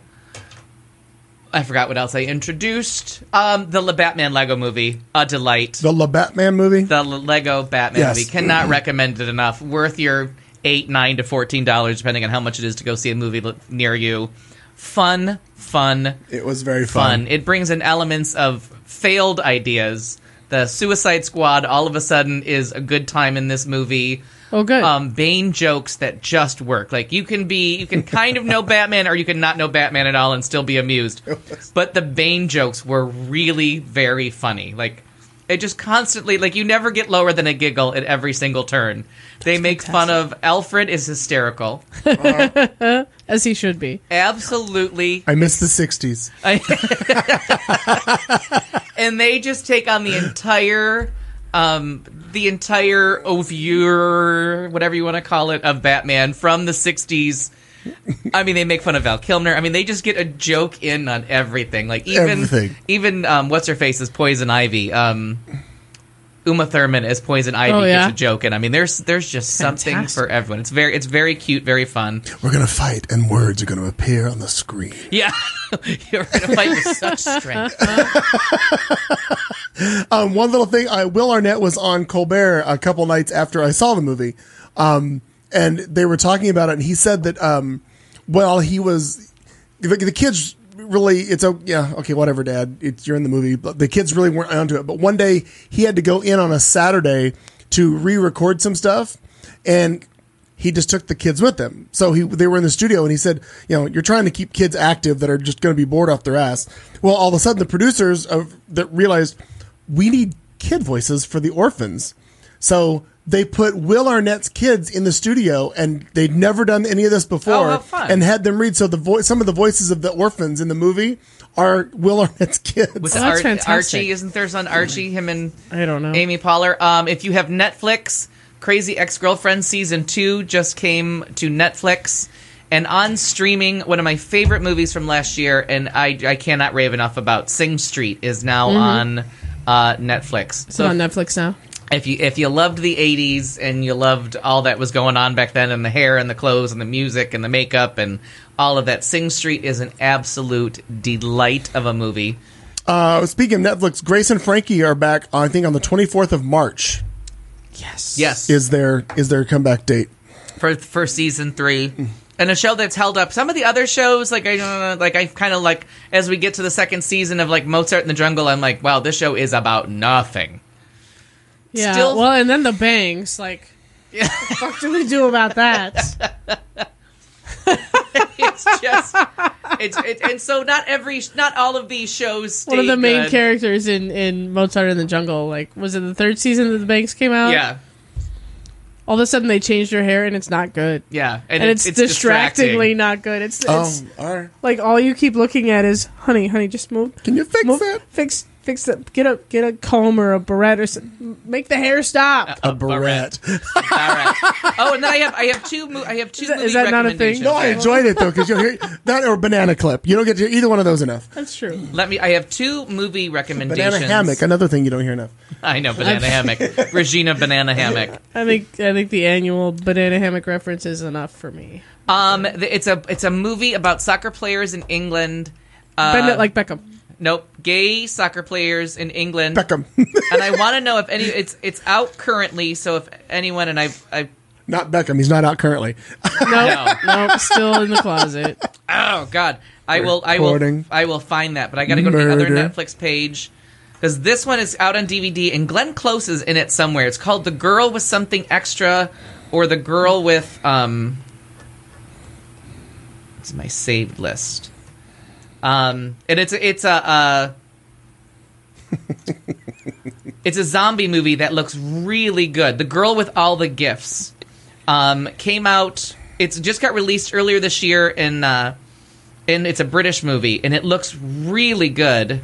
forgot what else I introduced. The Batman Lego movie. A delight. The Batman movie? The Lego Batman movie. Cannot recommend it enough. Worth your $8, $9 to $14, depending on how much it is to go see a movie near you. Fun. It was very fun. It brings in elements of failed ideas. The Suicide Squad all of a sudden is a good time in this movie. Oh, good. Bane jokes that just work. Like, you can kind of know Batman, or you can not know Batman at all and still be amused. But the Bane jokes were really very funny. Like, it just constantly, like, you never get lower than a giggle at every single turn. They make fun of Alfred is hysterical. As he should be. Absolutely. I miss the 60s. And they just take on the entire oeuvre, whatever you want to call it, of Batman from the 60s I mean, they make fun of Val Kilmer. I mean, they just get a joke in on everything. Like even what's her face is Poison Ivy. Uma Thurman as Poison Ivy gets a joke, and I mean, there's just something for everyone. It's very cute, very fun. We're gonna fight, and words are gonna appear on the screen. Yeah, you're gonna fight with such strength. One little thing: Will Arnett was on Colbert a couple nights after I saw the movie, and they were talking about it, and he said that he was the kids. Really, whatever, Dad. You're in the movie, but the kids really weren't onto it. But one day he had to go in on a Saturday to re-record some stuff, and he just took the kids with him. So they were in the studio, and he said, you're trying to keep kids active that are just going to be bored off their ass. Well, all of a sudden, the producers that realized we need kid voices for the orphans, so they put Will Arnett's kids in the studio, and they'd never done any of this before, and had them read. So some of the voices of the orphans in the movie are Will Arnett's kids. With Archie, isn't there son Archie? Him and I don't know. Amy Poehler. If you have Netflix, Crazy Ex-Girlfriend season 2 just came to Netflix, and on streaming, one of my favorite movies from last year, and I cannot rave enough about, Sing Street is now on Netflix. So on Netflix now. If you loved the 80s and you loved all that was going on back then, and the hair and the clothes and the music and the makeup and all of that, Sing Street is an absolute delight of a movie. Speaking of Netflix, Grace and Frankie are back, I think, on the 24th of March. Yes. Is their comeback date for season 3. And a show that's held up. Some of the other shows, I kind of like, as we get to the second season of like Mozart in the Jungle, I'm like, wow, this show is about nothing. Yeah, and then the bangs, what the fuck do we do about that? And so not all of these shows stay one of the main good. characters in Mozart in the Jungle, was it the third season that the bangs came out? Yeah. All of a sudden they changed her hair, and it's not good. Yeah, and it's distractingly not good. It's all right. All you keep looking at is, honey, just move. Can you fix that? Fix that. Get a comb or a barrette or something. Make the hair stop. A barrette. All right. Oh, and then I have two movie is that not a thing? No, I enjoyed it though, because you'll hear that or banana clip. You don't get to hear either one of those enough. That's true. I have 2 movie recommendations. Banana hammock, another thing you don't hear enough. I know, banana hammock. Regina Banana Hammock. I think the annual banana hammock reference is enough for me. It's a movie about soccer players in England. Bend it like Beckham. Nope, gay soccer players in England. Beckham. And I want to know if any. It's out currently, so if anyone, and I not Beckham. He's not out currently. Nope, still in the closet. Oh God, I will find that, but I got to go to the other Netflix page because this one is out on DVD, and Glenn Close is in it somewhere. It's called The Girl with Something Extra, or The Girl with It's my saved list. And it's a zombie movie that looks really good. The Girl with All the Gifts came out. It's just got released earlier this year, and it's a British movie, and it looks really good.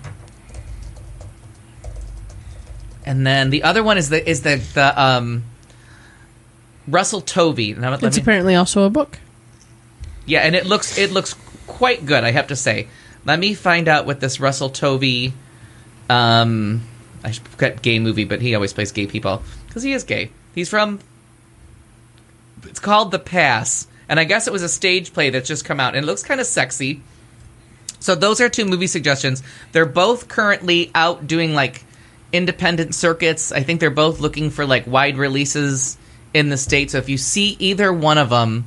And then the other one is the Russell Tovey. It's apparently also a book. Yeah, and it looks quite good, I have to say. Let me find out what this Russell Tovey, I should put gay movie, but he always plays gay people because he is gay. He's from. It's called The Pass, and I guess it was a stage play that's just come out, and it looks kind of sexy. So those are 2 movie suggestions. They're both currently out doing independent circuits. I think they're both looking for wide releases in the States. So if you see either one of them,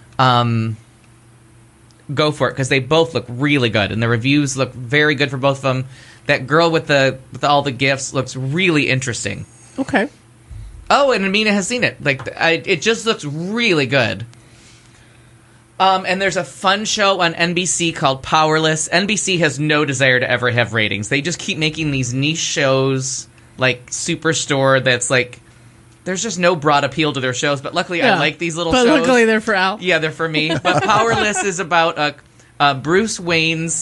go for it, because they both look really good, and the reviews look very good for both of them. That Girl with all the gifts looks really interesting. Okay. Oh, and Amina has seen it. It just looks really good. And there's a fun show on NBC called Powerless. NBC has no desire to ever have ratings. They just keep making these niche shows like Superstore that's there's just no broad appeal to their shows, but luckily I like these little shows. But luckily they're for Al. Yeah, they're for me. But Powerless is about Bruce Wayne's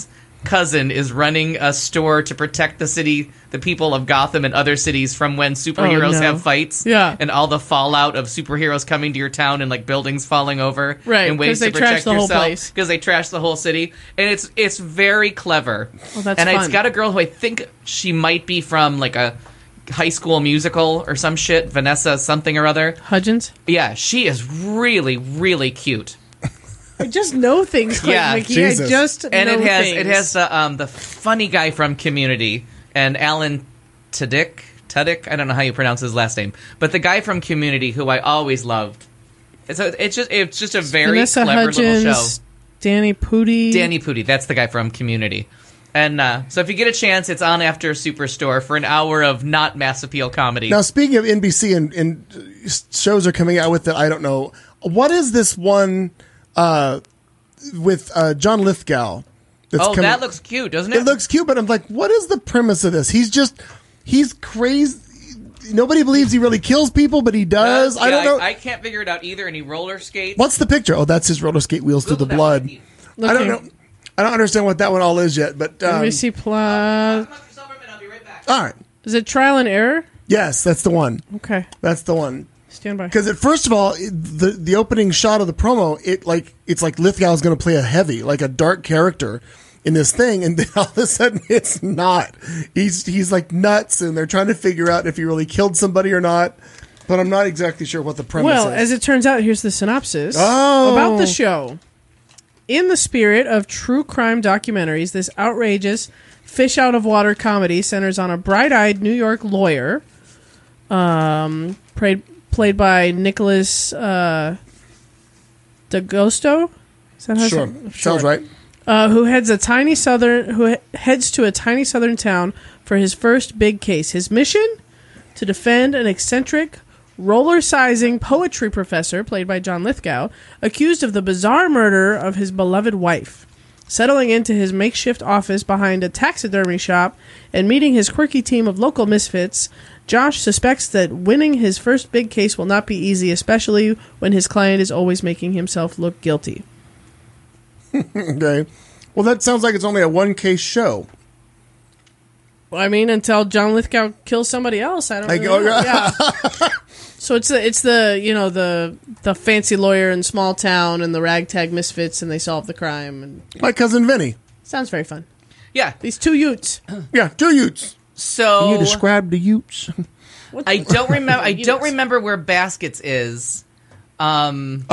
cousin is running a store to protect the people of Gotham and other cities from when superheroes have fights. Yeah. And all the fallout of superheroes coming to your town and like buildings falling over. Right, in ways to protect the whole yourself. place. Because they trash the whole city. And it's very clever. Well, that's and fun. it's got a girl who I think she might be from like a High School Musical or some shit. Vanessa something or other. Hudgens? Yeah, she is really, really cute. I just know things like Mickey. Jesus. I just And know it has the funny guy from Community and Alan Tudyk. I don't know how you pronounce his last name, but the guy from Community who I always loved. So it's just a very Vanessa clever Hudgens, little show. Danny Pudi, that's the guy from Community. And so if you get a chance, it's on after Superstore for an hour of not mass appeal comedy. Now, speaking of NBC and shows are coming out with it, I don't know. What is this one with John Lithgow? That looks cute, doesn't it? It looks cute, but I'm like, what is the premise of this? He's crazy. Nobody believes he really kills people, but he does. I don't know. I can't figure it out either. And he roller skates. What's the picture? Oh, that's his roller skate wheels through the blood. I don't know. I don't understand what that one all is yet, but NBC Plus. I'll be right back. All right. Is it Trial and Error? Yes, that's the one. Okay. That's the one. Stand by. Because first of all, the opening shot of the promo, it's like Lithgow's going to play a heavy, like a dark character in this thing, and then all of a sudden it's not. He's like nuts, and they're trying to figure out if he really killed somebody or not. But I'm not exactly sure what the premise is. Well, as it turns out, here's the synopsis Oh. about the show. In the spirit of true crime documentaries, this outrageous fish out of water comedy centers on a bright-eyed New York lawyer, played by Nicholas D'Agosto. Is that how Sure. Sounds right. Who heads to a tiny southern town for his first big case. His mission? To defend an eccentric, roller-sizing poetry professor, played by John Lithgow, accused of the bizarre murder of his beloved wife. Settling into his makeshift office behind a taxidermy shop and meeting his quirky team of local misfits, Josh suspects that winning his first big case will not be easy, especially when his client is always making himself look guilty. Okay. Well, that sounds like it's only a one-case show. Well, I mean, until John Lithgow kills somebody else, I don't know. Yeah. So it's the fancy lawyer in small town and the ragtag misfits, and they solve the crime. And My cousin Vinny. sounds very fun. Yeah. These two Utes. Yeah, 2 Utes. So Can you describe the Utes? I don't remember where Baskets is. Mom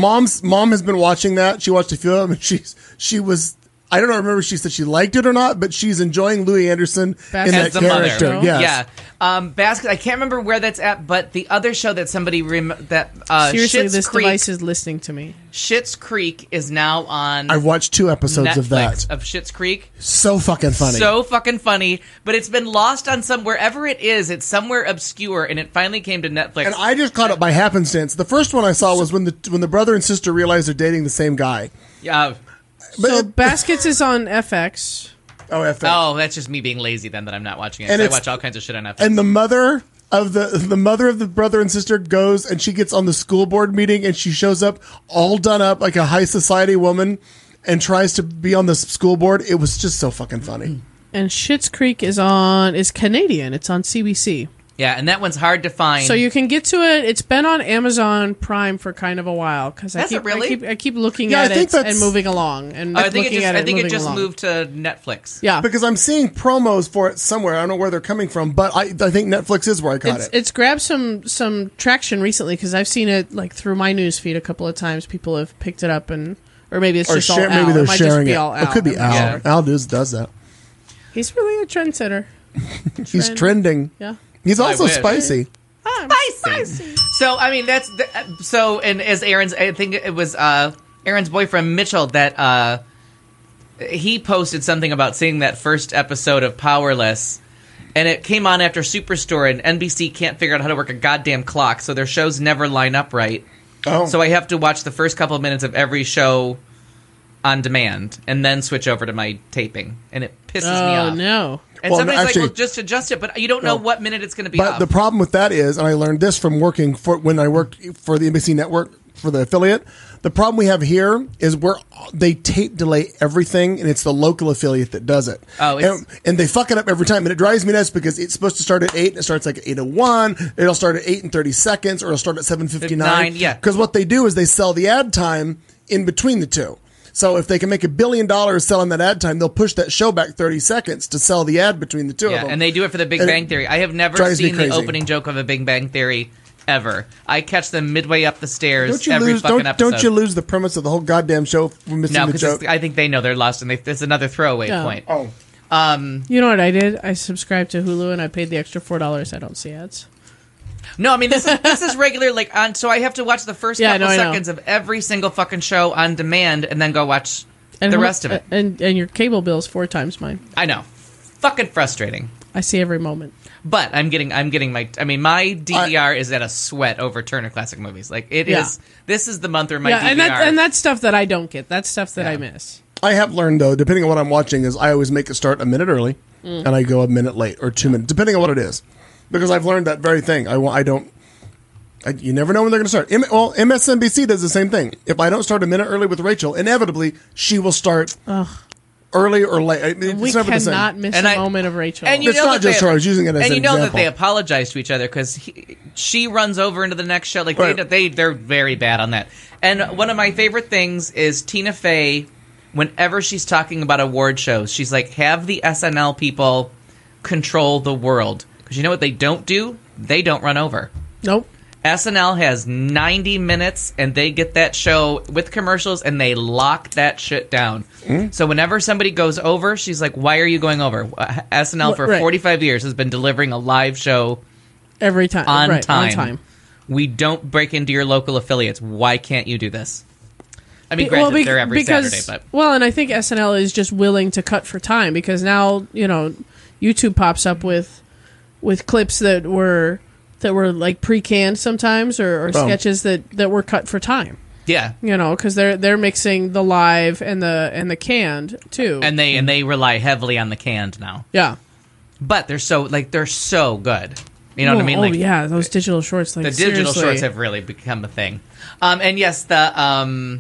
has been watching that. She watched a few of them, and she was. I don't remember if she said she liked it or not, but she's enjoying Louis Anderson in that character. Mother. Yes. Yeah. Baskets. I can't remember where that's at, but the other show that somebody Seriously, Schitt's this Creek, device is listening to me. Schitt's Creek is now on. I've watched 2 episodes Netflix of that. Of Schitt's Creek. So fucking funny. So fucking funny, but it's been lost on wherever it is. It's somewhere obscure, and it finally came to Netflix. And I just caught it by happenstance. The first one I saw was when the brother and sister realized they're dating the same guy. Yeah. So Baskets is on FX. Oh, FX. Oh, that's just me being lazy then that I'm not watching it. And I it's- watch all kinds of shit on Netflix. And the mother of the brother and sister goes and she gets on the school board meeting and she shows up all done up like a high society woman and tries to be on the school board. It was just so fucking funny. And Schitt's Creek is Canadian. It's on CBC. Yeah, and that one's hard to find. So you can get to it. It's been on Amazon Prime for kind of a while because Has it really? I keep looking Yeah, I at think it that's- and moving along and I think looking at it. I think it moving just along. moved to Netflix. Yeah, Because I'm seeing promos for it somewhere. I don't know where they're coming from, but I think Netflix is where I caught it. it's grabbed some traction recently because I've seen it like through my news feed a couple of times. People have picked it up or maybe it's just all Al. maybe they're it might sharing just be it. all Al. It could be Al. Yeah. Al does that. He's really a trendsetter. He's trending. Yeah. He's also wish. spicy. Spicy. So I mean and as I think it was Aaron's boyfriend Mitchell that he posted something about seeing that first episode of Powerless, and it came on after Superstore, and NBC can't figure out how to work a goddamn clock, so their shows never line up right. Oh. So I have to watch the first couple of minutes of every show on demand and then switch over to my taping, and it pisses me off. Oh no. And Well, somebody's actually- like, well, just adjust it, but you don't know what minute it's going to be But off. the problem with that is, and I learned this from working when I worked for the NBC network, for the affiliate. The problem we have here is they tape delay everything, and it's the local affiliate that does it. Oh, and they fuck it up every time, and it drives me nuts because it's supposed to start at 8, and it starts like at 8:01. It'll start at 8 and 30 seconds, or it'll start at 7:59. Yeah. Because what they do is they sell the ad time in between the two. So if they can make $1 billion selling that ad time, they'll push that show back 30 seconds to sell the ad between the two of them. And they do it for the Big Bang Theory. I have never seen the opening joke of a Big Bang Theory ever. I catch them midway up the stairs every fucking episode. Don't you lose the premise of the whole goddamn show for missing the joke? I think they know they're lost, and it's another throwaway point. Oh. You know what I did? I subscribed to Hulu, and I paid the extra $4. I don't see ads. No, I mean, this is regular, so I have to watch the first couple seconds of every single fucking show on demand, and then go watch the rest of it. And your cable bill is 4 times mine. I know. Fucking frustrating. I see every moment. But my DVR is at a sweat over Turner Classic Movies. Like, it is, this is the month where my DVR... And that's stuff that I don't get. That's stuff that I miss. I have learned, though, depending on what I'm watching, is I always make it start a minute early, and I go a minute late, or 2 minutes, depending on what it is. Because I've learned that very thing. You never know when they're going to start. MSNBC does the same thing. If I don't start a minute early with Rachel, inevitably, she will start... early or late. We cannot miss a moment of Rachel. And it's not just her. I was using it as an example. And you know that they apologize to each other because she runs over into the next show. Like they're very bad on that. And one of my favorite things is Tina Fey, whenever she's talking about award shows, she's like, have the SNL people control the world. Because you know what they don't do? They don't run over. Nope. SNL has 90 minutes, and they get that show with commercials, and they lock that shit down. So whenever somebody goes over, she's like, why are you going over? SNL for 45 years has been delivering a live show every time. On time. We don't break into your local affiliates. Why can't you do this? I mean, granted, they're every Saturday, but... Well, and I think SNL is just willing to cut for time, because now, YouTube pops up with clips that were like pre-canned sometimes, or sketches that were cut for time. Yeah, because they're mixing the live and the canned too, and they rely heavily on the canned now. Yeah, but they're so good. You know what I mean? Like, yeah, those digital shorts. Like, the digital shorts have really become a thing. And yes, the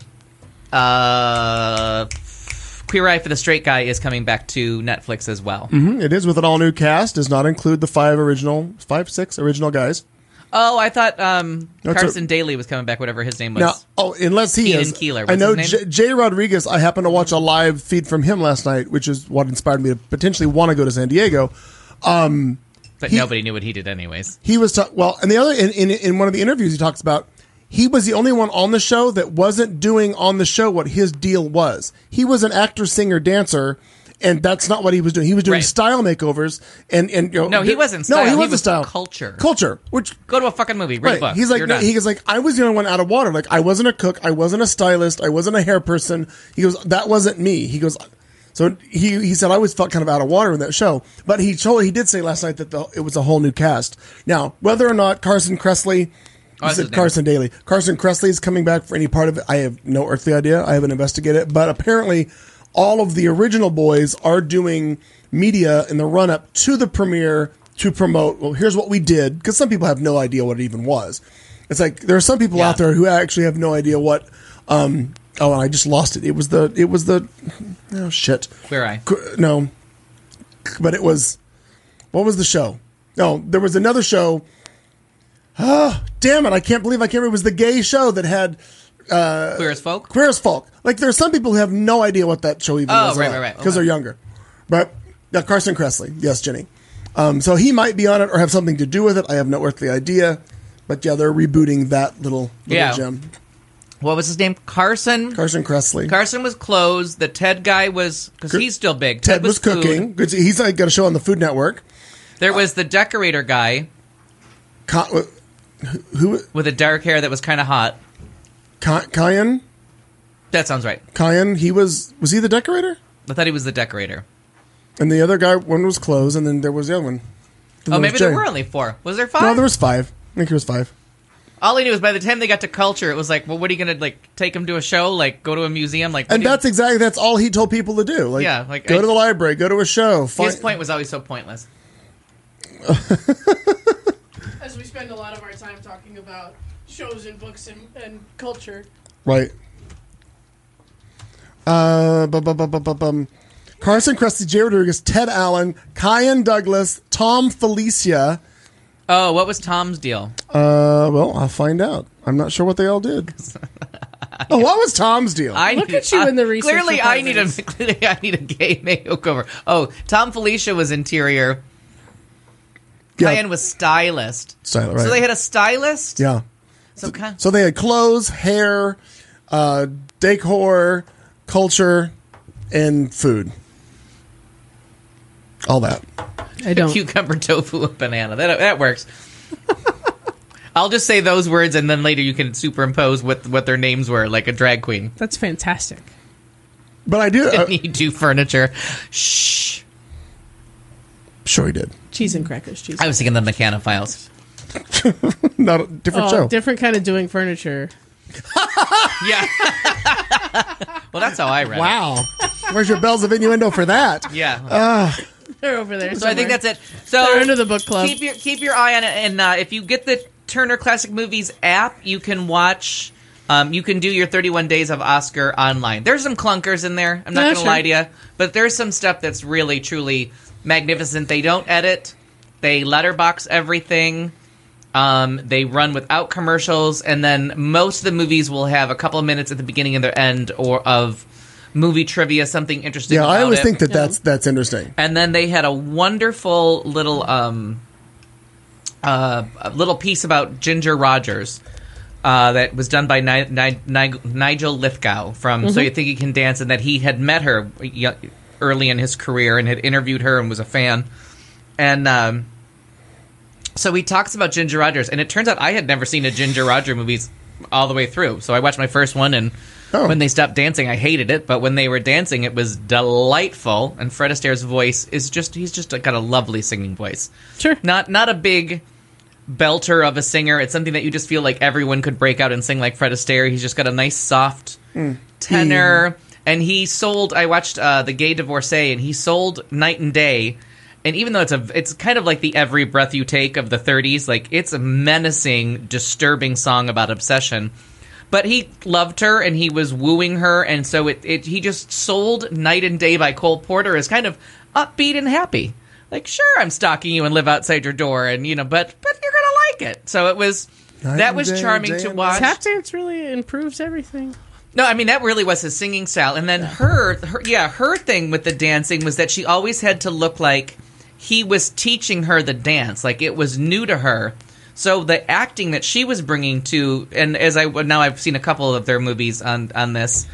Queer Eye for the Straight Guy is coming back to Netflix as well. Mm-hmm. It is with an all-new cast. Does not include the 6 original guys. Oh, I thought Carson Daly was coming back, whatever his name was. Now, unless he Keenan is. Keeler. I know his name? Jay Rodriguez, I happened to watch a live feed from him last night, which is what inspired me to potentially want to go to San Diego. But nobody knew what he did anyways. He was, and the other, in one of the interviews he talks about, he was the only one on the show that wasn't doing on the show what his deal was. He was an actor, singer, dancer, and that's not what he was doing. He was doing style makeovers, and no, he wasn't. Style. No, he was style. Culture. Which go to a fucking movie, read a book. He's like, he was like, I was the only one out of water. Like, I wasn't a cook, I wasn't a stylist, I wasn't a hair person. He goes, that wasn't me. He goes. So he said I always felt kind of out of water in that show, but he did say last night that it was a whole new cast. Now, whether or not Carson Kressley. I said Carson Daly. Carson Kressley is coming back for any part of it. I have no earthly idea. I haven't investigated it. But apparently, all of the original boys are doing media in the run-up to the premiere to promote, well, here's what we did. Because some people have no idea what it even was. It's like, there are some people out there who actually have no idea what... and I just lost it. It was the... Oh, shit. Queer Eye. No. But it was... What was the show? No, there was another show... Oh, damn it. I can't remember. It was the gay show that had... Queer as Folk? Queer as Folk. Like, there are some people who have no idea what that show even was. Right. Because they're younger. But, Carson Kressley. Yes, Jenny. So he might be on it or have something to do with it. I have no earthly idea. But, yeah, they're rebooting that little gem. What was his name? Carson Kressley. Carson was closed. The Ted guy was... Because he's still big. Ted was cooking. Food. He's got a show on the Food Network. There was the decorator guy. Who with the dark hair that was kind of hot. Kyan? That sounds right. Kyan, was he the decorator? I thought he was the decorator. And the other guy, one was closed, and then there was the other one. Maybe there were only 4. Was there 5? No, there was 5. I think it was 5. All he knew was by the time they got to Culture, it was like, well, what are you going to, take him to a show? Like, go to a museum? And that's all he told people to do. Go to the library, go to a show. His point was always so pointless. As we spend a lot of our time talking about shows and books and culture. Right. Carson Krusty, J. Rodriguez, Ted Allen, Kyan Douglas, Tom Felicia. Oh, what was Tom's deal? Well, I'll find out. I'm not sure what they all did. Oh, what was Tom's deal? Look at you in the research Clearly, I need department. a gay makeover. Oh, Tom Felicia was interior. Kyan was stylist. Right. So they had a stylist? Yeah. So they had clothes, hair, decor, culture, and food. All that. I don't. Cucumber, tofu, and banana. That works. I'll just say those words, and then later you can superimpose what their names were, like a drag queen. That's fantastic. But I do. You do furniture. Shh. Sure he did. Cheese and crackers. Cheese. I was thinking the Mechanophiles. Not a different show. Different kind of doing furniture. Yeah. Well, that's how I read it. Wow. Where's your bells of innuendo for that? Yeah. They're over there. So I think that's it. So they're into the book club. Keep your eye on it, and if you get the Turner Classic Movies app, you can watch. You can do your 31 Days of Oscar online. There's some clunkers in there. I'm not going to lie to you, but there's some stuff that's really truly magnificent. They don't edit. They letterbox everything. They run without commercials, and then most of the movies will have a couple of minutes at the beginning and the end, or of movie trivia, something interesting. Yeah, about I always it. think that's interesting. And then they had a wonderful little a little piece about Ginger Rogers that was done by Nigel Lithgow from So You Think You Can Dance, and that he had met her early in his career and had interviewed her and was a fan. And so he talks about Ginger Rogers, and it turns out I had never seen a Ginger Rogers movies all the way through. So I watched my first one, and when they stopped dancing, I hated it. But when they were dancing, it was delightful. And Fred Astaire's voice is he's just got a lovely singing voice. Sure. Not a big belter of a singer. It's something that you just feel like everyone could break out and sing like Fred Astaire. He's just got a nice, soft tenor. And he sold, I watched The Gay Divorcee, and he sold Night and Day. And even though it's kind of like the Every Breath You Take of the 30s, like it's a menacing, disturbing song about obsession. But he loved her, and he was wooing her, and so he just sold Night and Day by Cole Porter as kind of upbeat and happy. Like, sure, I'm stalking you and live outside your door, and but you're gonna like it. So it was charming to watch. Tap dance really improves everything. No, I mean that really was his singing style, and then her thing with the dancing was that she always had to look like he was teaching her the dance, like it was new to her. So the acting that she was bringing to, and I've seen a couple of their movies on this,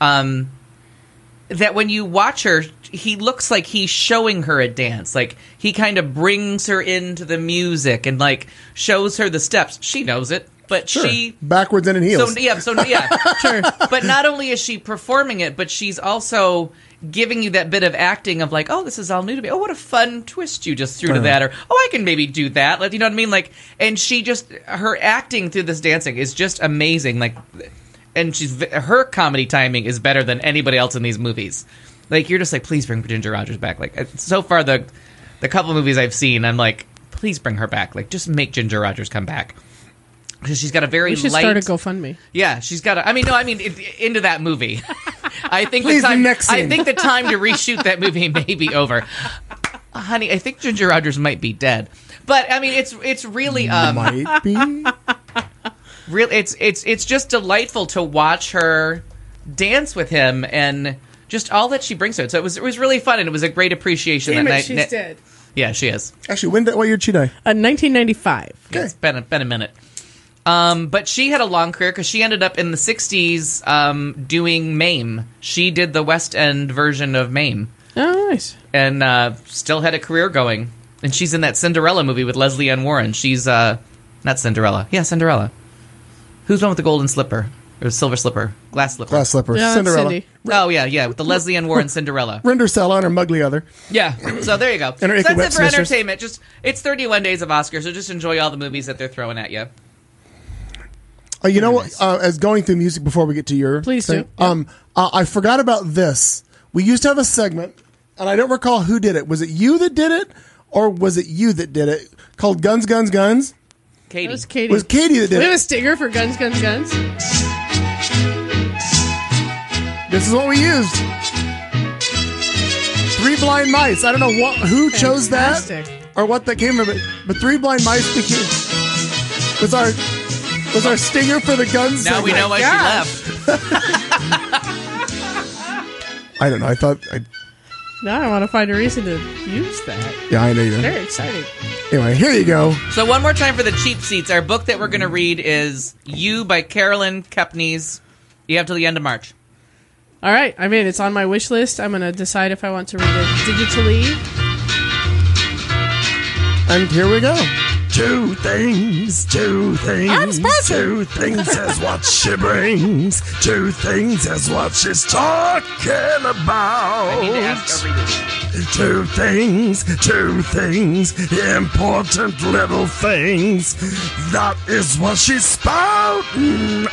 that when you watch her, he looks like he's showing her a dance. Like he kind of brings her into the music and like shows her the steps. She knows it, but she backwards and in heels. So sure. But not only is she performing it, but she's also giving you that bit of acting of like, oh, this is all new to me. Oh, what a fun twist you just threw to that. Or, oh, I can maybe do that. Like, you know what I mean? Like, and her acting through this dancing is just amazing. Like, and her comedy timing is better than anybody else in these movies. Like, you're just like, please bring Ginger Rogers back. Like, so far the couple of movies I've seen, I'm like, please bring her back. Like, just make Ginger Rogers come back. Because she's got a very light... We should start a GoFundMe. Yeah, she's got a... into that movie. I think please, the time... next scene. I think the time to reshoot that movie may be over. Honey, I think Ginger Rogers might be dead. But, I mean, it's really... might be? Really, it's just delightful to watch her dance with him and just all that she brings to it. So it was really fun, and it was a great appreciation Damn that it, night. she's dead. Yeah, she is. Actually, what year did she die? 1995. Yeah, it's been a minute. But she had a long career because she ended up in the 60s doing Mame. She did the West End version of Mame. Oh, nice. And still had a career going. And she's in that Cinderella movie with Leslie Ann Warren. She's, not Cinderella. Yeah, Cinderella. Who's the one with the golden slipper? Or silver slipper? Glass slipper. Glass slipper. Yeah, Cinderella. Cindy. Oh, yeah, with the Leslie Ann Warren Cinderella. Rindercella and her mugly other. Yeah, so there you go. And her So Icky that's it for Wet Sisters. entertainment. It's 31 days of Oscars, so just enjoy all the movies that they're throwing at you. You know what? As going through music before we get to your Please thing, do. I forgot about this. We used to have a segment, and I don't recall who did it. Was it you that did it, or was it you that did it? Called Guns, Guns, Guns. Katie. That was Katie. It was Katie that did We have it. a stinger for Guns, Guns, Guns. This is what we used. Three Blind Mice. I don't know who chose that Fantastic. or what that came of it, but Three Blind Mice was our stinger for the Guns. Now we know why she left. I don't know. I thought. Now I want to find a reason to use that. Yeah, I know you do. Very exciting. Anyway, here you go. So one more time for the cheap seats. Our book that we're going to read is You by Carolyn Kepnes. You have till the end of March. All right. I mean, it's on my wish list. I'm going to decide if I want to read it digitally. And here we go. Two things is what she brings. Two things is what she's talking about. I need to ask every Two things, important little things. That is what she's spouting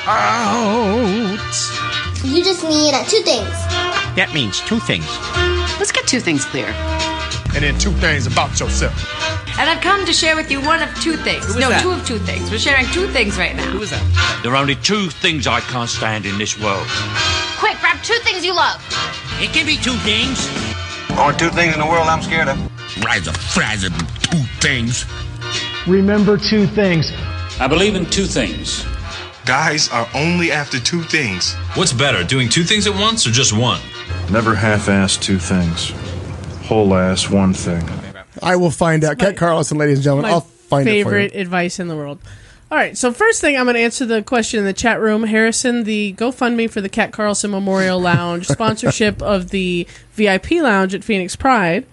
out. You just need two things. That means two things. Let's get two things clear. And then two things about yourself. And I've come to share with you one of two things. Who is that? Two of two things. We're sharing two things right now. Who is that? There are only two things I can't stand in this world. Quick, grab two things you love. It can be two things. Only two things in the world I'm scared of. Rise of fries and two things. Remember two things. I believe in two things. Guys are only after two things. What's better, doing two things at once or just one? Never half-ass two things. Whole-ass one thing. I will find out. Kat Carlson, ladies and gentlemen. I'll find it for you. Favorite advice in the world. All right, so first thing, I'm going to answer the question in the chat room. Harrison, the GoFundMe for the Kat Carlson Memorial Lounge, sponsorship of the VIP Lounge at Phoenix Pride,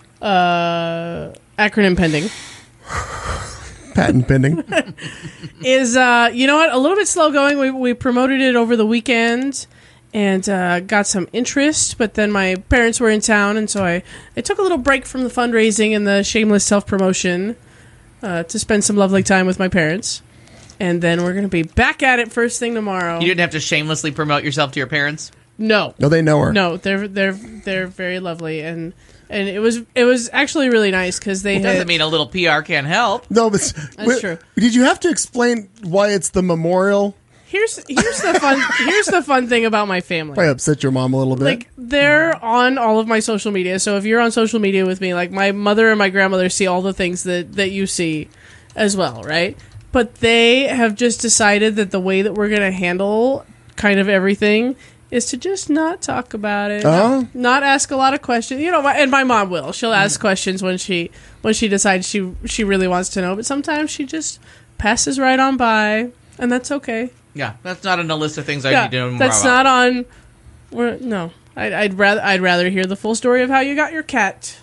acronym pending. Patent pending. Is, you know what, a little bit slow going. We promoted it over the weekend and got some interest, but then my parents were in town, and so I took a little break from the fundraising and the shameless self-promotion to spend some lovely time with my parents. And then we're going to be back at it first thing tomorrow. You didn't have to shamelessly promote yourself to your parents? No. No, they know her. No, they're very lovely, and it was actually really nice because they doesn't mean a little PR can't help. No, but That's true. Did you have to explain why it's the memorial? Here's the fun thing about my family. Probably upset your mom a little bit. Like, they're on all of my social media. So if you're on social media with me, like, my mother and my grandmother see all the things that you see as well, right? But they have just decided that the way that we're going to handle kind of everything is to just not talk about it, not ask a lot of questions. You know, and my mom will. She'll ask questions when she decides she really wants to know. But sometimes she just passes right on by, and that's okay. Yeah, that's not on the list of things I need to know more that's about. not on. No, I'd rather hear the full story of how you got your cat.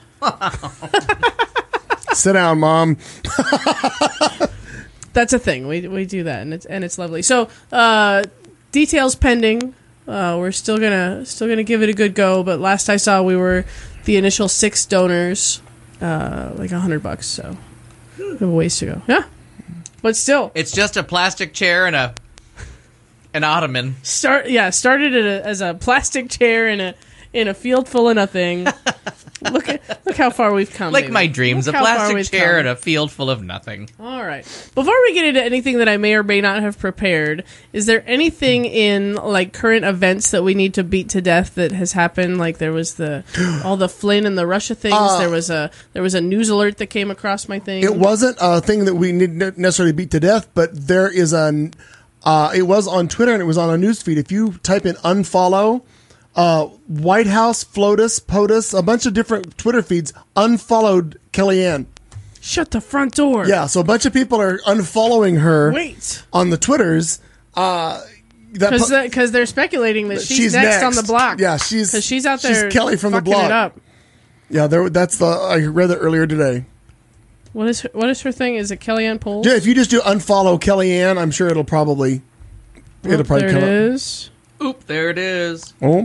Sit down, Mom. That's a thing. We do that, and it's lovely. So details pending. We're still gonna give it a good go. But last I saw, we were the initial 6 donors, like $100. So we have a ways to go. Yeah, but still, it's just a plastic chair and an ottoman. Started as a plastic chair in a field full of nothing. Look how far we've come. Like baby. my dreams, Look a how far plastic we've chair come. in a field full of nothing. All right. Before we get into anything that I may or may not have prepared, is there anything in like current events that we need to beat to death that has happened? Like there was all the Flynn and the Russia things. There was a news alert that came across my thing. It wasn't a thing that we need necessarily beat to death, but there is it was on Twitter and it was on a news feed. If you type in unfollow, White House, FLOTUS, POTUS, a bunch of different Twitter feeds unfollowed Kellyanne. Shut the front door. Yeah, so a bunch of people are unfollowing her. Wait. On the Twitters. Because they're speculating that she's next on the block. Yeah, she's out there. She's Kelly from the fucking block. It up. Yeah, I read that earlier today. What is her thing? Is it Kellyanne Polls? Yeah, if you just do unfollow Kellyanne, I'm sure it'll probably there come it up. is. Oop, there it is. No.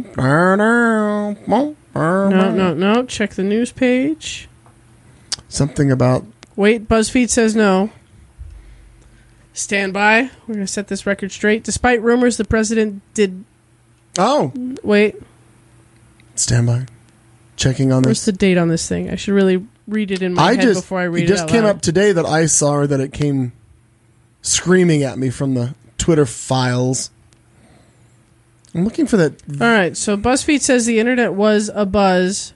Check the news page. Something about... Wait, BuzzFeed says no. Stand by. We're going to set this record straight. Despite rumors the president did... Oh. Wait. Stand by. Checking on Where's this. the date on this thing? I should really read it in my head before I read it out just came loud. up today that I saw or that it came screaming at me from the Twitter files. I'm looking for that. All right, so BuzzFeed says the internet was abuzz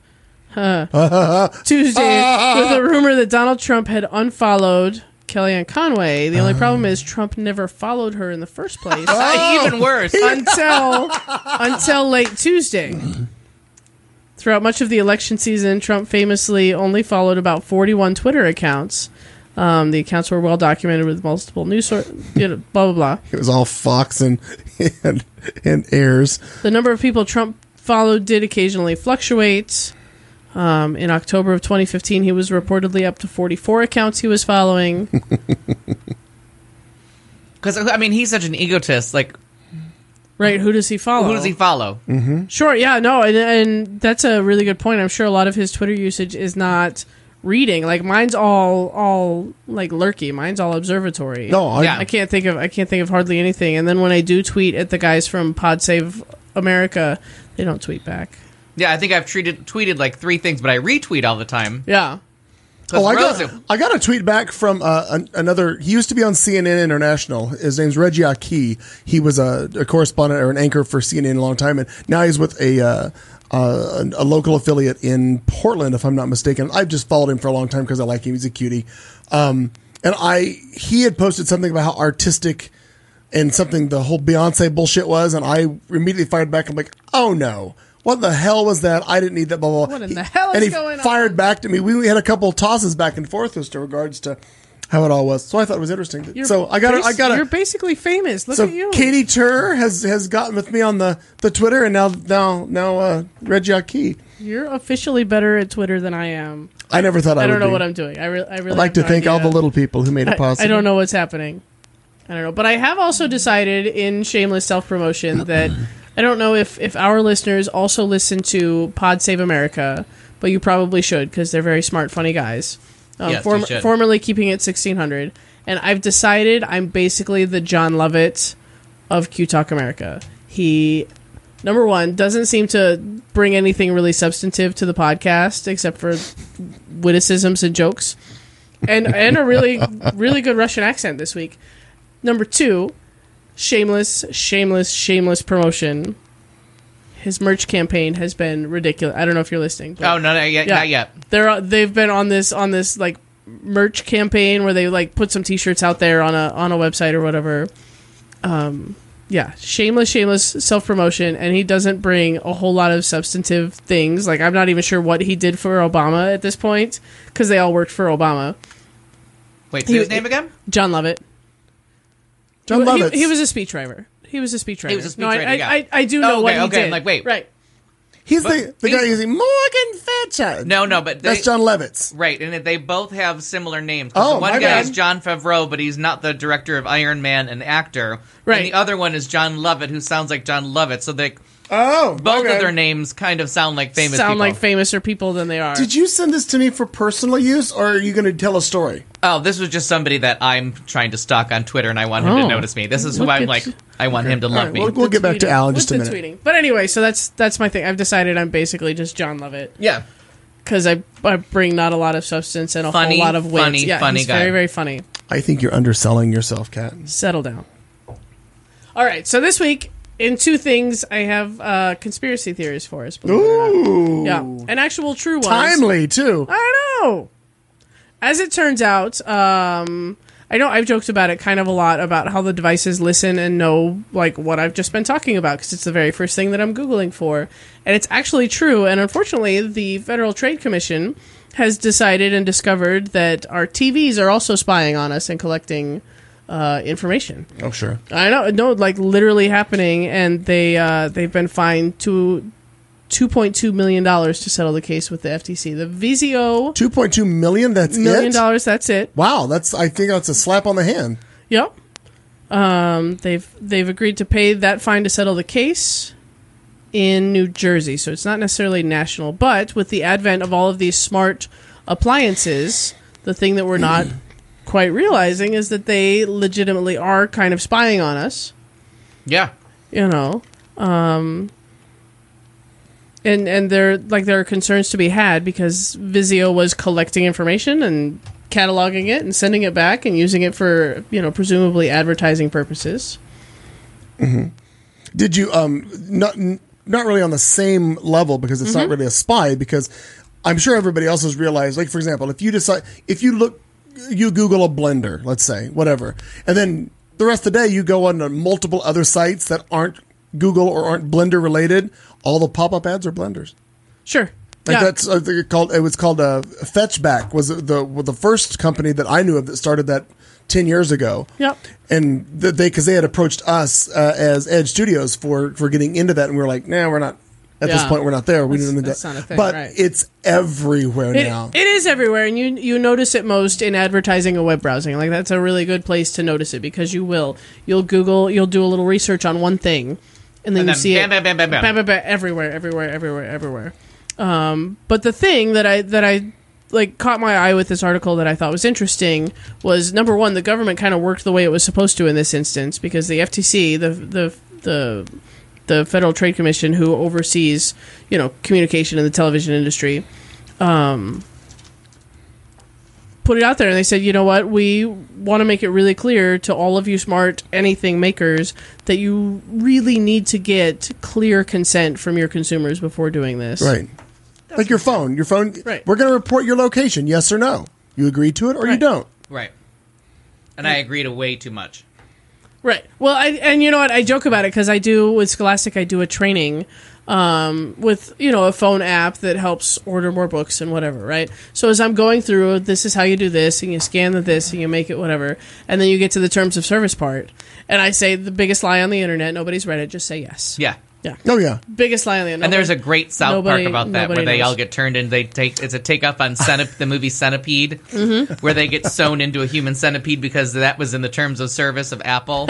Tuesday with a rumor that Donald Trump had unfollowed Kellyanne Conway. The only problem is Trump never followed her in the first place. Even worse. Until late Tuesday. Throughout much of the election season, Trump famously only followed about 41 Twitter accounts. The accounts were well documented with multiple news sources, blah, blah, blah. It was all Fox and Airs. The number of people Trump followed did occasionally fluctuate. In October of 2015, he was reportedly up to 44 accounts he was following. Because, I mean, he's such an egotist. Like, right, who does he follow? Who does he follow? Mm-hmm. Sure, yeah, no, and that's a really good point. I'm sure a lot of his Twitter usage is not reading. Like, mine's all like lurky. Mine's all observatory. No, I can't think of hardly anything. And then when I do tweet at the guys from Pod Save America, they don't tweet back. Yeah, I think I've tweeted like 3 things, but I retweet all the time. Yeah. I got a tweet back from another. He used to be on CNN International. His name's Reggie Aki. He was a correspondent or an anchor for CNN a long time, and now he's with a local affiliate in Portland, if I'm not mistaken. I've just followed him for a long time because I like him. He's a cutie. And he had posted something about how artistic and something the whole Beyonce bullshit was, and I immediately fired back. I'm like, oh no. What the hell was that? I didn't need that, blah, blah, blah. What in the hell is going on? And he fired back to me. We had a couple of tosses back and forth as to regards to how it all was. So I thought it was interesting. You're basically famous. Look at you. Katie Tur has gotten with me on the Twitter, and now Reggie Aki. You're officially better at Twitter than I am. I never thought I would don't know be. what I'm doing. I really I'd like to thank all the little people who made it possible. I don't know what's happening. I don't know. But I have also decided in shameless self-promotion that I don't know if our listeners also listen to Pod Save America, but you probably should because they're very smart, funny guys. Yes, you should. Formerly keeping it 1600. And I've decided I'm basically the John Lovett of Q Talk America. He, number one, doesn't seem to bring anything really substantive to the podcast except for witticisms and jokes. And a really, really good Russian accent this week. Number two, shameless promotion. His merch campaign has been ridiculous. I don't know if you're listening. But not yet. Not yet. They've been on this like merch campaign where they like put some T-shirts out there on a website or whatever. Shameless self promotion, and he doesn't bring a whole lot of substantive things. Like I'm not even sure what he did for Obama at this point because they all worked for Obama. Wait, say his name again? John Lovett. John Lovett. He was a speechwriter. He was a speechwriter. I do know what he did. I'm like, wait. Right. He's the guy using Morgan Fetcher. No, but that's John Lovitz. Right, and they both have similar names. Oh, the one guy is Jon Favreau, but he's not the director of Iron Man and actor. Right. And the other one is John Lovett, who sounds like John Lovett. So both of their names kind of sound like famous people. Like famouser people than they are. Did you send this to me for personal use, or are you going to tell a story? Oh, this was just somebody that I'm trying to stalk on Twitter, and I want him to notice me. This is who I'm like. I want him to love me. We'll get back to Al in just a minute. Tweeting. But anyway, so that's my thing. I've decided I'm basically just John Lovett. Yeah. Because I bring not a lot of substance and a whole lot of wit. Funny he's guy. Very, very funny. I think you're underselling yourself, Kat. Settle down. All right, so this week, in two things, I have conspiracy theories for us. Ooh. Yeah, and actual true ones. Timely, too. I know. As it turns out, I know I've joked about it kind of a lot about how the devices listen and know like what I've just been talking about because it's the very first thing that I'm Googling for. And it's actually true. And unfortunately, the Federal Trade Commission has decided and discovered that our TVs are also spying on us and collecting information. Oh, sure. I know. No, like literally happening. And they've been fined $2.2 million to settle the case with the FTC. The Vizio $2.2 million. That's $1 million. That's it. Wow, I think that's a slap on the hand. Yep. They've agreed to pay that fine to settle the case in New Jersey, so it's not necessarily national. But with the advent of all of these smart appliances, the thing that we're not quite realizing is that they legitimately are kind of spying on us. Yeah. You know. And there are concerns to be had because Vizio was collecting information and cataloging it and sending it back and using it for, presumably advertising purposes. Mm-hmm. Did you not really on the same level, because it's not really a spy, because I'm sure everybody else has realized, like, for example, if you Google a blender, let's say, whatever, and then the rest of the day you go on to multiple other sites that aren't Google or aren't blender related, all the pop-up ads are blenders. Sure. That's I think it was called Fetchback was the first company that I knew of that started that 10 years ago. Yep. And because they had approached us as Edge Studios for getting into that, and we were like, nah, we're not at this point. We're not there. We didn't. That's not a thing, but right. it's everywhere now. It is everywhere, and you notice it most in advertising and web browsing. Like, that's a really good place to notice it, because you'll Google, you'll do a little research on one thing, and then you see bam, it bam, bam, bam, bam. everywhere. But the thing that I like caught my eye with this article that I thought was interesting was, number one, the government kind of worked the way it was supposed to in this instance, because the FTC, the Federal Trade Commission, who oversees, communication in the television industry, put it out there, and they said, you know what, we want to make it really clear to all of you smart anything makers that you really need to get clear consent from your consumers before doing this. Right. Like your phone. Right. We're going to report your location, yes or no. You agree to it or you don't. Right. And I agree to way too much. Right. Well, and you know what? I joke about it because I do, with Scholastic, I do a training with, a phone app that helps order more books and whatever, right? So as I'm going through, this is how you do this, and you scan this, and you make it whatever, and then you get to the terms of service part, and I say the biggest lie on the internet, nobody's read it, just say yes. Yeah. Yeah. Oh, yeah. Biggest lie on the internet. And there's a great South Park about that, where they knows. all get turned in. It's a takeoff on the movie Centipede, where they get sewn into a human centipede because that was in the terms of service of Apple.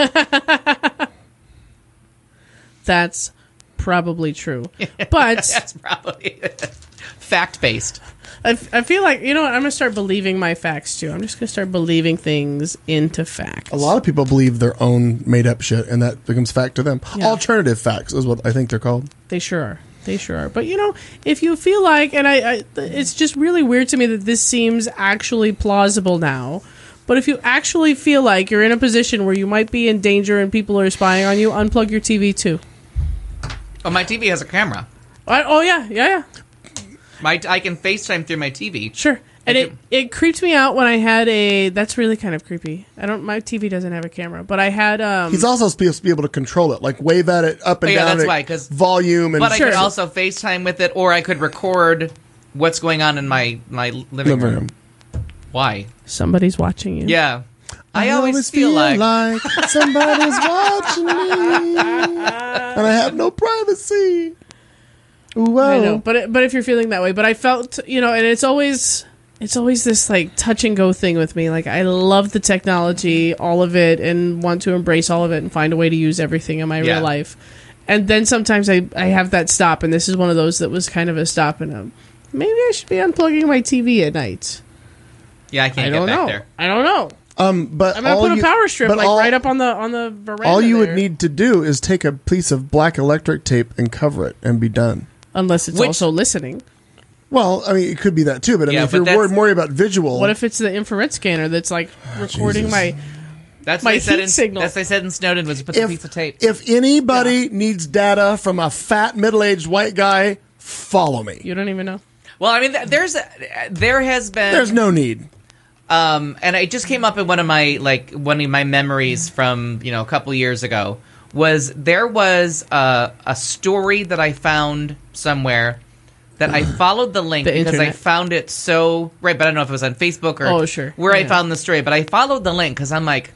That's probably true. But that's probably fact-based. I feel like, you know what, I'm going to start believing my facts, too. I'm just going to start believing things into facts. A lot of people believe their own made-up shit, and that becomes fact to them. Yeah. Alternative facts is what I think they're called. They sure are. But, if you feel like, and it's just really weird to me that this seems actually plausible now, but if you actually feel like you're in a position where you might be in danger and people are spying on you, unplug your TV, too. Oh, my TV has a camera. Yeah. I can FaceTime through my TV. Sure. And it creeped me out when I had that's really kind of creepy. My TV doesn't have a camera, but I had He's also supposed to be able to control it, like wave at it up and down. That's why, because volume and I could also FaceTime with it, or I could record what's going on in my living room. Why? Somebody's watching you. Yeah. I always feel like somebody's watching me, and I have no privacy. Whoa. I know, but if you're feeling that way, but I felt, and it's always this like touch and go thing with me. Like, I love the technology, all of it, and want to embrace all of it and find a way to use everything in my real life. And then sometimes I have that stop, and this is one of those that was kind of a stop, and maybe I should be unplugging my TV at night. Yeah, I can't get back there. I don't know. But I'm gonna put a power strip right up on the veranda. All you would need to do is take a piece of black electric tape and cover it, and be done. Unless it's also listening. Well, I mean, it could be that too, but I mean, if you're more about visual... What if it's the infrared scanner that's like recording my heat signal? That's what I said in Snowden, was put the piece of tape. If anybody needs data from a fat, middle-aged white guy, follow me. You don't even know? Well, I mean, there has been... There's no need. And it just came up in one of my memories from, a couple years ago. There was a story that I found somewhere that I followed the link because I found it so but I don't know if it was on Facebook or where I found the story, but I followed the link because I'm like,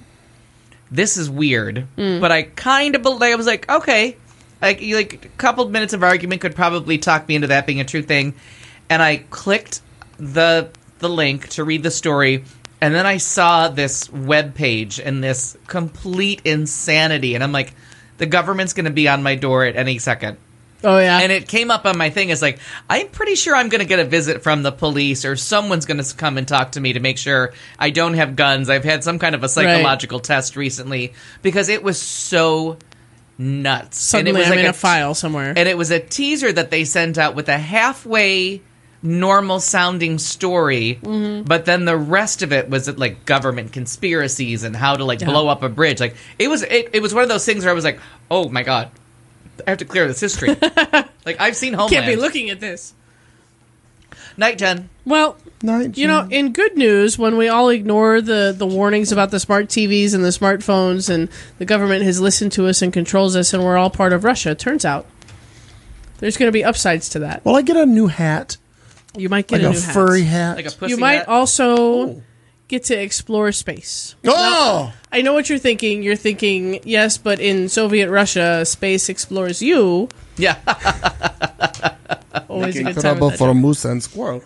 this is weird, but I kind of I was like, okay, like a couple minutes of argument could probably talk me into that being a true thing, and I clicked the link to read the story. And then I saw this web page and this complete insanity, and I'm like, the government's going to be on my door at any second. Oh, yeah. And it came up on my thing as like, I'm pretty sure I'm going to get a visit from the police, or someone's going to come and talk to me to make sure I don't have guns. I've had some kind of a psychological test recently, because it was so nuts. Suddenly and it was I'm in a file somewhere. And it was a teaser that they sent out with a halfway normal sounding story, but then the rest of it was like government conspiracies and how to like blow up a bridge. Like it was one of those things where I was like, oh my God, I have to clear this history. Like I've seen Homeland. Can't be looking at this. Night, Jen. Well, in good news, when we all ignore the warnings about the smart TVs and the smartphones and the government has listened to us and controls us and we're all part of Russia, it turns out there's going to be upsides to that. Well, I get a new hat. You might get like a new furry hat. Like a pussy You might hat. also get to explore space. Oh! Now, I know what you're thinking. You're thinking, yes, but in Soviet Russia, space explores you. Yeah. Always a good time with that for a joke. moose and squirrel.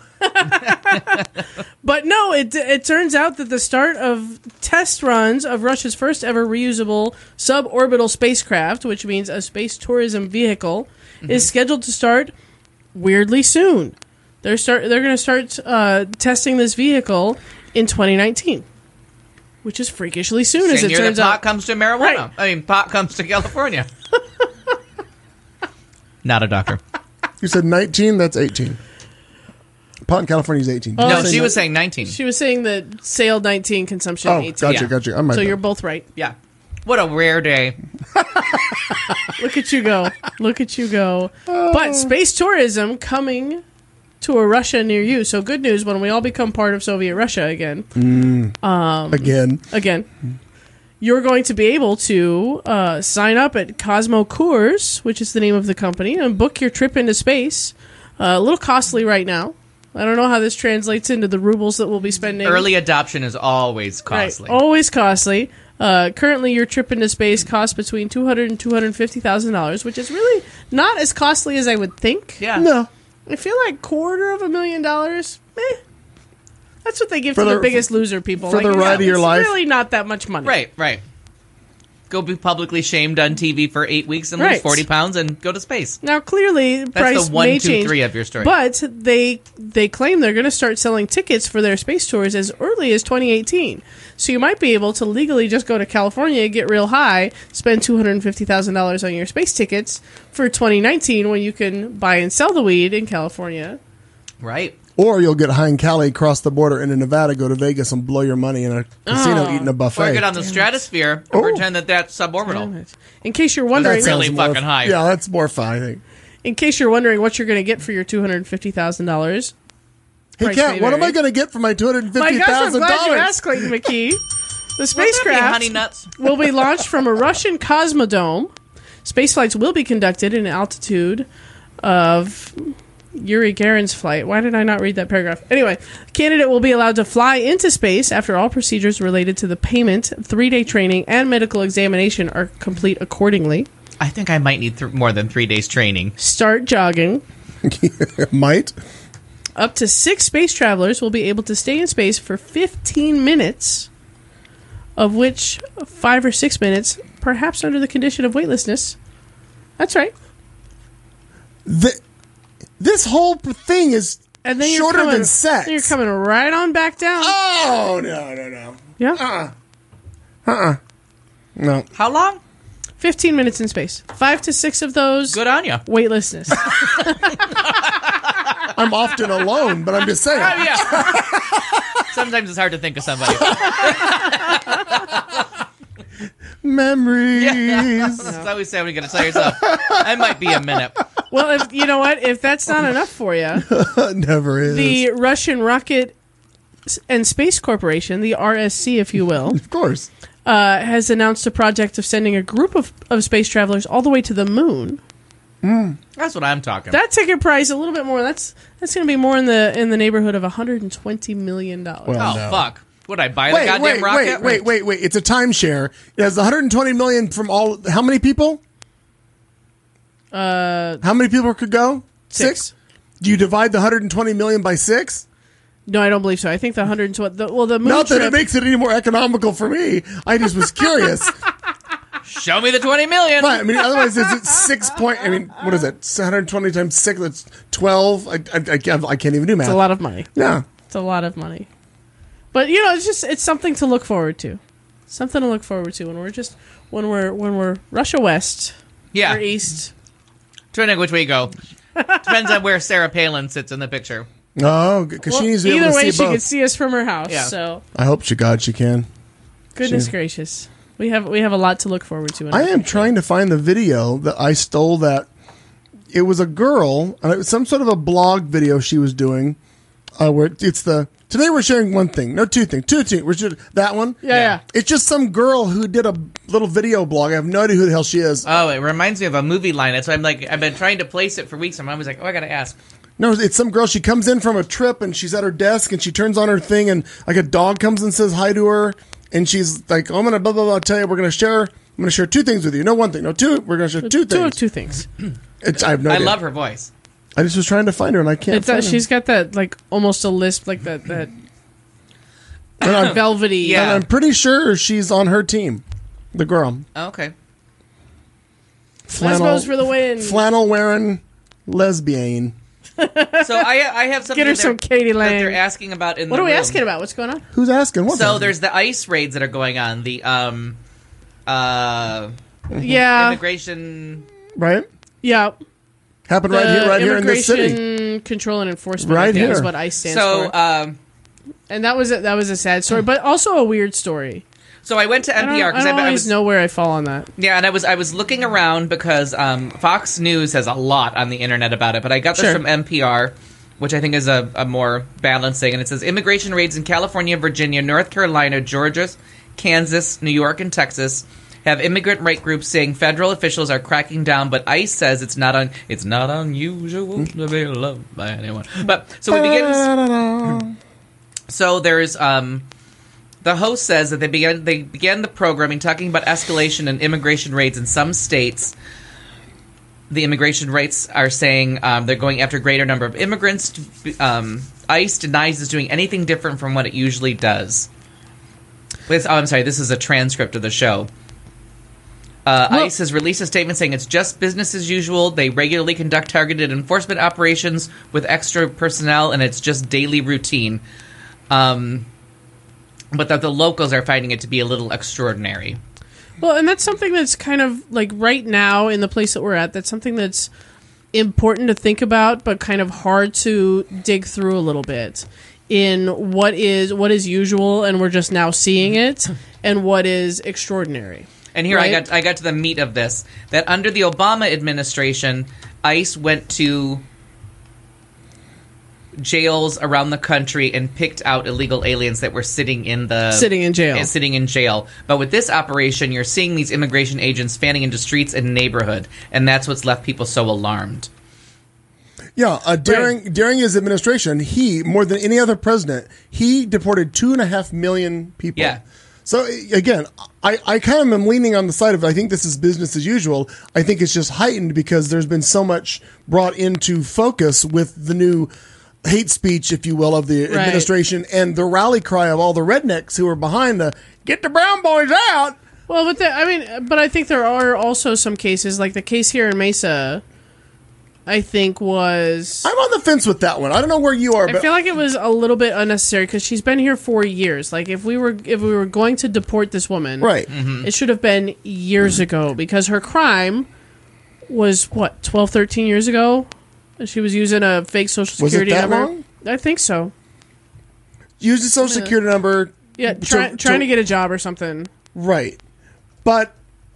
But no, it turns out that the start of test runs of Russia's first ever reusable suborbital spacecraft, which means a space tourism vehicle, is scheduled to start weirdly soon. They're going to start testing this vehicle in 2019, which is freakishly soon, as it turns pot out. comes to marijuana. Right. I mean, pot comes to California. Not a doctor. You said 19, that's 18. Pot in California is 18. No, she was saying 19. She was saying that sale 19, consumption 18. Gotcha. I might So know. you're both right. Yeah. What a rare day. Look at you go. Look at you go. But space tourism coming to a Russia near you. So good news, when we all become part of Soviet Russia again. Again. You're going to be able to sign up at Cosmo Cours, which is the name of the company, and book your trip into space. A little costly right now. I don't know how this translates into the rubles that we'll be spending. Early adoption is always costly. Right, always costly. Currently, your trip into space costs between $200,000 and $250,000, which is really not as costly as I would think. Yeah. No. I feel like $250,000. That's what they give to the Biggest Loser people. For the ride of your life. It's really not that much money. Right. Go be publicly shamed on TV for 8 weeks and lose 40 pounds and go to space. Now, clearly, price That's the 1, may 2, change, 3 of your story. But they claim they're going to start selling tickets for their space tours as early as 2018. So you might be able to legally just go to California, get real high, spend $250,000 on your space tickets for 2019 when you can buy and sell the weed in California. Right. Or you'll get high in Cali, cross the border into Nevada, go to Vegas, and blow your money in a casino eating a buffet. Or get on the stratosphere and pretend that that's suborbital. In case you're wondering... That's really fucking high. Yeah, that's more fun, I think. In case you're wondering what you're going to get for your $250,000... Hey, Kat, what am I going to get for my $250,000? My gosh, I'm glad you asked, Clayton McKee. The spacecraft honey nuts? will be launched from a Russian Cosmodrome. Space flights will be conducted in an altitude of Yuri Gagarin's flight. Why did I not read that paragraph? Anyway, candidate will be allowed to fly into space after all procedures related to the payment, 3-day training, and medical examination are complete accordingly. I think I might need more than 3 days training. Start jogging. Might. Up to 6 space travelers will be able to stay in space for 15 minutes, of which 5 or 6 minutes, perhaps under the condition of weightlessness. That's right. This whole thing is shorter than sex. Then you're coming right on back down. Oh, no. Yeah? No. How long? 15 minutes in space. 5 to 6 of those. Good on ya. Weightlessness. I'm often alone, but I'm just saying. Oh, yeah. Sometimes it's hard to think of somebody. Memories. Yeah. That's always say when you're going to tell yourself, I might be a minute. Well, if you know what? If that's not enough for you, never is. The Russian Rocket and Space Corporation, the RSC, if you will, of course, has announced a project of sending a group of space travelers all the way to the moon. That's what I'm talking. That ticket price a little bit more. That's going to be more in the neighborhood of $120 million. Fuck! Would I buy the goddamn rocket? Wait! It's a timeshare. It has 120 million from all. How many people? How many people could go? 6. Do you divide the 120 million by 6? No, I don't believe so. I think the 120. The moon Not that trip, it makes it any more economical for me. I just was curious. Show me the 20 million. Right. I mean, otherwise it's 6 point. I mean, what is it? 120 times 6. That's 12. I can't even do math. It's a lot of money. Yeah, it's a lot of money. But you know, it's something to look forward to. Something to look forward to when we're Russia West. Yeah. Or East. Depending which way you go. Depends on where Sarah Palin sits in the picture. Oh, because she needs to be able either to way, see she both. could see us from her house. Yeah. So I hope to God she can. goodness gracious, we have a lot to look forward to. I am trying to find the video that I stole. That it was a girl, and it was some sort of a blog video she was doing. Where it's today we're sharing one thing, no two things, two things. We're just that one. Yeah. It's just some girl who did a little video blog. I have no idea who the hell she is. Oh, it reminds me of a movie line. That's why I've been trying to place it for weeks. I'm always like, oh, I gotta ask. No, it's some girl. She comes in from a trip and she's at her desk and she turns on her thing and like a dog comes and says hi to her and she's like, oh, I'm gonna blah blah blah. Tell you, I'm gonna share two things with you. No one thing, no two. We're gonna share two things. Two things. I have no idea. I love her voice. I just was trying to find her and I can't. Find she's got that like almost a lisp, like that velvety. Yeah, and I'm pretty sure she's on her team. The girl. Oh, okay. Lesbos for the win. Flannel wearing lesbian. So I have something. Get her some Katie Lang. That they're asking about in what the are we room. asking about? What's going on? Who's asking? What? So there's the ICE raids that are going on. The immigration. Right. Yeah. Happened right here in this city. Immigration Control and Enforcement. Right here is what ICE stands for. And that was a sad story, but also a weird story. So I went to NPR because I don't always know where I fall on that. Yeah, and I was looking around because Fox News has a lot on the internet about it, but I got this from NPR, which I think is a more balanced thing, and it says immigration raids in California, Virginia, North Carolina, Georgia, Kansas, New York, and Texas have immigrant right groups saying federal officials are cracking down, but ICE says it's not unusual to be loved by anyone. But so we begin. So there's the host says that they began the programming talking about escalation and immigration raids in some states. The immigration rates are saying they're going after a greater number of immigrants. ICE denies it's doing anything different from what it usually does. I'm sorry, this is a transcript of the show. ICE has released a statement saying it's just business as usual. They regularly conduct targeted enforcement operations with extra personnel, and it's just daily routine. But that the locals are finding it to be a little extraordinary. Well, and that's something that's kind of like right now in the place that we're at, that's something that's important to think about, but kind of hard to dig through a little bit in what is usual and we're just now seeing it, and what is extraordinary. And here I got to the meat of this, that under the Obama administration, ICE went to jails around the country and picked out illegal aliens that were sitting in jail. But with this operation, you're seeing these immigration agents fanning into streets and neighborhood, and that's what's left people so alarmed. Yeah, during his administration, he, more than any other president, he deported 2.5 million people. Yeah. So again, I kind of am leaning on the side of I think this is business as usual. I think it's just heightened because there's been so much brought into focus with the new hate speech, if you will, of the administration and the rally cry of all the rednecks who are behind the "Get the brown boys out." Well, but I think there are also some cases, like the case here in Mesa, I think was... I'm on the fence with that one. I don't know where you are. I feel like it was a little bit unnecessary because she's been here 4 years. Like if we were going to deport this woman, it should have been years ago because her crime was 12, 13 years ago. She was using a fake social security number. Was it that long? I think so. Used a social security number. Yeah, trying to get a job or something. Right, but.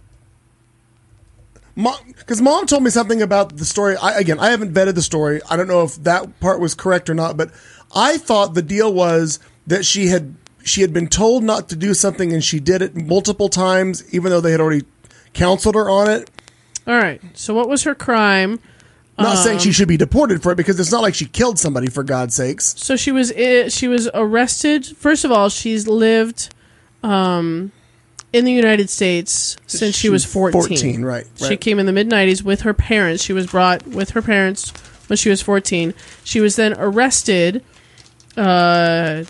Because Mom told me something about the story. I haven't vetted the story. I don't know if that part was correct or not, but I thought the deal was that she had been told not to do something and she did it multiple times, even though they had already counseled her on it. All right. So what was her crime? Not saying she should be deported for it because it's not like she killed somebody, for God's sakes. So she was arrested. First of all, she's lived in the United States since she was 14. 14, right. She came in the mid-90s with her parents. She was brought with her parents when she was 14. She was then arrested like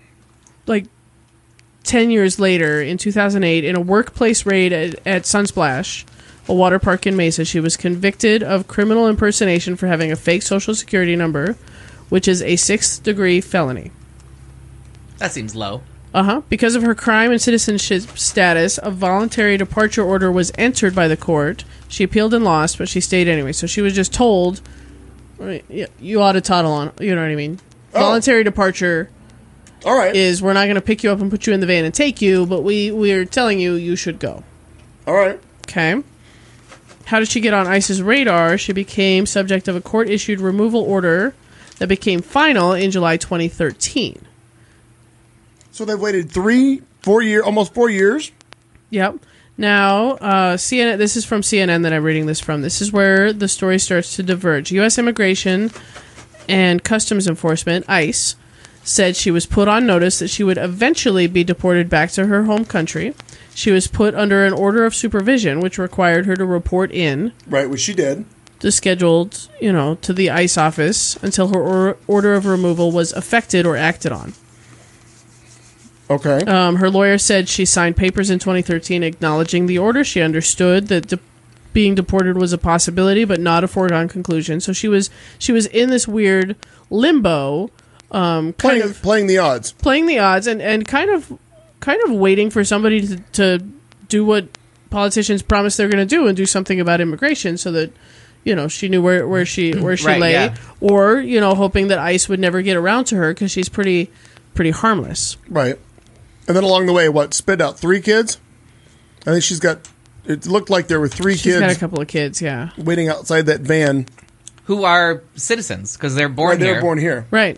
10 years later in 2008 in a workplace raid at Sunsplash, a water park in Mesa. She was convicted of criminal impersonation for having a fake social security number, which is a 6th-degree felony. That seems low. Because of her crime and citizenship status, a voluntary departure order was entered by the court. She appealed and lost, but she stayed anyway. So she was just told, you ought to toddle on. You know what I mean? Voluntary departure. All right. Is we're not going to pick you up and put you in the van and take you, but we're telling you should go. All right. Okay. How did she get on ICE's radar? She became subject of a court-issued removal order that became final in July 2013. So they've waited almost 4 years. Yep. Now, CNN. This is from CNN that I'm reading this from. This is where the story starts to diverge. U.S. Immigration and Customs Enforcement, ICE, said she was put on notice that she would eventually be deported back to her home country. She was put under an order of supervision, which required her to report in. Right, which she did. To the ICE office until her order of removal was effected or acted on. Okay. Her lawyer said she signed papers in 2013 acknowledging the order. She understood that being deported was a possibility, but not a foregone conclusion. So she was in this weird limbo, playing the odds, and kind of waiting for somebody to do what politicians promise they're going to do and do something about immigration, so that she knew where she Right, lay, yeah. or hoping that ICE would never get around to her because she's pretty harmless. Right. And then along the way, spit out 3 kids? I think it looked like there were 3 kids. She's got a couple of kids, yeah. Waiting outside that van. Who are citizens, because they're born here. They're born here. Right.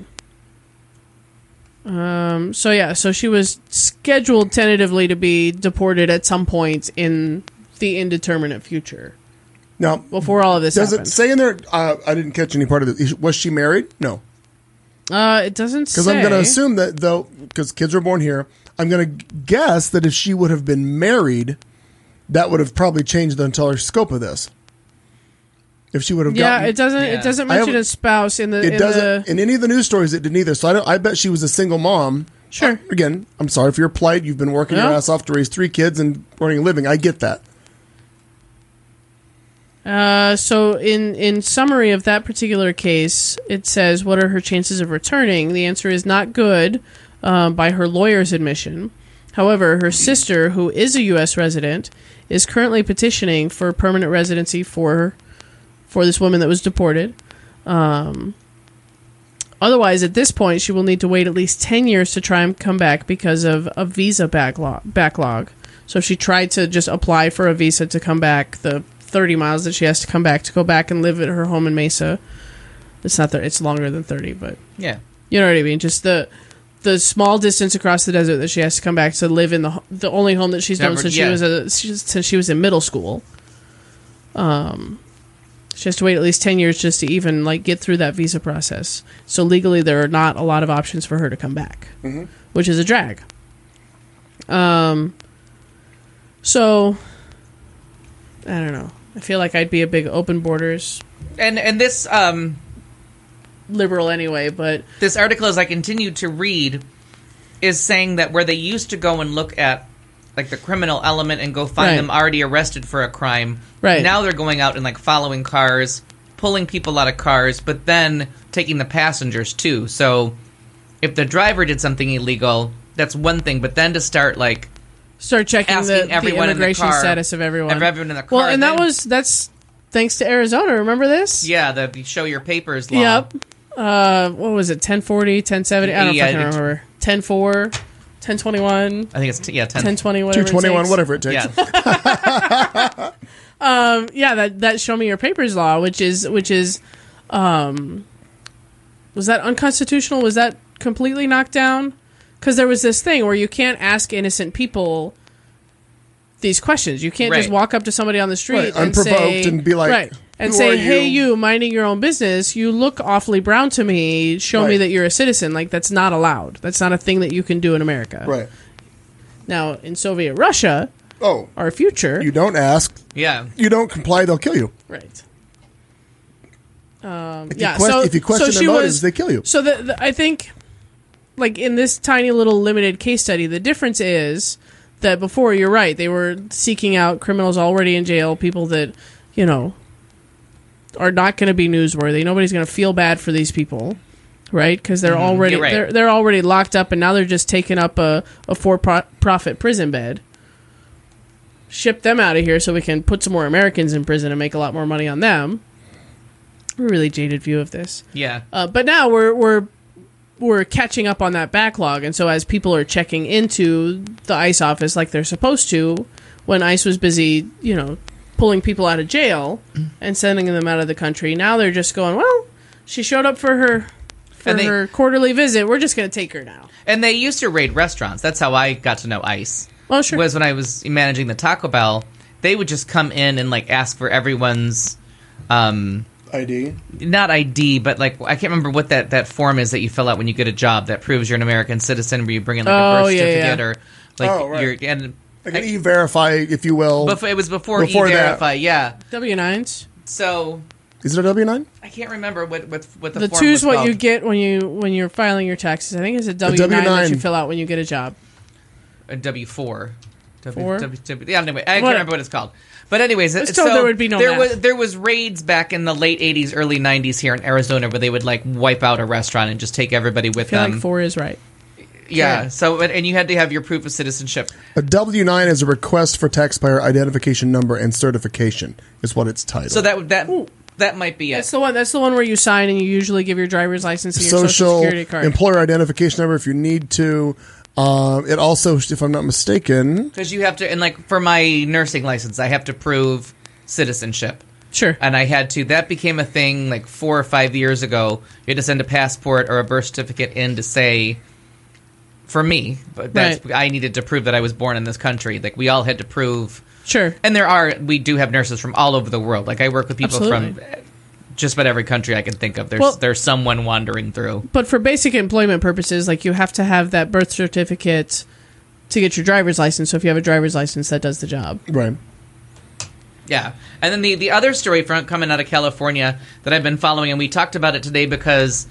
So she was scheduled tentatively to be deported at some point in the indeterminate future. Now, before all of this does happened. it say in there, I didn't catch any part of it, was she married? No. It doesn't say. Because I'm going to assume that, though, because kids are born here, I'm going to guess that if she would have been married, that would have probably changed the entire scope of this. If she would have gotten... it doesn't mention a spouse in the... In any of the news stories, it didn't either. So I bet she was a single mom. Sure. Again, I'm sorry for your plight. You've been working your ass off to raise 3 kids and earning a living. I get that. So in summary of that particular case, it says, what are her chances of returning? The answer is not good, by her lawyer's admission. However, her sister, who is a U.S. resident, is currently petitioning for permanent residency for this woman that was deported. Otherwise, at this point, she will need to wait at least 10 years to try and come back because of a visa backlog. So if she tried to just apply for a visa to come back, the 30 miles that she has to come back to go back and live at her home in Mesa, it's longer than 30, but yeah, you know what I mean. Just the small distance across the desert that she has to come back to live in the only home that she's known since she was in middle school. She has to wait at least 10 years just to even get through that visa process. So legally, there are not a lot of options for her to come back, which is a drag. So I don't know. I feel like I'd be a big open borders and this liberal anyway, but this article, as I continued to read, is saying that where they used to go and look at the criminal element and go find them already arrested for a crime, now they're going out and following cars, pulling people out of cars, but then taking the passengers too. So if the driver did something illegal, that's one thing, but then to start checking the immigration status of everyone. Everyone in the car. Well, and that's thanks to Arizona. Remember this? Yeah, the show your papers law. Yep. What was it? 1040, 1070? I don't fucking remember. 10-4, 1021. I think it's 1020, whatever 221, whatever it takes. Yeah. That show me your papers law, which is was that unconstitutional? Was that completely knocked down? Because there was this thing where you can't ask innocent people these questions. You can't just walk up to somebody on the street and say, and be like, and say, "Hey, you minding your own business? You look awfully brown to me. Show me that you're a citizen." That's not allowed. That's not a thing that you can do in America. Right. Now, in Soviet Russia, our future, you don't ask. Yeah. You don't comply, they'll kill you. Right. If you question their motives, they kill you. So I think, in this tiny little limited case study, the difference is that before, you're right, they were seeking out criminals already in jail, people that, are not going to be newsworthy. Nobody's going to feel bad for these people, right? Because they're already they're already locked up, and now they're just taking up a for-profit prison bed. Ship them out of here so we can put some more Americans in prison and make a lot more money on them. A really jaded view of this. Yeah. But now we're we're catching up on that backlog, and so as people are checking into the ICE office like they're supposed to, when ICE was busy, pulling people out of jail and sending them out of the country, now they're just going, well, she showed up for her quarterly visit. We're just going to take her now. And they used to raid restaurants. That's how I got to know ICE. Oh, sure. Was when I was managing the Taco Bell, they would just come in and ask for everyone's ID. Not ID, but I can't remember what that form is that you fill out when you get a job that proves you're an American citizen, where you bring in a birth certificate or right. and an E-Verify, if you will. It was before E-Verify, yeah. W-9s. So is it a W-9? I can't remember what the form the was 2 is what called. you get when you're filing your taxes. I think it's a W-9 that you fill out when you get a job. A W-4. Four? Yeah, anyway, I can't remember what it's called. But anyways, so there would be no there was raids back in the late 80s, early 90s here in Arizona where they would wipe out a restaurant and just take everybody with them. I feel like 4 is right. Yeah, so and you had to have your proof of citizenship. A W-9 is a request for taxpayer identification number and certification, is what it's titled. So that might be it. That's the one where you sign and you usually give your driver's license and your social security card. Employer identification number if you need to. It also, if I'm not mistaken, because you have to, and for my nursing license, I have to prove citizenship. Sure. And I had to. That became a thing 4 or 5 years ago. You had to send a passport or a birth certificate in to say, for me, but I needed to prove that I was born in this country. We all had to prove. Sure. And we do have nurses from all over the world. I work with people from just about every country I can think of. There's someone wandering through. But for basic employment purposes, you have to have that birth certificate to get your driver's license. So if you have a driver's license, that does the job. Right. Yeah. And then the other story coming out of California that I've been following, and we talked about it today because,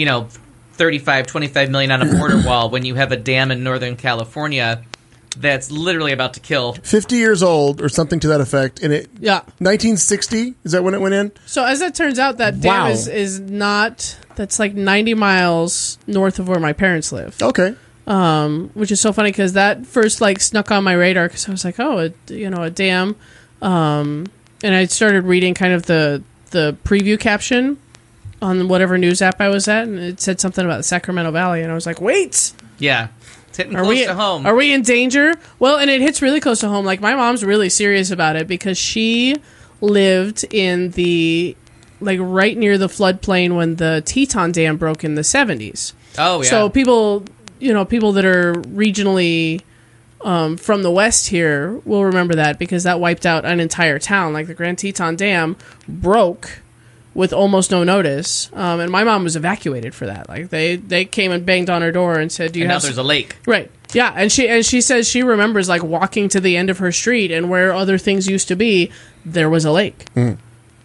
25 million on a border wall when you have a dam in Northern California that's literally about to kill. 50 years old or something to that effect. And 1960, is that when it went in? So as it turns out, that dam is not, that's 90 miles north of where my parents live. Okay. Which is so funny because that first snuck on my radar because I was like, oh, a dam. And I started reading kind of the preview caption on whatever news app I was at, and it said something about the Sacramento Valley, and I was like, wait! Yeah. It's hitting close to home. Are we in danger? Well, and it hits really close to home. My mom's really serious about it because she lived in the, right near the floodplain when the Teton Dam broke in the 70s. Oh, yeah. So people that are regionally from the West here will remember that because that wiped out an entire town. The Grand Teton Dam broke with almost no notice, and my mom was evacuated for that. They came and banged on her door and said, "Do you have?" Now there's a lake, right? Yeah, and she says she remembers walking to the end of her street and where other things used to be, there was a lake. Mm.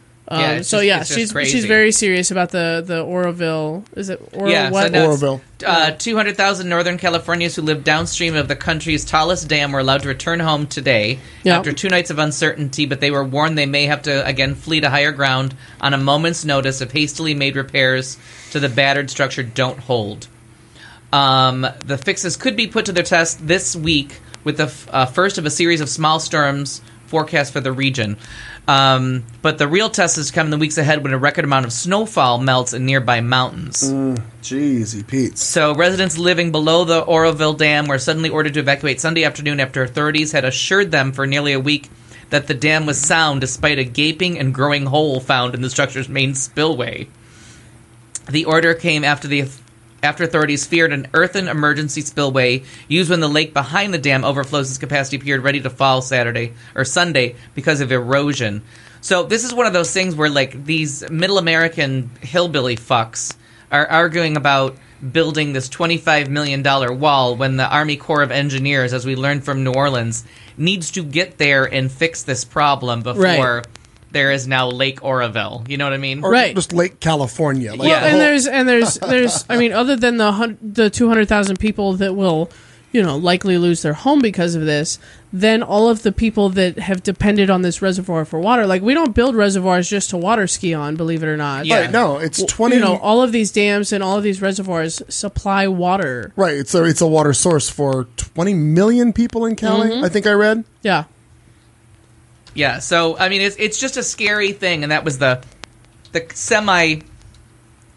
She's very serious about the Oroville. Is it Oroville? 200,000 Northern Californians who live downstream of the country's tallest dam were allowed to return home today after 2 nights of uncertainty, but they were warned they may have to again flee to higher ground on a moment's notice if hastily made repairs to the battered structure don't hold. The fixes could be put to their test this week with the first of a series of small storms forecast for the region. But the real test is coming in the weeks ahead when a record amount of snowfall melts in nearby mountains. Jeezy Pete. So residents living below the Oroville Dam were suddenly ordered to evacuate Sunday afternoon after authorities had assured them for nearly a week that the dam was sound despite a gaping and growing hole found in the structure's main spillway. The order came after authorities feared an earthen emergency spillway used when the lake behind the dam overflows its capacity appeared ready to fall Sunday because of erosion. So this is one of those things where these middle American hillbilly fucks are arguing about building this $25 million wall when the Army Corps of Engineers, as we learned from New Orleans, needs to get there and fix this problem before there is now Lake Oroville. You know what I mean? Or just Lake California. There's I mean, other than the 200,000 people that will, likely lose their home because of this, then all of the people that have depended on this reservoir for water, we don't build reservoirs just to water ski on, believe it or not. Yeah. Right, no, it's 20... all of these dams and all of these reservoirs supply water. Right, it's a water source for 20 million people in Cali, I think I read. Yeah. Yeah, so, I mean, it's just a scary thing, and that was the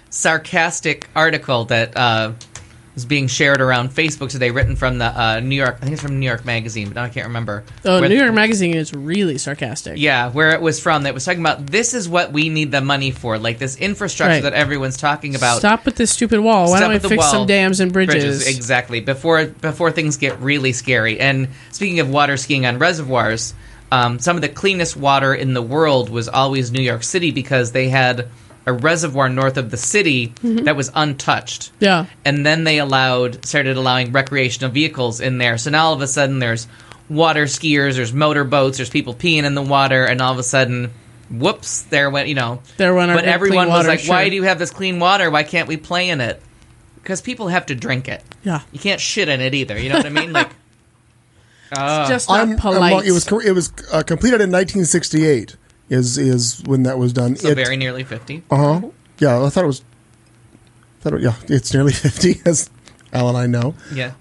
sarcastic article that was being shared around Facebook today, written from the New York. I think it's from New York Magazine, but now I can't remember. Oh, New York Magazine is really sarcastic. Yeah, where it was from. That was talking about this is what we need the money for, like this infrastructure that everyone's talking about. Stop with this stupid wall. Why don't we fix some dams and bridges? Exactly. Before things get really scary. And speaking of water skiing on reservoirs, some of the cleanest water in the world was always New York City because they had a reservoir north of the city that was untouched. Yeah. And then they started allowing recreational vehicles in there. So now all of a sudden there's water skiers, there's motorboats, there's people peeing in the water, and all of a sudden, whoops, there went our but everyone was like, why do you have this clean water? Why can't we play in it? Because people have to drink it. Yeah. You can't shit in it either. You know what I mean? Like, it's just not polite. It was completed in 1968. Is when that was done. So very nearly 50. Yeah, I thought it was. Yeah, it's nearly 50, as Al and I know. Yeah.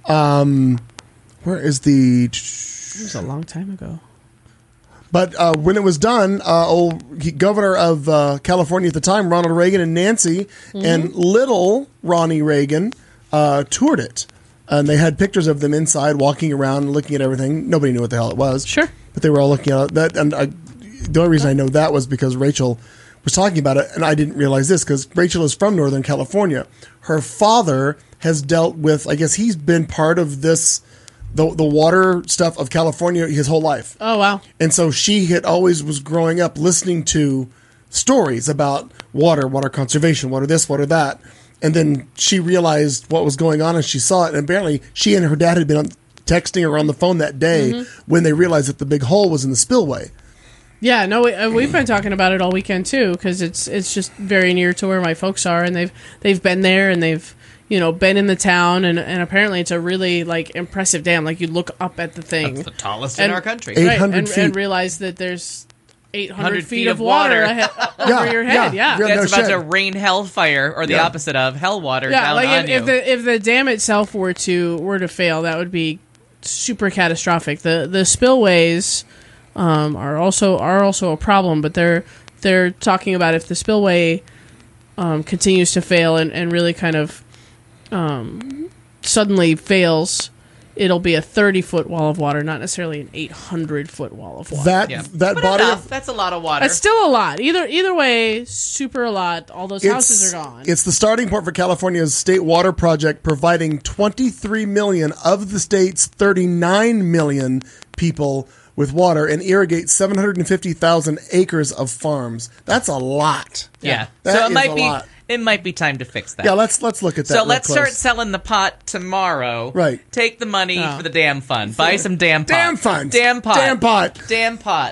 Where is the? It was a long time ago. But when it was done, governor of California at the time, Ronald Reagan, and Nancy and little Ronnie Reagan toured it, and they had pictures of them inside, walking around, looking at everything. Nobody knew what the hell it was. Sure. But they were all looking at that, and the only reason I know that was because Rachel was talking about it, and I didn't realize this because Rachel is from Northern California. Her father has dealt with, I guess he's been part of this, the water stuff of California his whole life. Oh, wow. And so she had always was growing up listening to stories about water conservation, water this, water that. And then she realized what was going on and she saw it. And apparently she and her dad had been texting her on the phone that day when they realized that the big hole was in the spillway. Yeah, no, we've been talking about it all weekend too because it's just very near to where my folks are, and they've been there and they've been in the town, and apparently it's a really impressive dam. Like you look up at the thing, that's the tallest in our country, 800 feet, and realize that there's 800 feet of water over your head. Yeah, that's about to rain hellfire, or the opposite of hell water down on you. If the dam itself were to fail, that would be super catastrophic. The spillways. Are also a problem, but they're talking about if the spillway continues to fail and really kind of suddenly fails, it'll be a 30-foot wall of water, not necessarily an 800-foot wall of water. That's a lot of water. It's still a lot. Either way, super a lot. All those houses are gone. It's the starting point for California's state water project, providing 23 million of the state's 39 million people with water and irrigate 750,000 acres of farms. That's a lot. Yeah. That so it might be time to fix that. Yeah, let's look at that. So let's start selling the pot tomorrow. Right. Take the money for the damn fund. Buy some damn pot. Damn funds. Damn pot. Damn pot. Damn pot.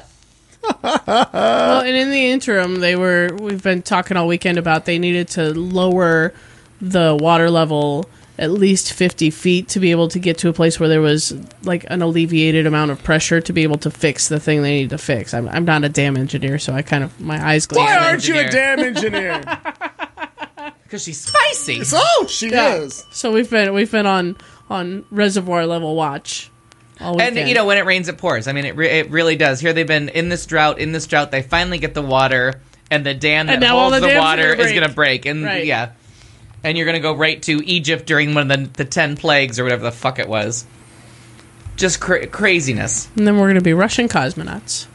Well, and in the interim, we've been talking all weekend about they needed to lower the water level at least 50 feet to be able to get to a place where there was an alleviated amount of pressure to be able to fix the thing they need to fix. I'm not a dam engineer, so my eyes glaze. Why aren't you a dam engineer? Because she's spicy. She is. So we've been on reservoir level watch all weekend. And when it rains, it pours. I mean, it really does. Here they've been in this drought. They finally get the water, and the dam that holds the water is going to break. And right. And you're going to go right to Egypt during one of the 10 plagues or whatever the fuck it was. Just craziness. And then we're going to be Russian cosmonauts.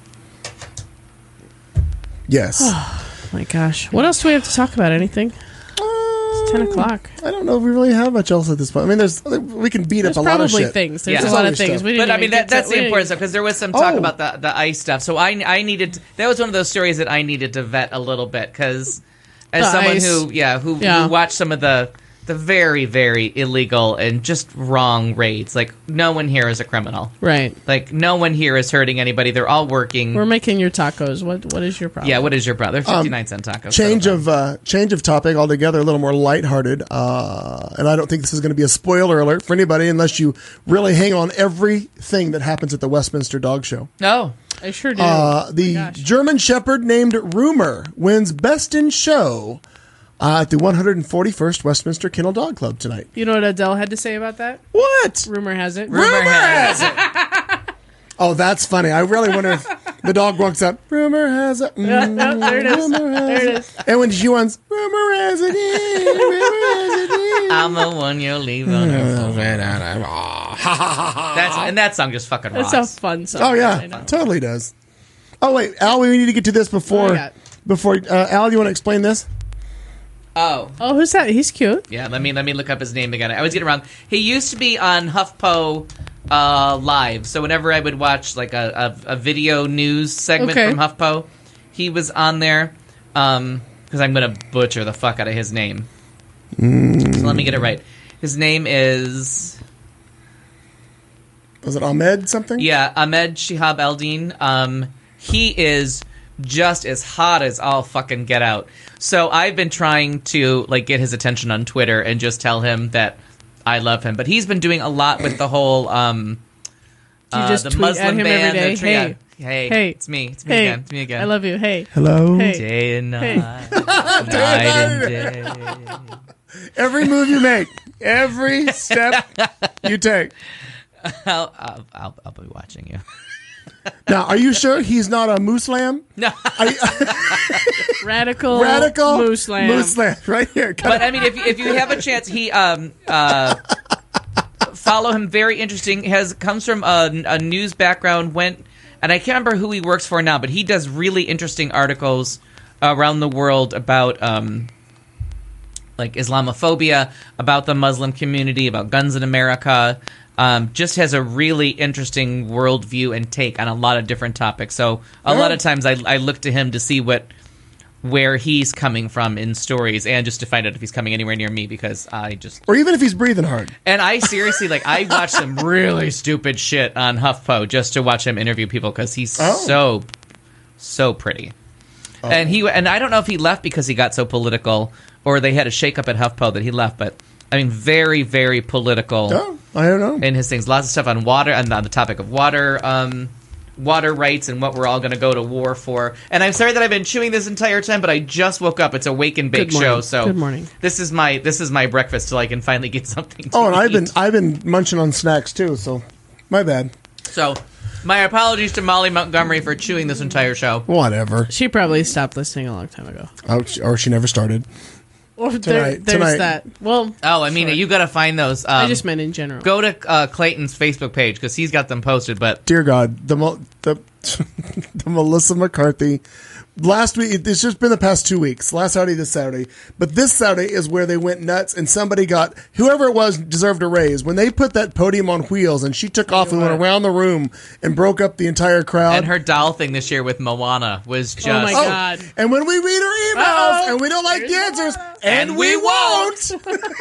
Yes. Oh, my gosh. What else do we have to talk about? Anything? It's 10 o'clock. I don't know if we really have much else at this point. I mean, we can beat up a lot of shit. There's a lot of things. But I mean, that's the important stuff, because there was some talk about the ice stuff. So I needed... That was one of those stories that I needed to vet a little bit, because... As someone who watched some of the very, very illegal and just wrong raids. Like, no one here is a criminal. Right. Like, no one here is hurting anybody. They're all working. We're making your tacos. What is your problem? Yeah, what is your problem? They're 59-cent tacos. Change of topic altogether, a little more lighthearted. And I don't think this is going to be a spoiler alert for anybody unless you really hang on everything that happens at the Westminster Dog Show. No. I sure do. The German Shepherd named Rumor wins Best in Show at the 141st Westminster Kennel Dog Club tonight. You know what Adele had to say about that? What? Rumor has it. Rumor has it. Oh, that's funny. I really wonder if The dog walks up. Rumor has it. There it is. There it is. And when she wants, rumor has it. I'm the one you'll leave on her phone. And that song just fucking rocks. That's a fun song. Oh yeah, totally does. Oh wait, Al, we need to get to this before. Al, you want to explain this? Oh, who's that? He's cute. Yeah, let me look up his name again. I always get it wrong. He used to be on HuffPo Live, so whenever I would watch like a video news segment from HuffPo, he was on there. Because I'm gonna butcher the fuck out of his name. So let me get it right. His name is. Was it Ahmed something? Yeah, Ahmed Shihab Eldin. He is just as hot as all fucking get out. So I've been trying to like get his attention on Twitter and just tell him that I love him. But he's been doing a lot with the whole you just the tweet Muslim at him band. every day. Hey, it's me. It's me again. It's me again. I love you. Hey. Hello. Hey. Day and night. Hey. Night and day. Every move you make, every step you take. I'll be watching you. Now, are you sure he's not a Muslim? No. Radical Muslim. Muslim, right here. But I mean, if you have a chance, he follow him. Very interesting. Comes from a news background. And I can't remember who he works for now, but he does really interesting articles around the world about like Islamophobia, about the Muslim community, about guns in America. Just has a really interesting worldview and take on a lot of different topics. So a lot of times I look to him to see where he's coming from in stories, and just to find out if he's coming anywhere near me, because or even if he's breathing hard. And I seriously, like, I watch some really stupid shit on HuffPo just to watch him interview people, because he's so pretty. And I don't know if he left because he got so political, or they had a shakeup at HuffPo that he left, but I mean, very, very political. Oh, I don't know. In his things, lots of stuff on water, and on the topic of water rights, and what we're all going to go to war for. And I'm sorry that I've been chewing this entire time, but I just woke up. It's a wake and bake show, so good morning. This is my breakfast till I can finally get something to and eat. I've been munching on snacks too, so my bad. So my apologies to Molly Montgomery for chewing this entire show. Whatever. She probably stopped listening a long time ago. Or she never started. Well, there's that. Well, I mean, you got to find those. I just meant in general. Go to Clayton's Facebook page, because he's got them posted. But dear God, the Melissa McCarthy. Last week, it's just been the past 2 weeks. Last Saturday, this Saturday. But this Saturday is where they went nuts, and somebody got, whoever it was deserved a raise. When they put that podium on wheels and she took off and went around the room and broke up the entire crowd. And her doll thing this year with Moana was just... Oh my God. And when we read her emails and we don't like the answers, and we won't.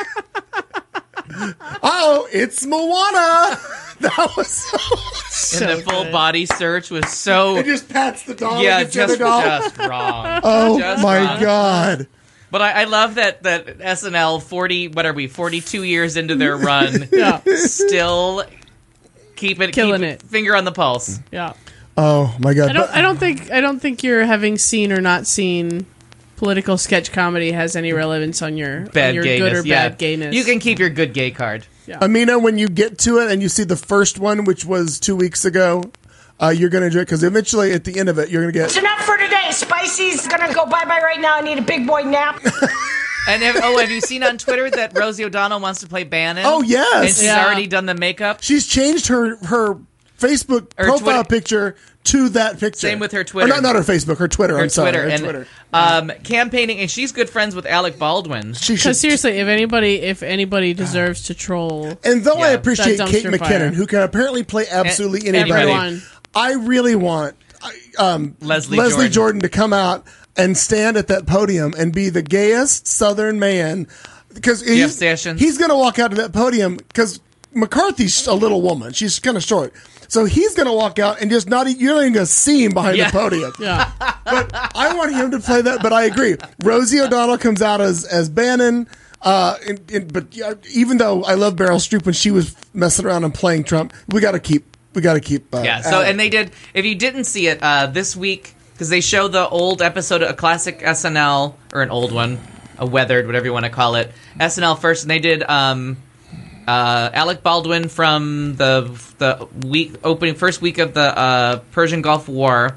It's Moana. That was so and the full body search was so... It just pats the dog. Yeah, just wrong. Oh, just my wrong. God. But I love that SNL, 42 years into their run, still keep it. Finger on the pulse. Yeah. Oh, my God. I don't think your having seen or not seen political sketch comedy has any relevance on your good or bad gayness. You can keep your good gay card. Yeah. Amina, when you get to it and you see the first one, which was 2 weeks ago, you're going to enjoy it, because eventually at the end of it, you're going to get... It's enough for today. Spicy's going to go bye-bye right now. I need a big boy nap. And have you seen on Twitter that Rosie O'Donnell wants to play Bannon? Oh, yes. And she's already done the makeup? She's changed her Facebook profile picture to that picture. Same with her Twitter. Or not her Facebook, her Twitter. Her Twitter. Campaigning, and she's good friends with Alec Baldwin. Because seriously, if anybody deserves to troll, and though I appreciate Kate McKinnon, who can apparently play absolutely anybody, I really want Leslie Jordan to come out and stand at that podium and be the gayest Southern man, because he's going to walk out to that podium, because McCarthy's a little woman. She's kind of short. So he's going to walk out and just you're not even going to see him behind the podium. Yeah. But I want him to play that, but I agree. Rosie O'Donnell comes out as Bannon. But even though I love Meryl Streep when she was messing around and playing Trump, we got to keep. So, and they did, if you didn't see it this week, because they show the old episode, a classic SNL, or an old one, a weathered, whatever you want to call it, SNL first, and they did Alec Baldwin from the first week of the Persian Gulf War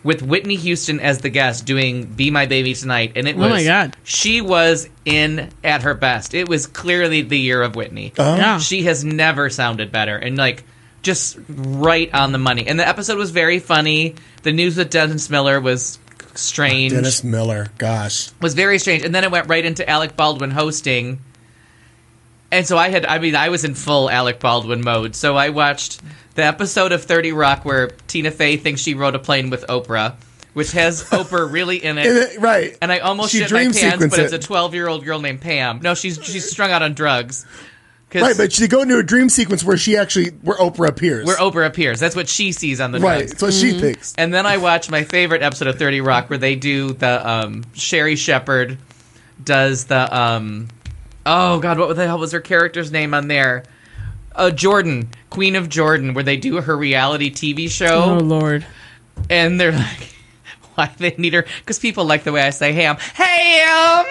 with Whitney Houston as the guest doing Be My Baby Tonight. And it was, oh my God. She was in at her best. It was clearly the year of Whitney. Yeah. She has never sounded better. And like, just right on the money. And the episode was very funny. The news with Dennis Miller was strange. Dennis Miller, gosh. Was very strange. And then it went right into Alec Baldwin hosting. And so I was in full Alec Baldwin mode. So I watched the episode of 30 Rock where Tina Fey thinks she rode a plane with Oprah, which has Oprah really in it. Right. And I almost shit my pants, but it's a 12-year-old girl named Pam. No, she's strung out on drugs. Right, but she go into a dream sequence where Oprah appears. Where Oprah appears. That's what she sees on the drugs. Right, that's what she thinks. And then I watched my favorite episode of 30 Rock where they do the, Sherry Shepherd does the, oh God, what the hell was her character's name on there? Jordan, Queen of Jordan, where they do her reality TV show. Oh, Lord. And they're like, why do they need her? Because people like the way I say ham. Ham!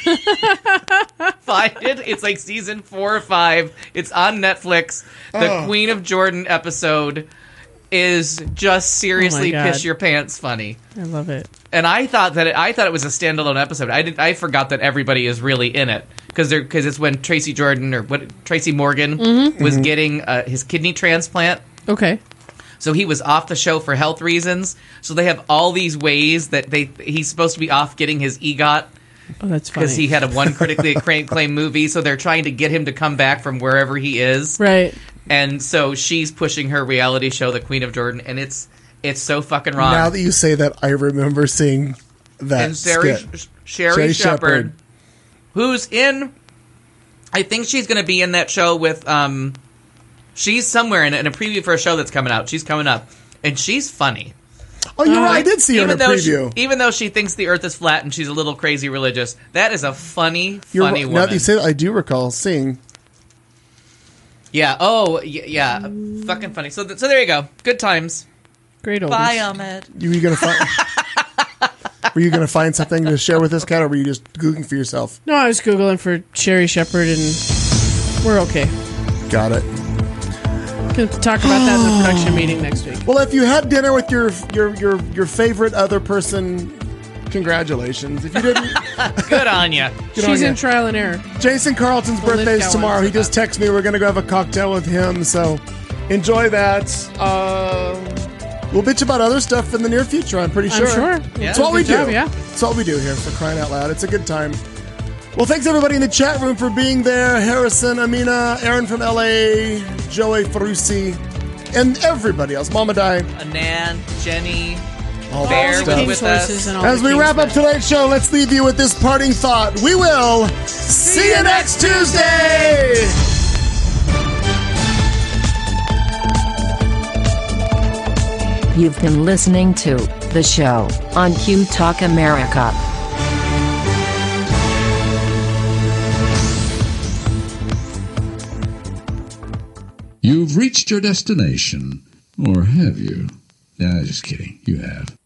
Find it. It's like season 4 or 5. It's on Netflix. The Queen of Jordan episode is just seriously piss your pants funny. I love it. And I thought it was a standalone episode. I forgot that everybody is really in it because it's when Tracy Morgan was getting his kidney transplant. Okay. So he was off the show for health reasons. So they have all these ways that he's supposed to be off getting his EGOT. Oh, that's funny. Because he had one critically acclaimed movie. So they're trying to get him to come back from wherever he is. Right. And so she's pushing her reality show, The Queen of Jordan, and it's so fucking wrong. Now that you say that, I remember seeing that and skit. Sherry Shepherd, who's in, I think she's going to be in that show with, she's somewhere in a preview for a show that's coming out. She's coming up, and she's funny. Oh, you're right. I did see her in a preview. Even though she thinks the earth is flat and she's a little crazy religious, that is a funny woman. Now that you say that, I do recall seeing. Yeah. Oh, yeah. Fucking funny. So there you go. Good times. Great oldies. Bye, Ahmed. Were you gonna find something to share with us, Kat, or were you just Googling for yourself? No, I was Googling for Sherry Shepherd, and we're okay. Got it. Can talk about that in the production meeting next week. Well, if you had dinner with your favorite other person, congratulations. If you didn't, good on you. She's in trial and error. Jason Carlton's birthday is tomorrow. He just texted me. We're going to go have a cocktail with him, so enjoy that. We'll bitch about other stuff in the near future, I'm pretty sure. I'm sure. That's what we do. Yeah. That's what we do here, for crying out loud. It's a good time. Well, thanks everybody in the chat room for being there. Harrison, Amina, Aaron from LA, Joey Ferrucci, and everybody else. Mama Di. Anan, Jenny, all Bear was with us. As we wrap up tonight's show, let's leave you with this parting thought. We will see you next Tuesday! You've been listening to The Show on Q Talk America. You've reached your destination. Or have you? Nah, just kidding. You have.